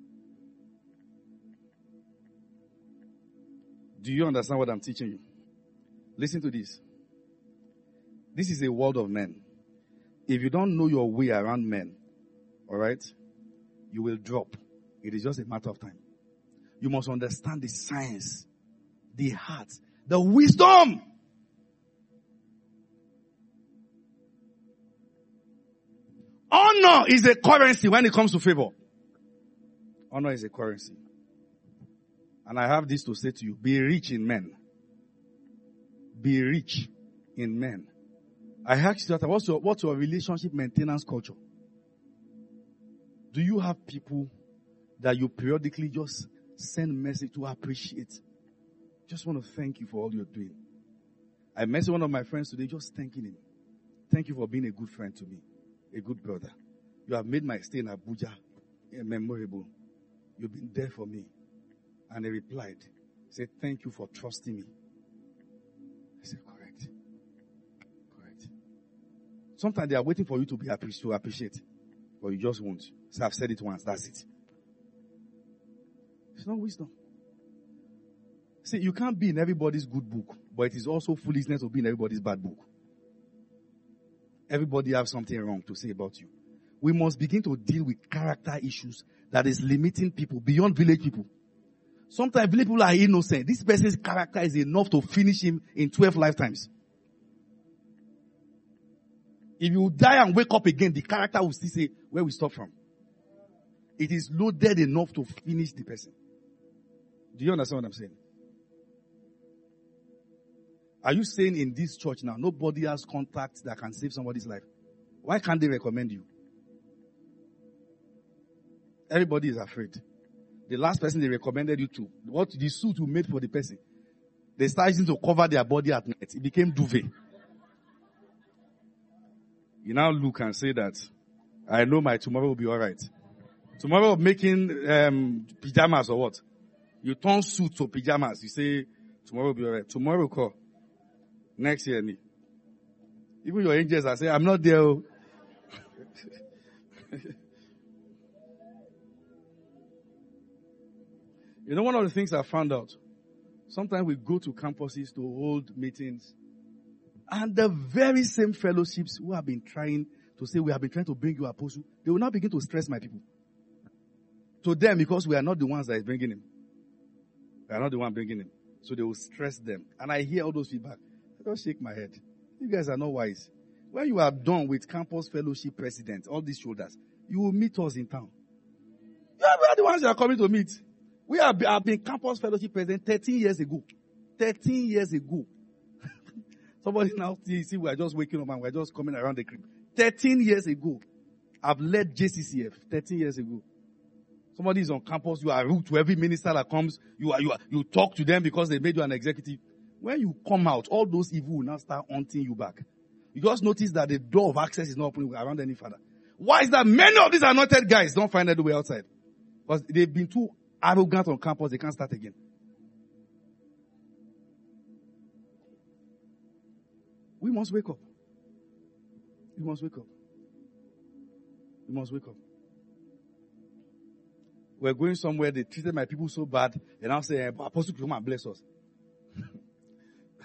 Do you understand what I'm teaching you? Listen to this. This is a world of men. If you don't know your way around men, all right, you will drop. It is just a matter of time. You must understand the science, the heart, the wisdom. Honor is a currency when it comes to favor. Honor is a currency. And I have this to say to you. Be rich in men. Be rich in men. I asked you that, what's your, what's your relationship maintenance culture? Do you have people that you periodically just send message to appreciate? Just want to thank you for all you're doing. I messaged one of my friends today just thanking him. Thank you for being a good friend to me. A good brother. You have made my stay in Abuja memorable. You've been there for me. And he replied, said, thank you for trusting me. I said, correct. Correct. Sometimes they are waiting for you to be appreciated, to appreciate, but you just won't. So I've said it once, that's it. It's not wisdom. See, you can't be in everybody's good book, but it is also foolishness to be in everybody's bad book. Everybody has something wrong to say about you. We must begin to deal with character issues that is limiting people beyond village people. Sometimes village people are innocent. This person's character is enough to finish him in twelve lifetimes. If you die and wake up again, the character will still say, where we stop from. It is loaded enough to finish the person. Do you understand what I'm saying? Are you saying in this church now, nobody has contacts that can save somebody's life? Why can't they recommend you? Everybody is afraid. The last person they recommended you to, what the suit you made for the person, they started to cover their body at night. It became duvet. You now look and say that, I know my tomorrow will be alright. Tomorrow making um, pajamas or what? You turn suit to pajamas. You say, tomorrow will be alright. Tomorrow call. Next year, me. Even your angels are saying, I'm not there. You know, one of the things I found out, sometimes we go to campuses to hold meetings, and the very same fellowships who have been trying to say, we have been trying to bring you apostle, they will now begin to stress my people. To them, because we are not the ones that is bringing him. We are not the one bringing him. So they will stress them. And I hear all those feedback. I just shake my head. You guys are not wise. When you are done with campus fellowship president, all these shoulders, you will meet us in town. You are the ones that are coming to meet. We have been, have been campus fellowship president thirteen years ago. thirteen years ago. Somebody now see, see we are just waking up and we are just coming around the crib. thirteen years ago. I've led J C C F thirteen years ago. Somebody is on campus, you are rude to every minister that comes, you are, you are, you talk to them because they made you an executive. When you come out, all those evil will now start hunting you back. You just notice that the door of access is not opening around any further. Why is that many of these anointed guys don't find their way outside? Because they've been too arrogant on campus, they can't start again. We must wake up. We must wake up. We must wake up. We're going somewhere, they treated my people so bad, and now say, Apostle, come and bless us.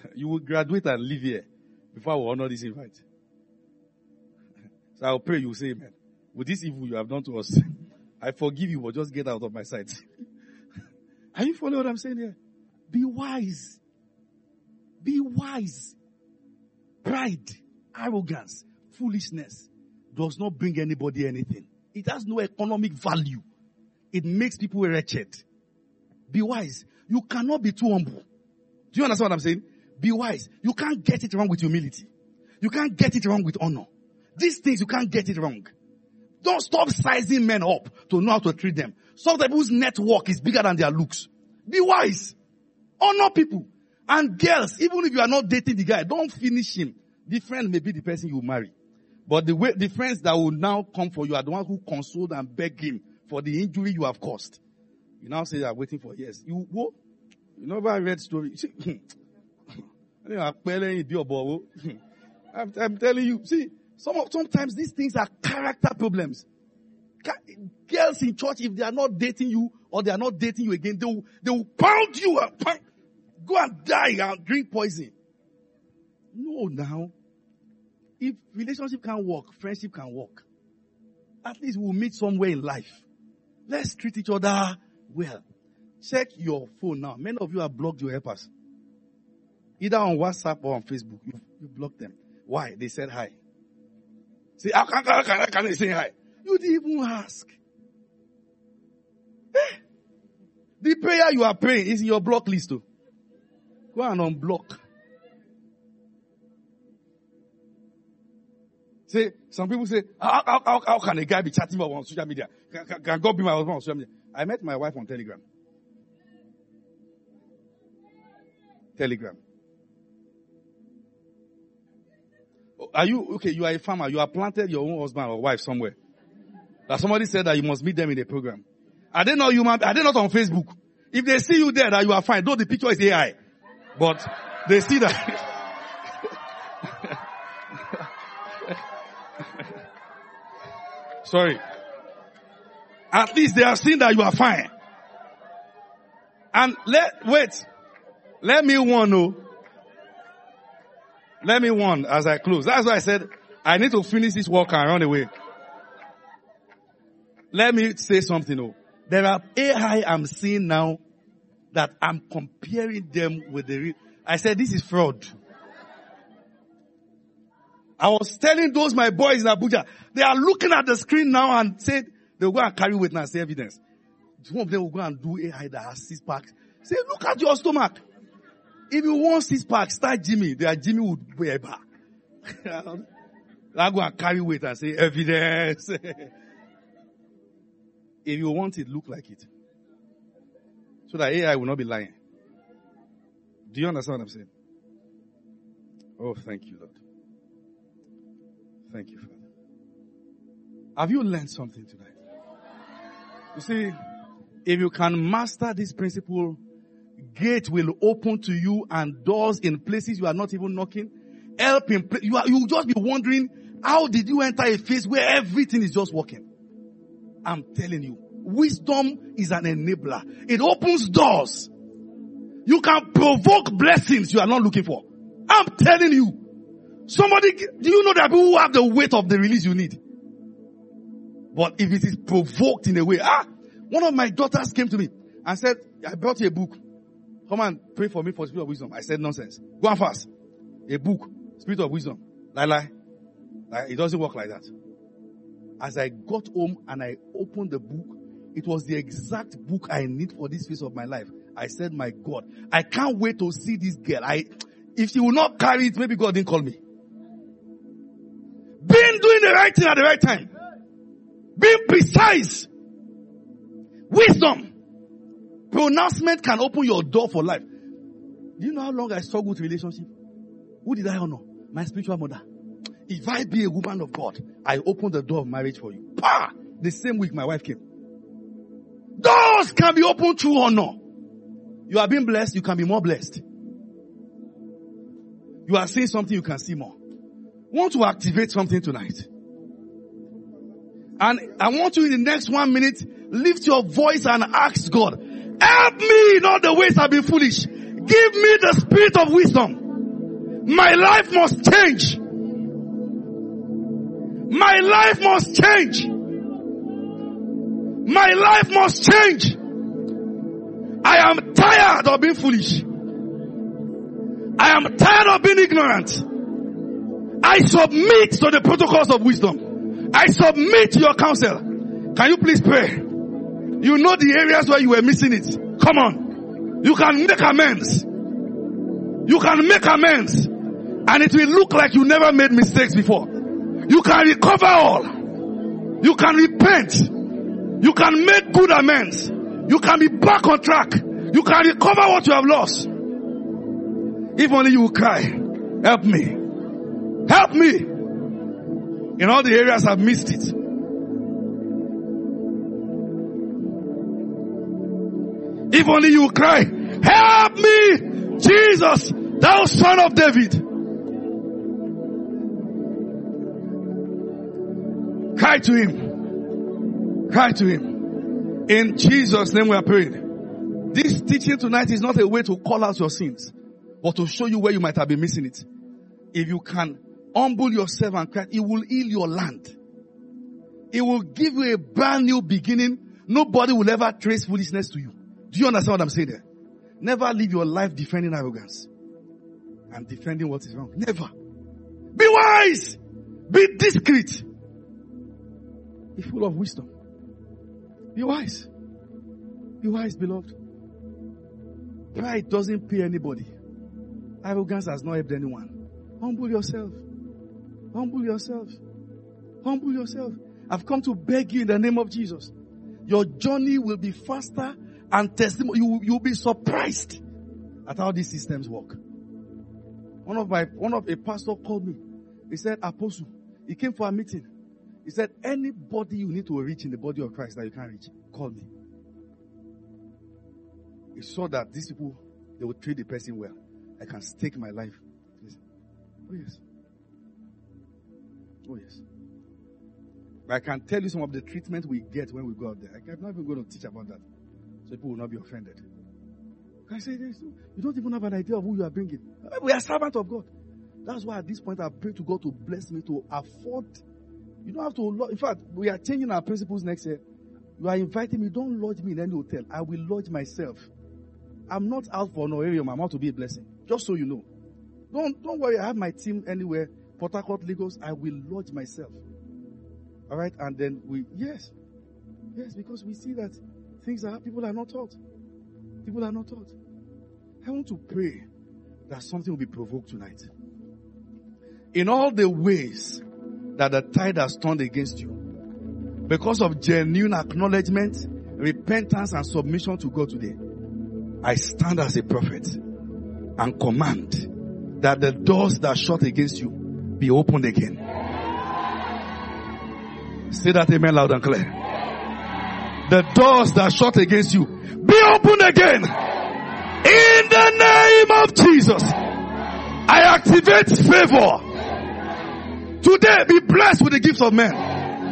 You will graduate and leave here before I will honor this invite. So I'll pray you will say amen. With this evil you have done to us, I forgive you, but just get out of my sight. Are you following what I'm saying here? Be wise. Be wise. Pride, arrogance, foolishness does not bring anybody anything. It has no economic value. It makes people wretched. Be wise. You cannot be too humble. Do you understand what I'm saying? Be wise. You can't get it wrong with humility. You can't get it wrong with honor. These things you can't get it wrong. Don't stop sizing men up to know how to treat them. Some people's network is bigger than their looks. Be wise. Honor people. And girls, even if you are not dating the guy, don't finish him. The friend may be the person you marry. But the way, the friends that will now come for you are the ones who consoled and beg him for the injury you have caused. You now say you are waiting for years. You go, you never read story. I'm, I'm telling you, see, some of, sometimes these things are character problems. Girls in church, if they are not dating you or they are not dating you again, they will, they will pound you and pound, go and die and drink poison. No, now. If relationship can work, friendship can work. At least we'll meet somewhere in life. Let's treat each other well. Check your phone now. Many of you have blocked your helpers. Either on WhatsApp or on Facebook. You, you blocked them. Why? They said hi. Say, how can, how can, how can they say hi? You didn't even ask. Eh? The prayer you are praying is in your block list too. Go and unblock. Say, some people say, how, how, how, how can a guy be chatting about on social media? Can, can, can God be my husband on social media? I met my wife on Telegram. Telegram. Are you, okay, you are a farmer. You have planted your own husband or wife somewhere. That somebody said that you must meet them in a program. Are they not human? Are they not on Facebook? If they see you there, that you are fine. Though the picture is A I. But they see that. Sorry. At least they have seen that you are fine. And let, wait. Let me warn you. Let me warn as I close. That's why I said, I need to finish this work and run away. Let me say something. Oh. There are A I I'm seeing now that I'm comparing them with the real. I said, this is fraud. I was telling those my boys in Abuja, they are looking at the screen now and said they'll go and carry witness evidence. One of them will go and do A I that has six packs. Say, look at your stomach. If you want six packs, start Jimmy. Their Jimmy would be a bar. I'll go and carry weight and say evidence. If you want it, look like it. So that A I will not be lying. Do you understand what I'm saying? Oh, thank you, Lord. Thank you, Father. Have you learned something tonight? You see, if you can master this principle, gate will open to you and doors in places you are not even knocking. Help in pla- you are, you will just be wondering, how did you enter a phase where everything is just working? I'm telling you, wisdom is an enabler. It opens doors. You can provoke blessings you are not looking for. I'm telling you. Somebody, do you know that people who have the weight of the release you need? But if it is provoked in a way, ah, one of my daughters came to me and said, I brought you a book. Come and pray for me for Spirit of Wisdom. I said, nonsense. Go on fast. A book, Spirit of Wisdom. Lie, lie. Like, it doesn't work like that. As I got home and I opened the book, it was the exact book I need for this phase of my life. I said, my God, I can't wait to see this girl. I, if she will not carry it, maybe God didn't call me. Being doing the right thing at the right time. Being precise. Wisdom. Pronouncement can open your door for life. Do you know how long I struggled with relationship? Who did I honor? My spiritual mother. If I be a woman of God, I open the door of marriage for you. Bah! The same week my wife came. Doors can be opened through honor. You are being blessed, you can be more blessed. You are seeing something, you can see more. Want to activate something tonight. And I want you in the next one minute, lift your voice and ask God, help me in all the ways I've been foolish. Give me the spirit of wisdom. My life must change. My life must change. My life must change. I am tired of being foolish. I am tired of being ignorant. I submit to the protocols of wisdom. I submit to your counsel. Can you please pray? You know the areas where you were missing it. Come on. You can make amends. You can make amends. And it will look like you never made mistakes before. You can recover all. You can repent. You can make good amends. You can be back on track. You can recover what you have lost. If only you will cry, help me. Help me. In all the areas I've missed it. If only you will cry, help me, Jesus, thou son of David. Cry to him. Cry to him. In Jesus' name we are praying. This teaching tonight is not a way to call out your sins, but to show you where you might have been missing it. If you can humble yourself and cry, it will heal your land. It will give you a brand new beginning. Nobody will ever trace foolishness to you. Do you understand what I'm saying there? Never live your life defending arrogance and defending what is wrong. Never. Be wise. Be discreet. Be full of wisdom. Be wise. Be wise, beloved. Pride doesn't pay anybody. Arrogance has not helped anyone. Humble yourself. Humble yourself. Humble yourself. I've come to beg you in the name of Jesus. Your journey will be faster and testimony. You you'll be surprised at how these systems work. One of my one of a pastor called me. He said, Apostle, he came for a meeting. He said, anybody you need to reach in the body of Christ that you can't reach, call me. He saw that these people, they would treat the person well. I can stake my life. Oh yes. Oh yes. But I can tell you some of the treatment we get when we go out there. I'm not even going to teach about that, so people will not be offended. Can I say this? You don't even have an idea of who you are bringing. We are servants of God. That's why at this point I pray to God to bless me to afford. You don't have to. In fact, we are changing our principles next year. You are inviting me. Don't lodge me in any hotel. I will lodge myself. I'm not out for honorarium. I'm out to be a blessing. Just so you know. Don't don't worry. I have my team anywhere. Port Harcourt, Lagos. I will lodge myself. All right, and then we yes, yes, because we see that things are people are not taught. People are not taught. I want to pray that something will be provoked tonight. In all the ways that the tide has turned against you, because of genuine acknowledgement, repentance, and submission to God today, I stand as a prophet and command that the doors that are shut against you be opened again. Say that amen loud and clear. The doors that are shut against you be opened again. In the name of Jesus, I activate favor. Today, be blessed with the gifts of men.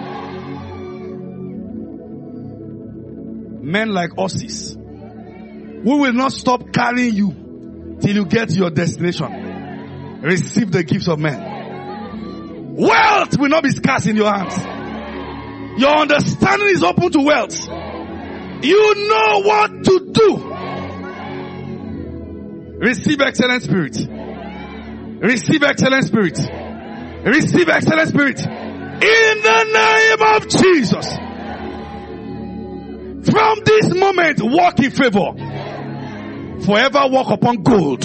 Men like horses, who will not stop carrying you till you get to your destination. Receive the gifts of men. Wealth will not be scarce in your hands. Your understanding is open to wealth. You know what to do. Receive excellent spirit. Receive excellent spirit. Receive excellent spirit. In the name of Jesus. From this moment, walk in favor. Forever walk upon gold.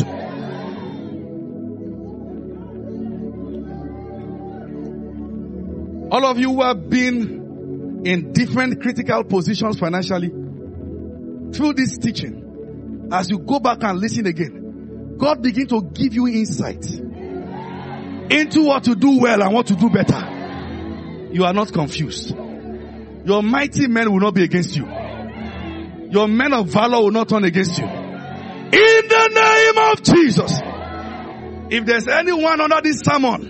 All of you who have been in different critical positions financially, through this teaching, as you go back and listen again, God begin to give you insight into what to do well and what to do better. You are not confused. Your mighty men will not be against you. Your men of valor will not turn against you. In the name of Jesus. If there's anyone under this sermon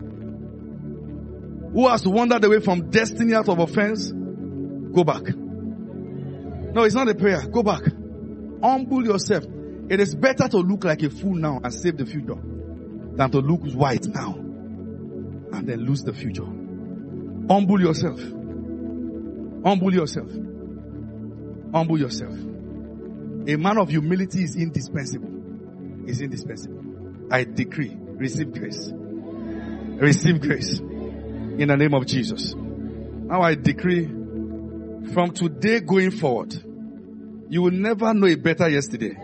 who has wandered away from destiny out of offense, go back. No, it's not a prayer. Go back. Humble yourself. It is better to look like a fool now and save the future than to look white now and then lose the future. Humble yourself. Humble yourself. Humble yourself. A man of humility is indispensable. Is indispensable. I decree, receive grace. Receive grace. In the name of Jesus. Now I decree, from today going forward, you will never know a better yesterday.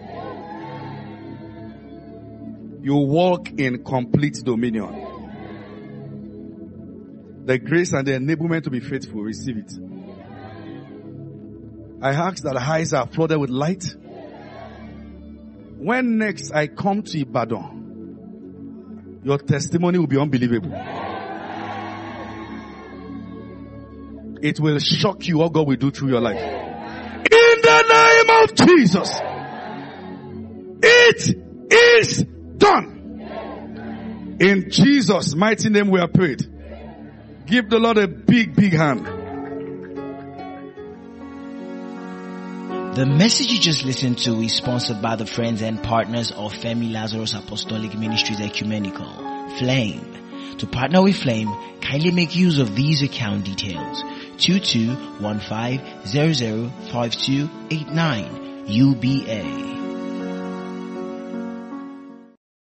You walk in complete dominion. The grace and the enablement to be faithful, receive it. I ask that eyes are flooded with light. When next I come to Ibadan, your testimony will be unbelievable. It will shock you what God will do through your life. In the name of Jesus, it is done. In Jesus' mighty name we are prayed. Give the Lord a big, big hand. The message you just listened to is sponsored by the friends and partners of Femi Lazarus Apostolic Ministries Ecumenical, Flame. To partner with Flame, kindly make use of these account details. two two one five zero zero five two eight nine U B A.